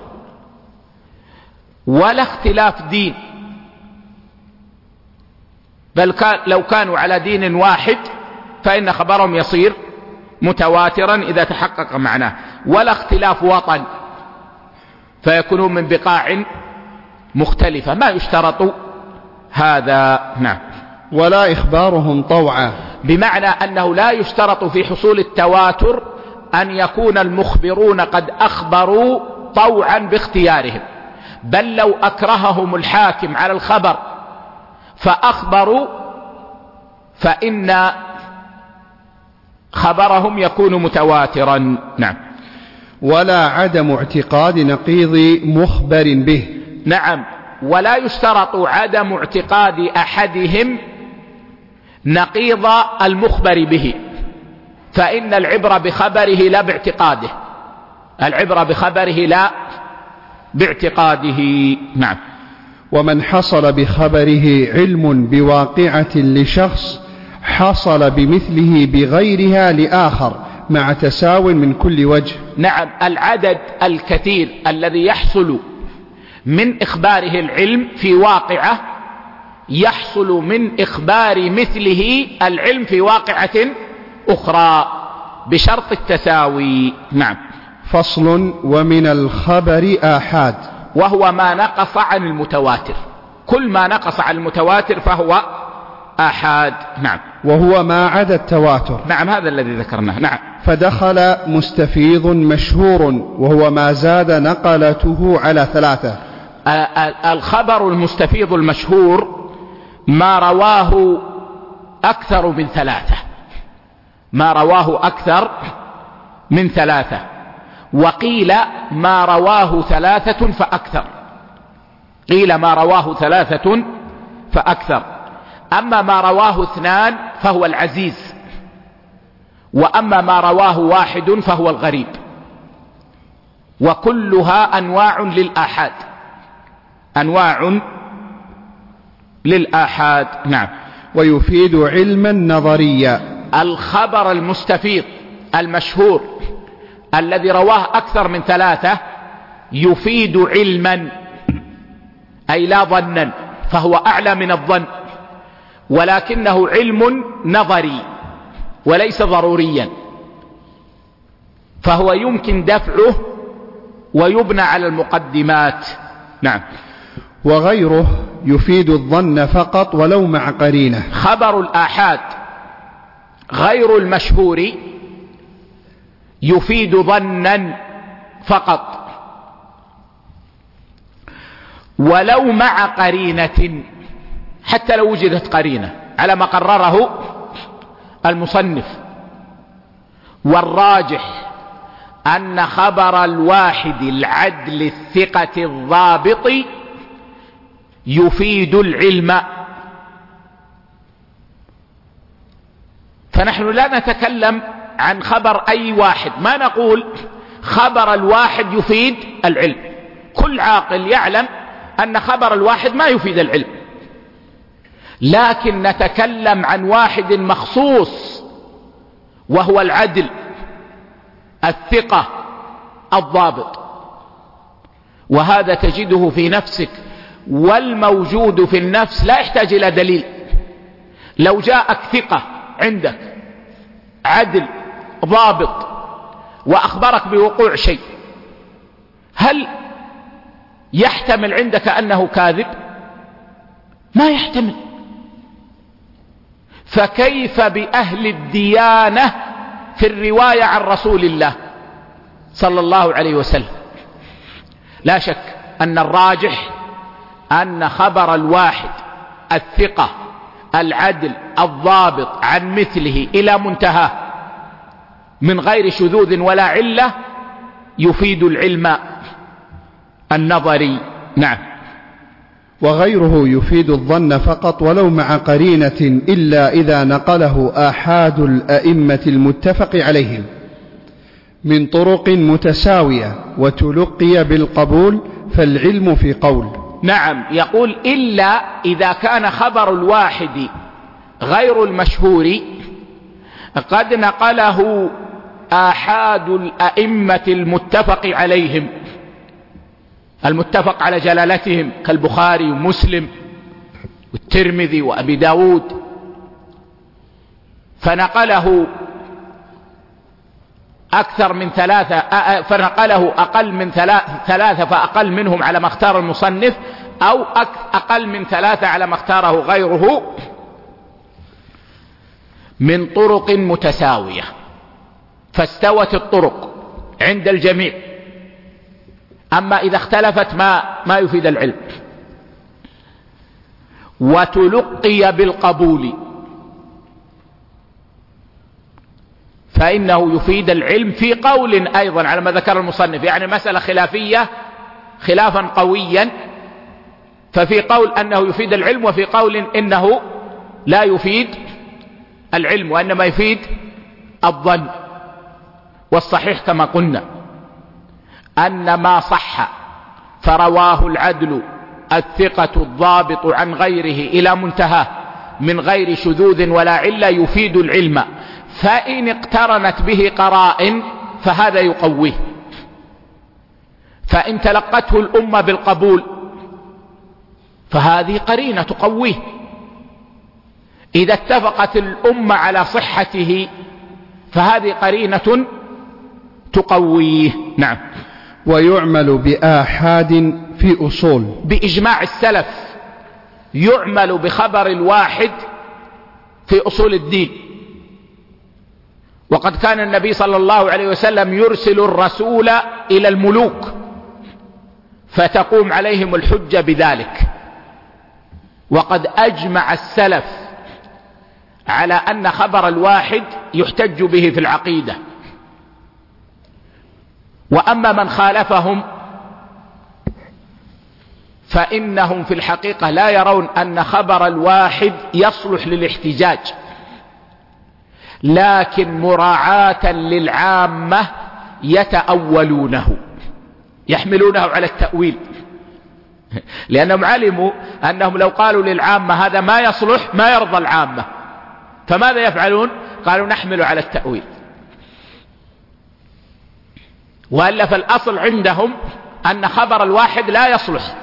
ولا اختلاف دين، بل لو كانوا على دين واحد فإن خبرهم يصير متواترا إذا تحقق معناه. ولا اختلاف وطن، فيكونون من بقاع مختلفة، ما يشترط هذا. نعم. ولا إخبارهم طوعا، بمعنى أنه لا يشترط في حصول التواتر أن يكون المخبرون قد أخبروا طوعا باختيارهم، بل لو أكرههم الحاكم على الخبر فأخبروا فإن خبرهم يكون متواترا. نعم. ولا عدم اعتقاد نقيض مخبر به. نعم. ولا يشترط عدم اعتقاد أحدهم نقيض المخبر به، فإن العبرة بخبره لا باعتقاده، العبرة بخبره لا باعتقاده. نعم. ومن حصل بخبره علم بواقعة لشخص حصل بمثله بغيرها لآخر مع تساو من كل وجه. نعم، العدد الكثير الذي يحصل من إخباره العلم في واقعة يحصل من إخبار مثله العلم في واقعة أخرى بشرط التساوي. نعم. فصل. ومن الخبر آحاد، وهو ما نقص عن المتواتر، كل ما نقص عن المتواتر فهو آحاد. نعم. وهو ما عدا التواتر. نعم، هذا الذي ذكرناه. نعم. فدخل مستفيض مشهور وهو ما زاد نقلته على 3. الخبر المستفيض المشهور ما رواه أكثر من 3، ما رواه أكثر من 3، وقيل ما رواه 3 فأكثر، قيل ما رواه 3 فأكثر. أما ما رواه 2 فهو العزيز، وأما ما رواه 1 فهو الغريب، وكلها أنواع للآحاد، أنواع للآحاد. نعم. ويفيد علما نظريا. الخبر المستفيض المشهور الذي رواه أكثر من 3 يفيد علما، أي لا ظنا، فهو أعلى من الظن، ولكنه علم نظري وليس ضروريا، فهو يمكن دفعه ويبنى على المقدمات. نعم. وغيره يفيد الظن فقط ولو مع قرينة. خبر الآحاد غير المشهور يفيد ظنا فقط ولو مع قرينة، حتى لو وجدت قرينة على ما قرره المصنف. والراجح أن خبر الواحد العدل الثقة الضابط يفيد العلم. فنحن لا نتكلم عن خبر أي واحد، ما نقول خبر الواحد يفيد العلم، كل عاقل يعلم أن خبر الواحد ما يفيد العلم، لكن نتكلم عن واحد مخصوص وهو العدل الثقة الضابط، وهذا تجده في نفسك، والموجود في النفس لا يحتاج إلى دليل. لو جاءك ثقة عندك عدل ضابط وأخبرك بوقوع شيء، هل يحتمل عندك أنه كاذب؟ ما يحتمل. فكيف بأهل الديانة في الرواية عن رسول الله صلى الله عليه وسلم؟ لا شك أن الراجح أن خبر الواحد الثقة العدل الضابط عن مثله إلى منتهى من غير شذوذ ولا علة يفيد العلم النظري. نعم. وغيره يفيد الظن فقط ولو مع قرينة إلا إذا نقله آحاد الأئمة المتفق عليهم من طرق متساوية وتلقي بالقبول، فالعلم في قول. نعم، يقول إلا إذا كان خبر الواحد غير المشهور قد نقله آحاد الأئمة المتفق عليهم، المتفق على جلالتهم كالبخاري ومسلم والترمذي وأبي داود، فنقله أكثر من 3، فنقله أقل من 3 فأقل منهم على ما اختار المصنف، أو أقل من 3 على ما اختاره غيره من طرق متساوية، فاستوت الطرق عند الجميع. أما إذا اختلفت ما يفيد العلم. وتلقي بالقبول، فإنه يفيد العلم في قول أيضا على ما ذكر المصنف، يعني مسألة خلافية خلافا قويا، ففي قول أنه يفيد العلم، وفي قول إنه لا يفيد العلم وإنما يفيد الظن. والصحيح كما قلنا أن ما صح فرواه العدل الثقة الضابط عن غيره إلى منتهاه من غير شذوذ ولا علة يفيد العلم، فإن اقترنت به قرائن فهذا يقويه. فإن تلقته الأمة بالقبول فهذه قرينة تقويه. إذا اتفقت الأمة على صحته فهذه قرينة تقويه. نعم. ويعمل بآحاد في أصول، بإجماع السلف يعمل بخبر الواحد في أصول الدين. وقد كان النبي صلى الله عليه وسلم يرسل الرسول إلى الملوك فتقوم عليهم الحجة بذلك. وقد أجمع السلف على أن خبر الواحد يحتج به في العقيدة. وأما من خالفهم فإنهم في الحقيقة لا يرون أن خبر الواحد يصلح للاحتجاج، لكن مراعاة للعامة يتأولونه، يحملونه على التأويل، لأنهم علموا أنهم لو قالوا للعامة هذا ما يصلح ما يرضى العامة، فماذا يفعلون؟ قالوا نحمل على التأويل. وإلا فالأصل عندهم أن خبر الواحد لا يصلح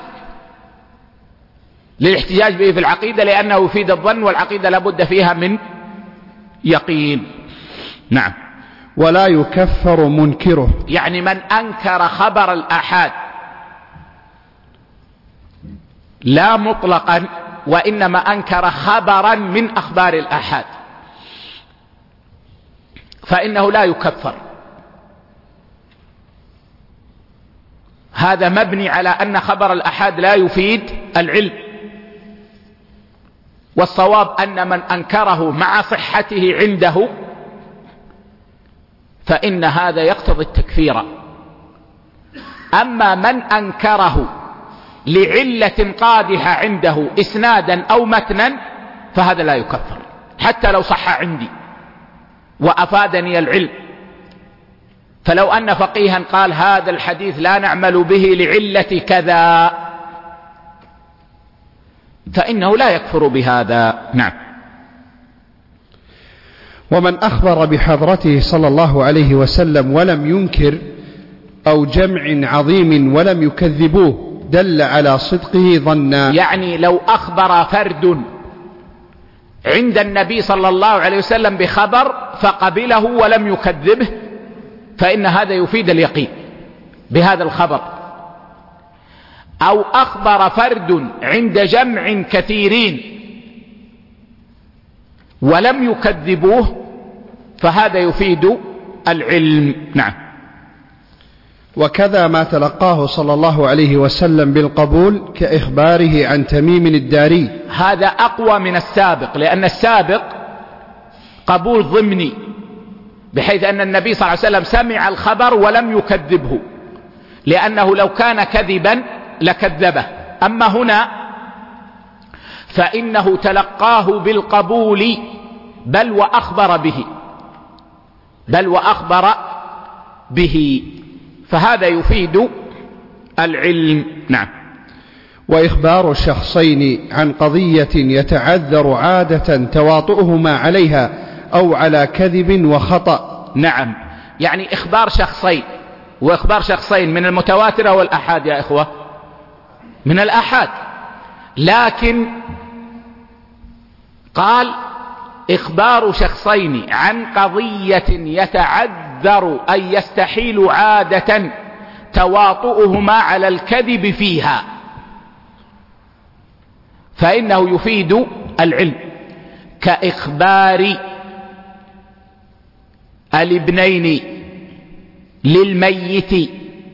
للاحتجاج به في العقيدة، لأنه يفيد الظن، والعقيدة لابد فيها من يقين. نعم. ولا يكفر منكره، يعني من أنكر خبر الآحاد لا مطلقا، وإنما أنكر خبرا من أخبار الآحاد فإنه لا يكفر. هذا مبني على أن خبر الآحاد لا يفيد العلم، والصواب أن من أنكره مع صحته عنده فإن هذا يقتضي التكفير. أما من أنكره لعلة قادحة عنده إسنادا أو متنا فهذا لا يكفر حتى لو صح عندي وأفادني العلم. فلو أن فقيها قال هذا الحديث لا نعمل به لعلة كذا فإنه لا يكفر بهذا. نعم. ومن أخبر بحضرته صلى الله عليه وسلم ولم ينكر، أو جمع عظيم ولم يكذبوه، دل على صدقه ظنا. يعني لو أخبر فرد عند النبي صلى الله عليه وسلم بخبر فقبله ولم يكذبه فإن هذا يفيد اليقين بهذا الخبر. أو أخبر فرد عند جمع كثيرين ولم يكذبوه فهذا يفيد العلم. نعم. وكذا ما تلقاه صلى الله عليه وسلم بالقبول كإخباره عن تميم الداري، هذا أقوى من السابق، لأن السابق قبول ضمني بحيث أن النبي صلى الله عليه وسلم سمع الخبر ولم يكذبه، لأنه لو كان كذبا لكذبه. أما هنا فإنه تلقاه بالقبول بل وأخبر به فهذا يفيد العلم. نعم. وإخبار الشخصين عن قضية يتعذر عادة تواطؤهما عليها أو على كذب وخطأ. نعم. يعني إخبار شخصين، وإخبار شخصين من المتواترة والأحاد يا إخوة، من الأحاد، لكن قال إخبار شخصين عن قضية يتعذر أي يستحيل عادة تواطؤهما على الكذب فيها فإنه يفيد العلم، كإخبار الابنين للميت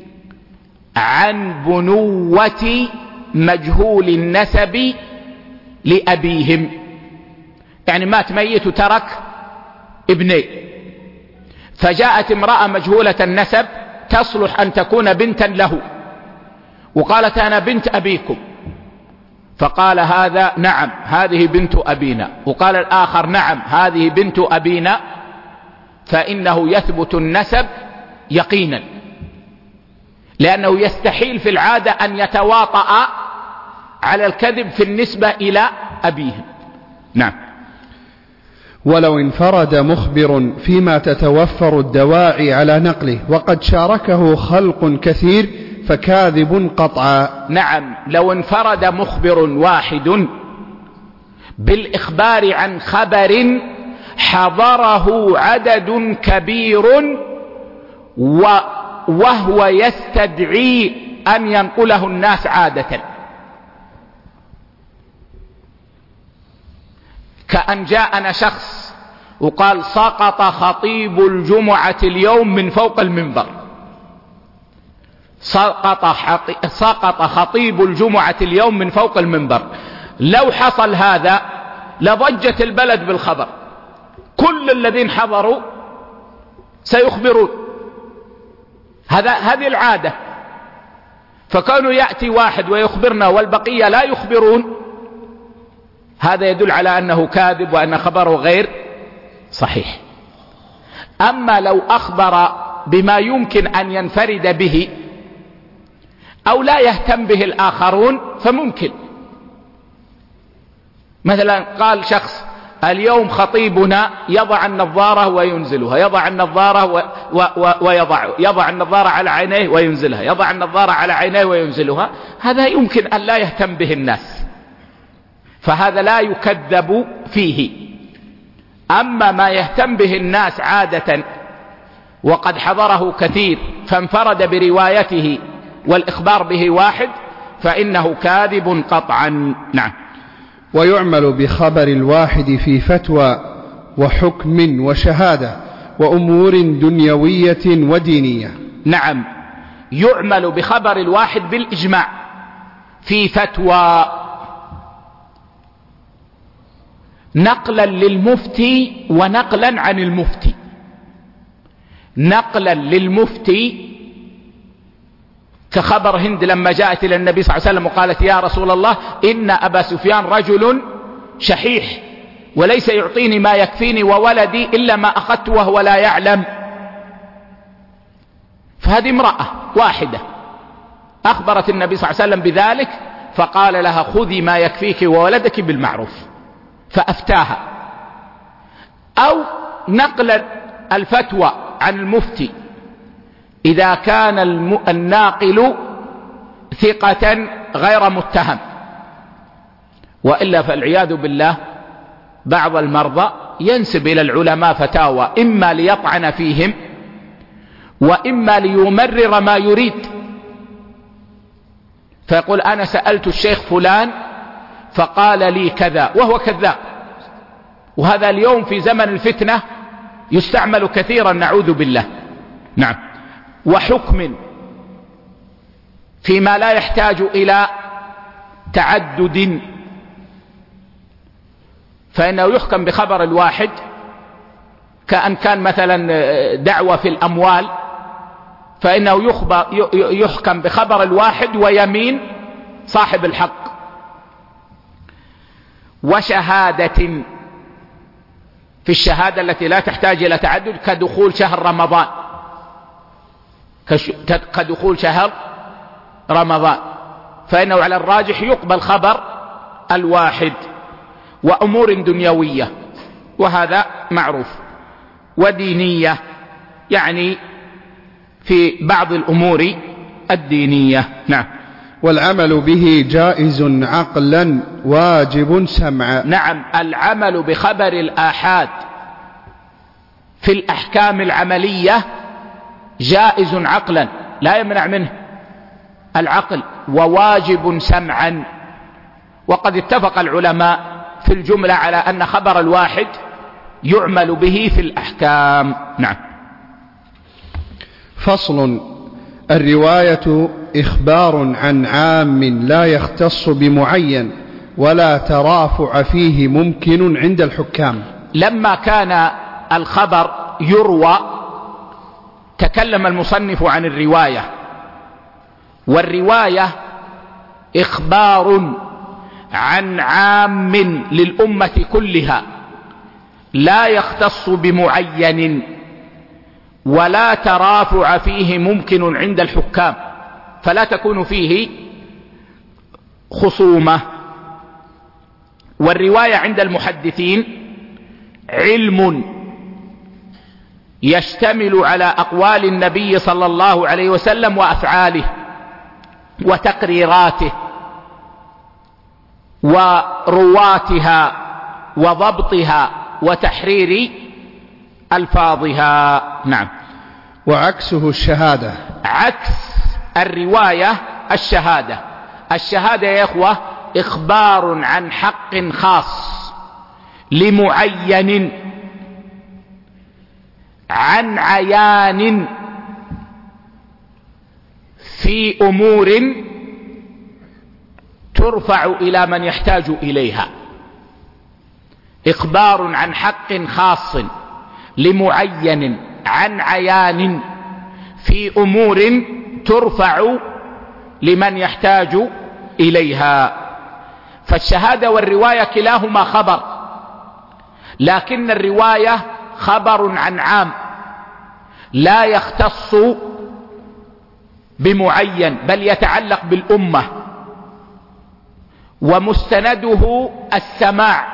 عن بنوة مجهول النسب لأبيهم. يعني مات ميت وترك ابنين، فجاءت امرأة مجهولة النسب تصلح أن تكون بنتا له وقالت أنا بنت أبيكم، فقال هذا نعم هذه بنت أبينا، وقال الآخر نعم هذه بنت أبينا، فإنه يثبت النسب يقينا، لأنه يستحيل في العادة أن يتواطأ على الكذب في النسبة إلى أبيهم. نعم. ولو انفرد مخبر فيما تتوفر الدواعي على نقله وقد شاركه خلق كثير فكاذب قطعا. نعم، لو انفرد مخبر واحد بالإخبار عن خبر حضره عدد كبير وهو يستدعي أن ينقله الناس عادة، كأن جاءنا شخص وقال سقط خطيب الجمعة اليوم من فوق المنبر، سقط خطيب الجمعة اليوم من فوق المنبر. لو حصل هذا لضجت البلد بالخبر، كل الذين حضروا سيخبرون، هذه العادة. فكانوا يأتي واحد ويخبرنا والبقية لا يخبرون، هذا يدل على أنه كاذب وأن خبره غير صحيح. أما لو أخبر بما يمكن أن ينفرد به أو لا يهتم به الآخرون فممكن. مثلا قال شخص اليوم خطيبنا يضع النظارة وينزلها، يضع النظارة يضع النظارة على عينيه وينزلها، يضع النظارة على عينيه وينزلها، هذا يمكن أن لا يهتم به الناس، فهذا لا يكذب فيه. أما ما يهتم به الناس عادة وقد حضره كثير فانفرد بروايته والإخبار به واحد فإنه كاذب قطعا. نعم. ويعمل بخبر الواحد في فتوى وحكم وشهادة وأمور دنيوية ودينية. نعم، يعمل بخبر الواحد بالإجماع في فتوى نقلا للمفتي ونقلا عن المفتي. نقلا للمفتي كخبر هند لما جاءت إلى النبي صلى الله عليه وسلم وقالت يا رسول الله إن أبا سفيان رجل شحيح وليس يعطيني ما يكفيني وولدي إلا ما أخذت وهو لا يعلم. فهذه امرأة واحدة أخبرت النبي صلى الله عليه وسلم بذلك فقال لها خذي ما يكفيك وولدك بالمعروف فأفتاها. أو نقل الفتوى عن المفتي إذا كان الناقل ثقة غير متهم، وإلا فالعياذ بالله بعض المرضى ينسب إلى العلماء فتاوى إما ليطعن فيهم وإما ليمرر ما يريد، فيقول أنا سألت الشيخ فلان فقال لي كذا وهو كذاب. وهذا اليوم في زمن الفتنة يستعمل كثيرا نعوذ بالله. نعم. وحكم فيما لا يحتاج إلى تعدد، فإنه يحكم بخبر الواحد كأن كان مثلا دعوة في الأموال فإنه يحكم بخبر الواحد ويمين صاحب الحق. وشهادة في الشهادة التي لا تحتاج إلى تعدد كدخول شهر رمضان، كدخول شهر رمضان فإنه على الراجح يقبل خبر الواحد. وأمور دنيوية وهذا معروف، ودينية يعني في بعض الأمور الدينية. نعم. والعمل به جائز عقلا واجب سمعا. نعم، العمل بخبر الآحاد في الأحكام العملية جائز عقلا لا يمنع منه العقل، وواجب سمعا. وقد اتفق العلماء في الجملة على أن خبر الواحد يعمل به في الأحكام. نعم. فصل. الرواية إخبار عن عام لا يختص بمعين ولا ترافع فيه ممكن عند الحكام. لما كان الخبر يروى تكلم المصنف عن الرواية، والرواية إخبار عن عام للأمة كلها لا يختص بمعين ولا ترافع فيه ممكن عند الحكام، فلا تكون فيه خصومة. والرواية عند المحدثين علم يشتمل على أقوال النبي صلى الله عليه وسلم وأفعاله وتقريراته ورواتها وضبطها وتحرير ألفاظها. نعم. وعكسه الشهادة. عكس الرواية الشهادة. الشهادة يا إخوة إخبار عن حق خاص لمعين عن عيان في أمور ترفع إلى من يحتاج إليها. إخبار عن حق خاص لمعين عن عيان في أمور ترفع لمن يحتاج إليها. فالشهادة والرواية كلاهما خبر، لكن الرواية خبر عن عام لا يختص بمعين بل يتعلق بالأمة، ومستنده السماع.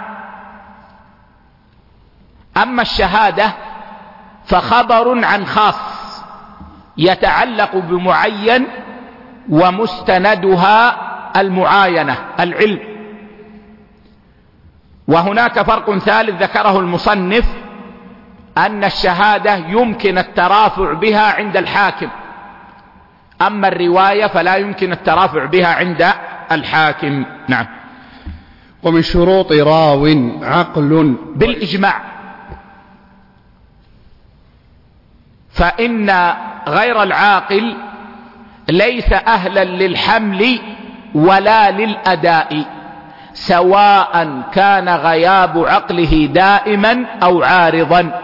أما الشهادة فخبر عن خاص يتعلق بمعين ومستندها المعاينة العلم. وهناك فرق ثالث ذكره المصنف، أن الشهادة يمكن الترافع بها عند الحاكم، أما الرواية فلا يمكن الترافع بها عند الحاكم. نعم. ومن شروط راو عقل بالإجماع، فإن غير العاقل ليس أهلا للحمل ولا للأداء، سواء كان غياب عقله دائما أو عارضا.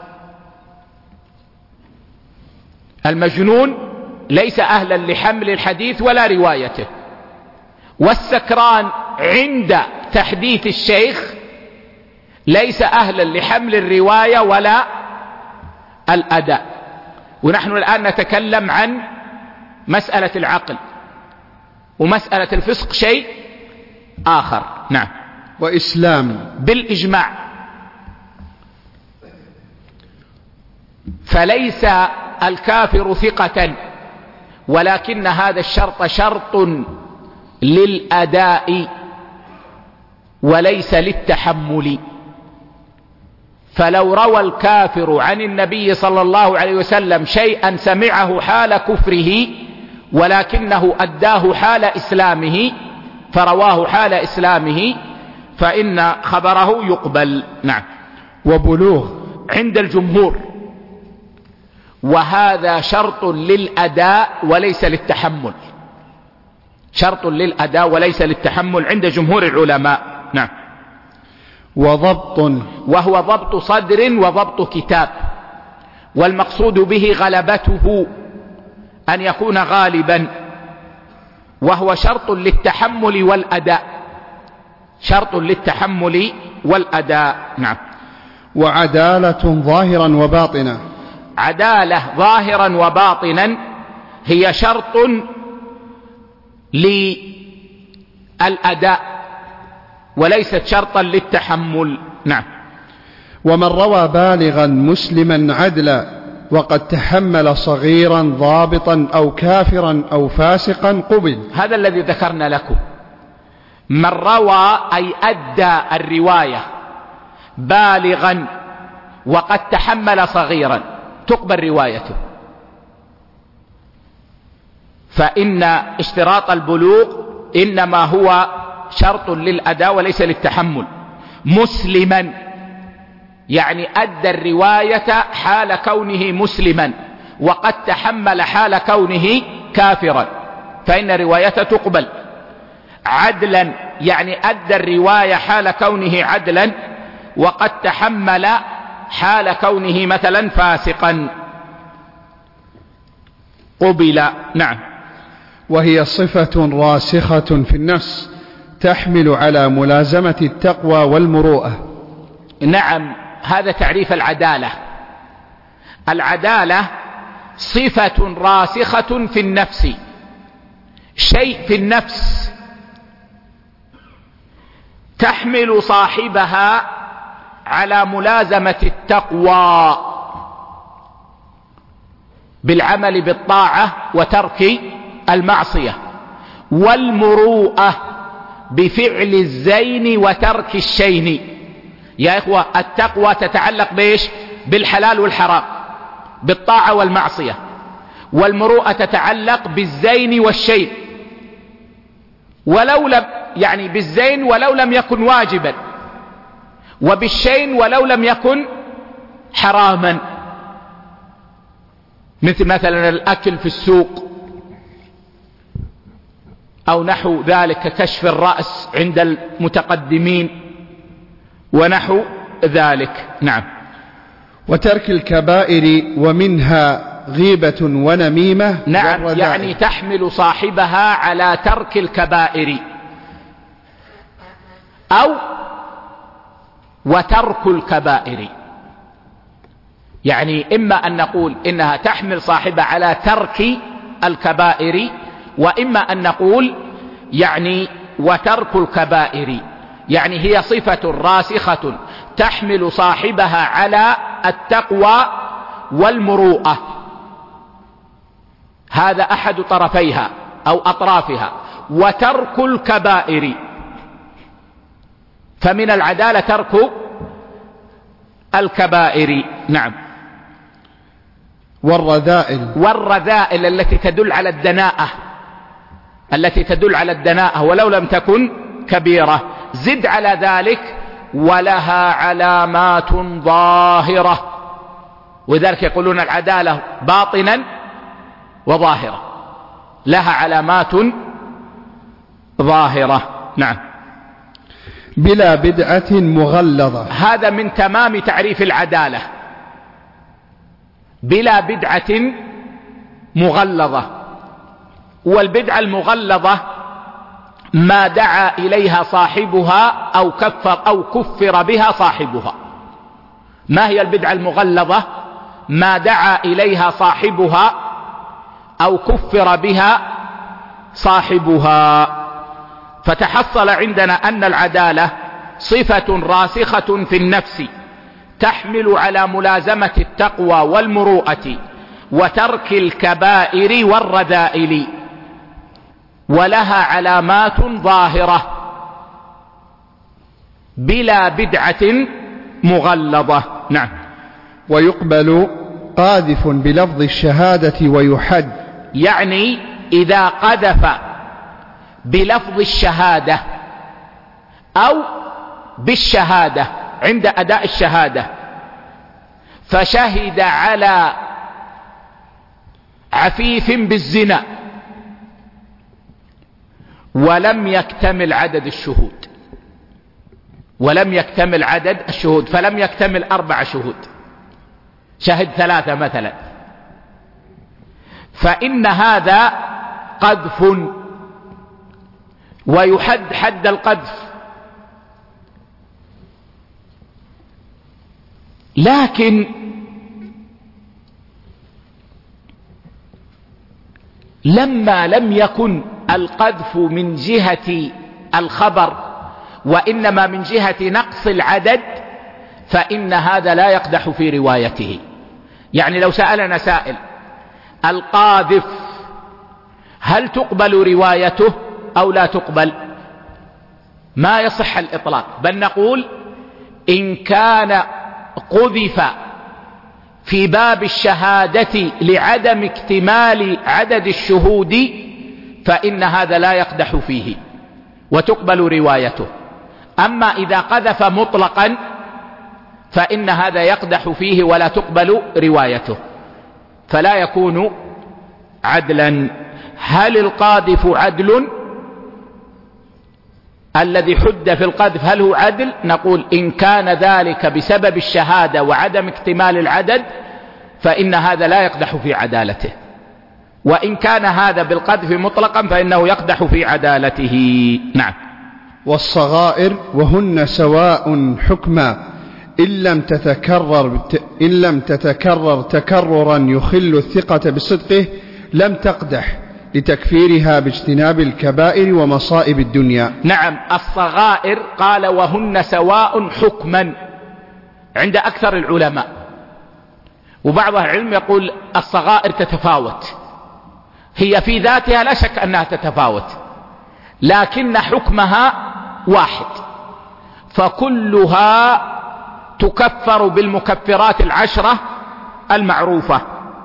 المجنون ليس أهلا لحمل الحديث ولا روايته، والسكران عند تحديث الشيخ ليس أهلا لحمل الرواية ولا الأداء. ونحن الآن نتكلم عن مسألة العقل، ومسألة الفسق شيء آخر. نعم. وإسلام بالإجماع، فليس الكافر ثقة، ولكن هذا الشرط شرط للأداء وليس للتحمل. فلو روى الكافر عن النبي صلى الله عليه وسلم شيئا سمعه حال كفره ولكنه أداه حال إسلامه، فرواه حال إسلامه، فإن خبره يقبل. نعم. وبلوغ عند الجمهور، وهذا شرط للأداء وليس للتحمل، شرط للأداء وليس للتحمل عند جمهور العلماء. نعم. وضبط، وهو ضبط صدر وضبط كتاب، والمقصود به غلبته، أن يكون غالبا، وهو شرط للتحمل والأداء، شرط للتحمل والأداء. نعم. وعدالة ظاهرا وباطنا، عدالة ظاهرا وباطنا هي شرط للأداء وليست شرطا للتحمل. نعم. ومن روى بالغا مسلما عدلا وقد تحمل صغيرا ضابطا أو كافرا أو فاسقا قبل. هذا الذي ذكرنا لكم. من روى أي أدى الرواية بالغا وقد تحمل صغيرا تقبل روايته، فإن اشتراط البلوغ إنما هو شرط للأداء وليس للتحمل. مسلما يعني أدى الرواية حال كونه مسلما وقد تحمل حال كونه كافرا، فإن روايته تقبل. عدلا يعني أدى الرواية حال كونه عدلا وقد تحمل حال كونه مثلا فاسقا قبل. نعم. وهي صفة راسخة في النفس تحمل على ملازمة التقوى والمروءة. نعم. هذا تعريف العدالة. العدالة صفة راسخة في النفس، شيء في النفس تحمل صاحبها على ملازمة التقوى بالعمل بالطاعة وترك المعصية، والمروءة بفعل الزين وترك الشين. يا إخوة، التقوى تتعلق بإيش؟ بالحلال والحرام، بالطاعة والمعصية. والمروءة تتعلق بالزين والشين، ولو لم يعني بالزين ولو لم يكن واجبا، وبالشين ولو لم يكن حراما، مثلا الأكل في السوق أو نحو ذلك، ككشف الرأس عند المتقدمين ونحو ذلك. نعم. وترك الكبائر ومنها غيبة ونميمة. نعم، يعني تحمل صاحبها على ترك الكبائر، أو وترك الكبائر. يعني إما أن نقول إنها تحمل صاحبها على ترك الكبائر، وإما أن نقول يعني وترك الكبائر، يعني هي صفة راسخة تحمل صاحبها على التقوى والمروءة. هذا أحد طرفيها أو أطرافها. وترك الكبائر، فمن العدالة ترك الكبائر. نعم. والرذائل التي تدل على الدناءة، التي تدل على الدناءة ولو لم تكن كبيرة. زد على ذلك ولها علامات ظاهرة، وذلك يقولون العدالة باطنا وظاهرة، لها علامات ظاهرة. نعم. بلا بدعة مغلظة، هذا من تمام تعريف العدالة، بلا بدعة مغلظة. والبدعة المغلظة ما دعا إليها صاحبها أو كفر بها صاحبها. ما هي البدعة المغلظة؟ ما دعا إليها صاحبها أو كفر بها صاحبها. فتحصل عندنا أن العدالة صفة راسخة في النفس تحمل على ملازمة التقوى والمروءة وترك الكبائر والرذائل، ولها علامات ظاهرة بلا بدعة مغلظة. نعم. ويقبل قاذف بلفظ الشهادة ويحد، يعني إذا قذف بلفظ الشهادة أو بالشهادة عند أداء الشهادة، فشهد على عفيف بالزنا ولم يكتمل عدد الشهود، فلم يكتمل 4 شهود، شهد 3 مثلا، فإن هذا قذف ويحد حد القذف. لكن لما لم يكن القذف من جهة الخبر وإنما من جهة نقص العدد، فإن هذا لا يقدح في روايته. يعني لو سألنا سائل القاذف هل تقبل روايته أو لا تقبل؟ ما يصح الإطلاق، بل نقول إن كان قذف في باب الشهادة لعدم اكتمال عدد الشهود فإن هذا لا يقدح فيه وتقبل روايته. أما إذا قذف مطلقا فإن هذا يقدح فيه ولا تقبل روايته، فلا يكون عدلا. هل القاذف عدل؟ الذي حد في القذف هل هو عدل؟ نقول إن كان ذلك بسبب الشهادة وعدم اكتمال العدد فإن هذا لا يقدح في عدالته، وإن كان هذا بالقذف مطلقا فإنه يقدح في عدالته. نعم. والصغائر وهن سواء حكما إن لم تتكرر تكررا يخل الثقة بصدقه لم تقدح، لتكفيرها باجتناب الكبائر ومصائب الدنيا. نعم، الصغائر قال وهن سواء حكما عند أكثر العلماء، وبعض العلم يقول الصغائر تتفاوت، هي في ذاتها لا شك أنها تتفاوت، لكن حكمها واحد، فكلها تكفر بالمكفرات العشرة المعروفة.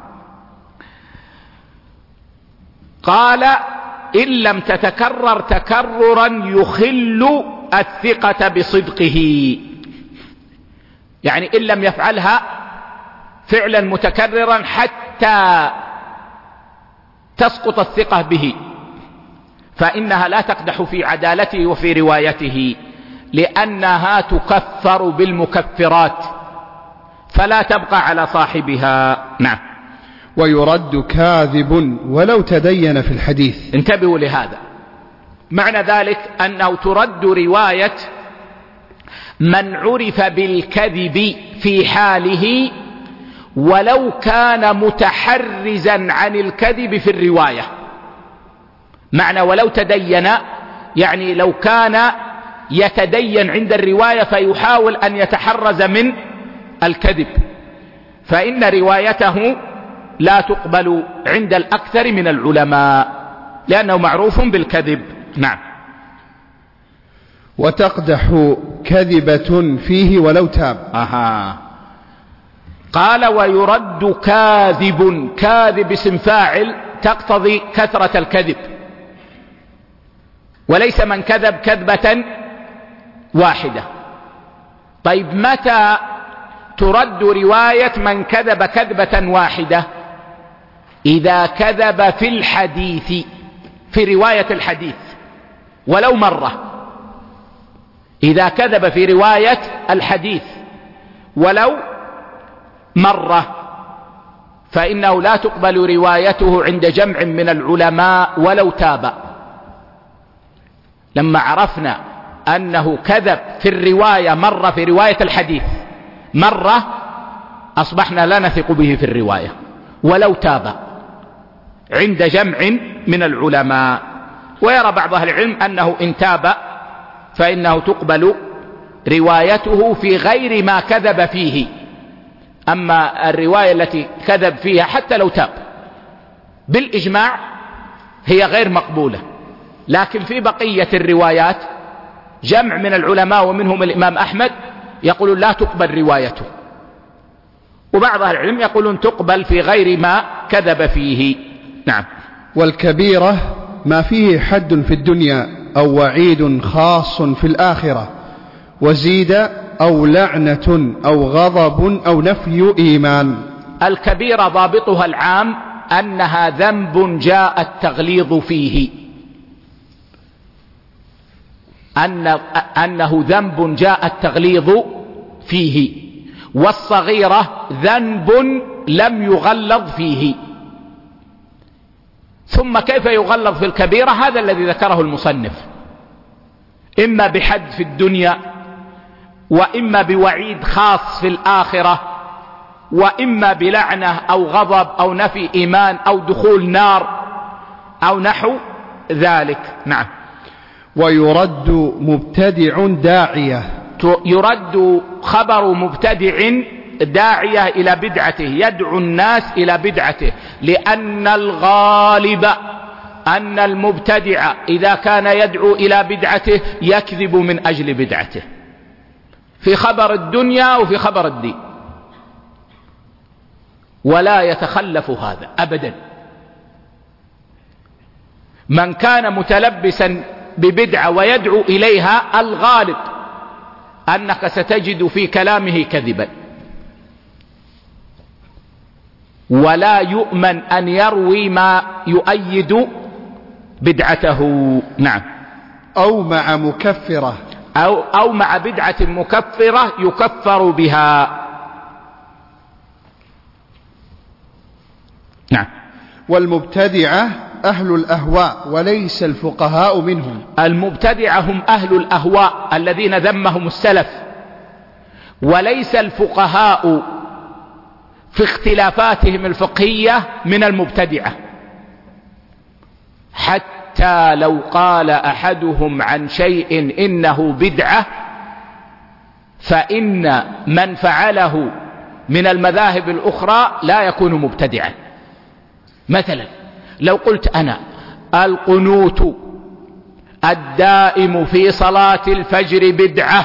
قال إن لم تتكرر تكررا يخل الثقة بصدقه، يعني إن لم يفعلها فعلا متكررا حتى تسقط الثقة به، فإنها لا تقدح في عدالته وفي روايته، لأنها تكفر بالمكفرات فلا تبقى على صاحبها. نعم. ويرد كاذب ولو تدين في الحديث. انتبهوا لهذا، معنى ذلك أنه ترد رواية من عرف بالكذب في حاله ولو كان متحرزا عن الكذب في الرواية. معنى ولو تدين يعني لو كان يتدين عند الرواية فيحاول أن يتحرز من الكذب، فإن روايته لا تقبل عند الأكثر من العلماء لأنه معروف بالكذب. نعم. وتقدح كذبة فيه ولو تاب. قال ويرد كاذب، كاذب اسم فاعل تقتضي كثرة الكذب، وليس من كذب كذبة واحدة. طيب متى ترد رواية من كذب كذبة واحدة؟ إذا كذب في الحديث، في رواية الحديث ولو مرة، إذا كذب في رواية الحديث ولو مرة فإنه لا تقبل روايته عند جمع من العلماء ولو تاب. لما عرفنا أنه كذب في الرواية مرة، في رواية الحديث مرة، أصبحنا لا نثق به في الرواية ولو تاب عند جمع من العلماء. ويرى بعض أهل العلم أنه إن تاب فإنه تقبل روايته في غير ما كذب فيه، أما الرواية التي كذب فيها حتى لو تاب بالإجماع هي غير مقبولة. لكن في بقية الروايات جمع من العلماء ومنهم الإمام أحمد يقولون لا تقبل روايته، وبعض أهل العلم يقولون تقبل في غير ما كذب فيه. نعم. والكبيرة ما فيه حد في الدنيا أو وعيد خاص في الآخرة، وزيد أو لعنة أو غضب أو نفي إيمان. الكبيرة ضابطها العام أنها ذنب جاء التغليظ فيه، أنه ذنب جاء التغليظ فيه، والصغيرة ذنب لم يغلظ فيه. ثم كيف يغلظ في الكبيرة؟ هذا الذي ذكره المصنف، إما بحد في الدنيا، وإما بوعيد خاص في الآخرة، وإما بلعنة أو غضب أو نفي إيمان أو دخول نار أو نحو ذلك. نعم. ويرد مبتدع داعية، يرد خبر مبتدع داعية إلى بدعته، يدعو الناس إلى بدعته، لأن الغالب أن المبتدع إذا كان يدعو إلى بدعته يكذب من أجل بدعته في خبر الدنيا وفي خبر الدين، ولا يتخلف هذا أبدا. من كان متلبسا ببدعة ويدعو إليها الغالب أنك ستجد في كلامه كذبا، ولا يؤمن أن يروي ما يؤيد بدعته. نعم. أو مع مكفرة، أو مع بدعة مكفرة يكفر بها. نعم. والمبتدعة أهل الأهواء وليس الفقهاء منهم. المبتدعة هم أهل الأهواء الذين ذمهم السلف، وليس الفقهاء في اختلافاتهم الفقهية من المبتدعة. حتى لو قال أحدهم عن شيء إنه بدعة فإن من فعله من المذاهب الأخرى لا يكون مبتدعا. مثلا لو قلت أنا القنوت الدائم في صلاة الفجر بدعة،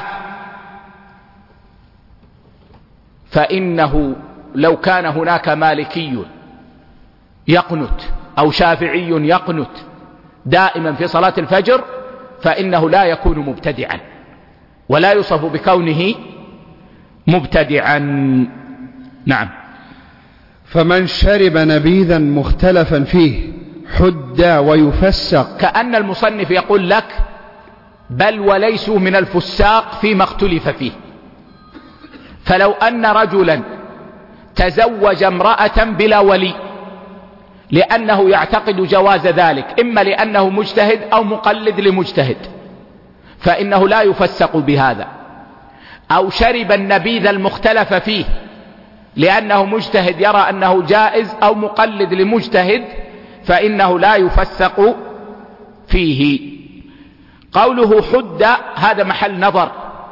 فإنه لو كان هناك مالكي يقنت أو شافعي يقنت دائما في صلاة الفجر فإنه لا يكون مبتدعا ولا يوصف بكونه مبتدعا. نعم. فمن شرب نبيذا مختلفا فيه حد ويفسق. كأن المصنف يقول لك بل وليسوا من الفساق فيما اختلف فيه. فلو أن رجلا تزوج امرأة بلا ولي لأنه يعتقد جواز ذلك، إما لأنه مجتهد أو مقلد لمجتهد، فإنه لا يفسق بهذا. أو شرب النبيذ المختلف فيه لأنه مجتهد يرى أنه جائز أو مقلد لمجتهد، فإنه لا يفسق فيه. قوله حد هذا محل نظر،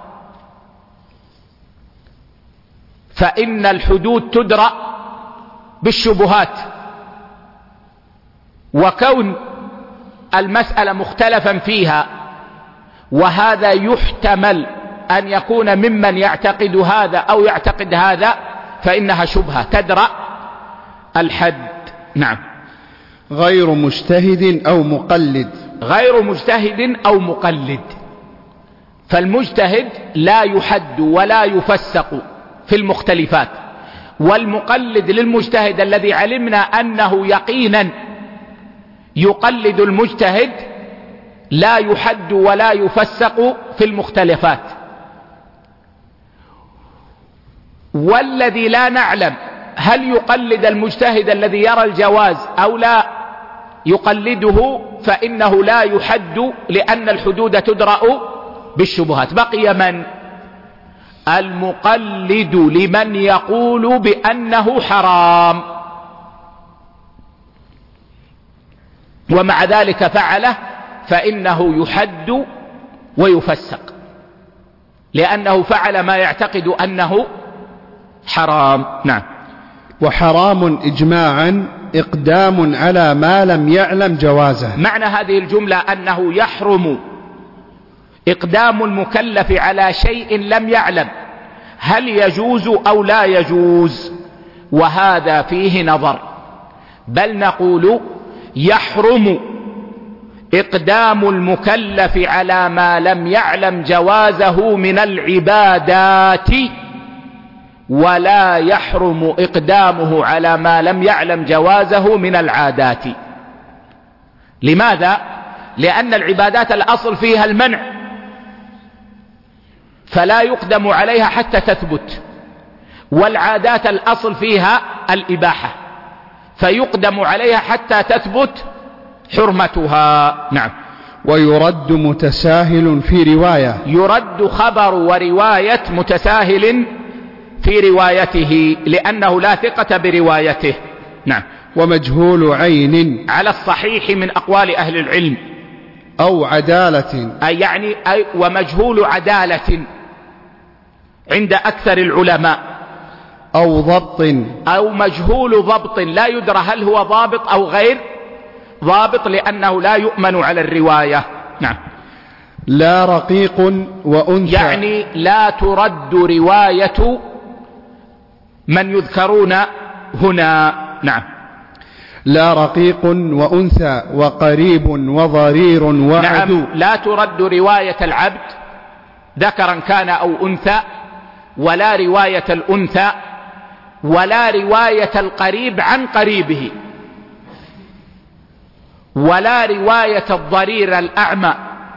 فإن الحدود تدرأ بالشبهات، وكون المسألة مختلفا فيها وهذا يحتمل أن يكون ممن يعتقد هذا أو يعتقد هذا فإنها شبهة تدرأ الحد. نعم. غير مجتهد أو مقلد. غير مجتهد أو مقلد، فالمجتهد لا يحد ولا يفسق في المختلفات، والمقلد للمجتهد الذي علمنا أنه يقينا يقلد المجتهد لا يحد ولا يفسق في المختلفات. والذي لا نعلم هل يقلد المجتهد الذي يرى الجواز أو لا يقلده فإنه لا يحد لأن الحدود تدرأ بالشبهات. بقي من؟ المقلد لمن يقول بأنه حرام ومع ذلك فعله، فإنه يحد ويفسق لأنه فعل ما يعتقد أنه حرام. نعم. وحرام إجماعا إقدام على ما لم يعلم جوازه. معنى هذه الجملة أنه يحرم إقدام المكلف على شيء لم يعلم هل يجوز أو لا يجوز، وهذا فيه نظر. بل نقول يحرم إقدام المكلف على ما لم يعلم جوازه من العبادات، ولا يحرم إقدامه على ما لم يعلم جوازه من العادات. لماذا؟ لأن العبادات الأصل فيها المنع، فلا يقدم عليها حتى تثبت، والعادات الأصل فيها الإباحة، فيقدم عليها حتى تثبت حرمتها. نعم. ويرد متساهل في رواية. يرد خبر ورواية متساهل في روايته لأنه لا ثقة بروايته. نعم. ومجهول عين على الصحيح من أقوال أهل العلم، أو عدالة، أي ومجهول عدالة عند أكثر العلماء، أو ضبط، أو مجهول ضبط لا يدرى هل هو ضابط أو غير ضابط لأنه لا يؤمن على الرواية. نعم. لا رقيق وأنثى، يعني لا ترد رواية من يذكرون هنا. نعم. لا رقيق وأنثى وقريب وضرير وعدو. نعم. لا ترد رواية العبد ذكرا كان أو أنثى، ولا رواية الأنثى، ولا رواية القريب عن قريبه، ولا رواية الضرير الأعمى،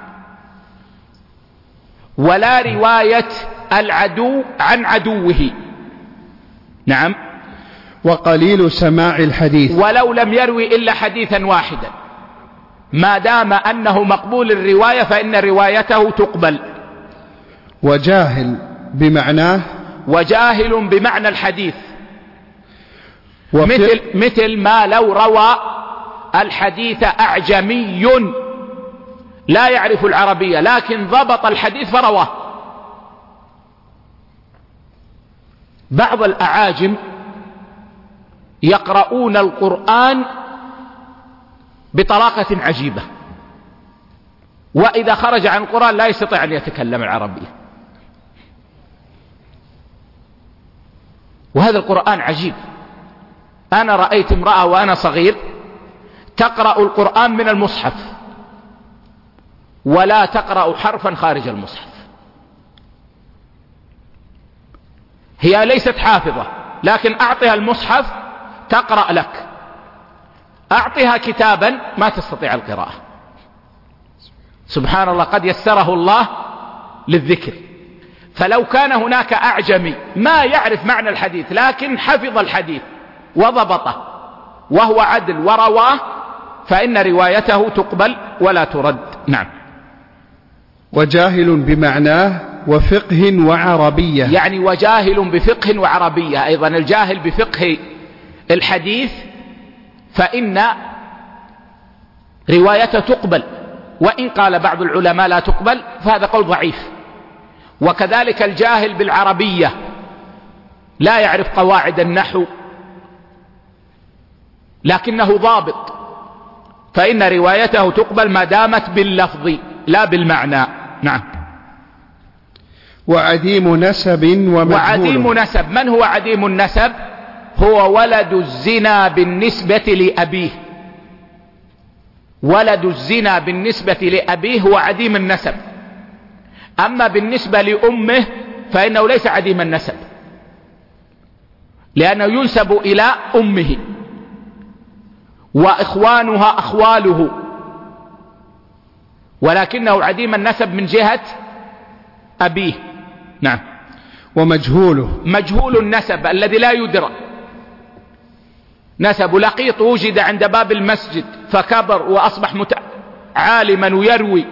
ولا رواية العدو عن عدوه. نعم. وقليل سماع الحديث، ولو لم يروي إلا حديثا واحدا ما دام أنه مقبول الرواية فإن روايته تقبل. وجاهل بمعناه، وجاهل بمعنى الحديث، مثل ما لو روى الحديث أعجمي لا يعرف العربية لكن ضبط الحديث فرواه. بعض الأعاجم يقرؤون القرآن بطلاقة عجيبة، وإذا خرج عن القرآن لا يستطيع أن يتكلم العربية. وهذا القرآن عجيب. أنا رأيت امرأة وأنا صغير تقرأ القرآن من المصحف ولا تقرأ حرفا خارج المصحف. هي ليست حافظة لكن أعطها المصحف تقرأ لك، أعطها كتابا ما تستطيع القراءة. سبحان الله، قد يسره الله للذكر. فلو كان هناك أعجمي ما يعرف معنى الحديث لكن حفظ الحديث وضبطه وهو عدل ورواه فإن روايته تقبل ولا ترد. نعم. وجاهل بمعناه وفقه وعربية، يعني وجاهل بفقه وعربية. أيضا الجاهل بفقه الحديث فإن روايته تقبل، وإن قال بعض العلماء لا تقبل فهذا قول ضعيف. وكذلك الجاهل بالعربية لا يعرف قواعد النحو لكنه ضابط فإن روايته تقبل ما دامت باللفظ لا بالمعنى. نعم. وعديم نسب ومجهول. وعديم نسب، من هو عديم النسب؟ هو ولد الزنا بالنسبة لأبيه. ولد الزنا بالنسبة لأبيه هو عديم النسب، أما بالنسبة لأمه فإنه ليس عديم النسب لأنه ينسب إلى أمه وإخوانها أخواله، ولكنه عديم النسب من جهة أبيه. نعم. ومجهوله، مجهول النسب الذي لا يدرى نسب. لقيط وجد عند باب المسجد فكبر وأصبح عالما ويروي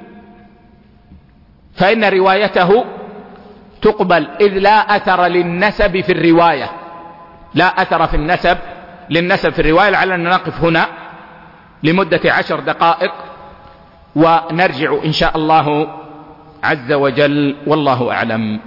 فإن روايته تقبل إذ لا أثر للنسب في الرواية، لا أثر في النسب للنسب في الرواية. لعلنا نقف هنا لمدة 10 دقائق ونرجع إن شاء الله عز وجل، والله أعلم.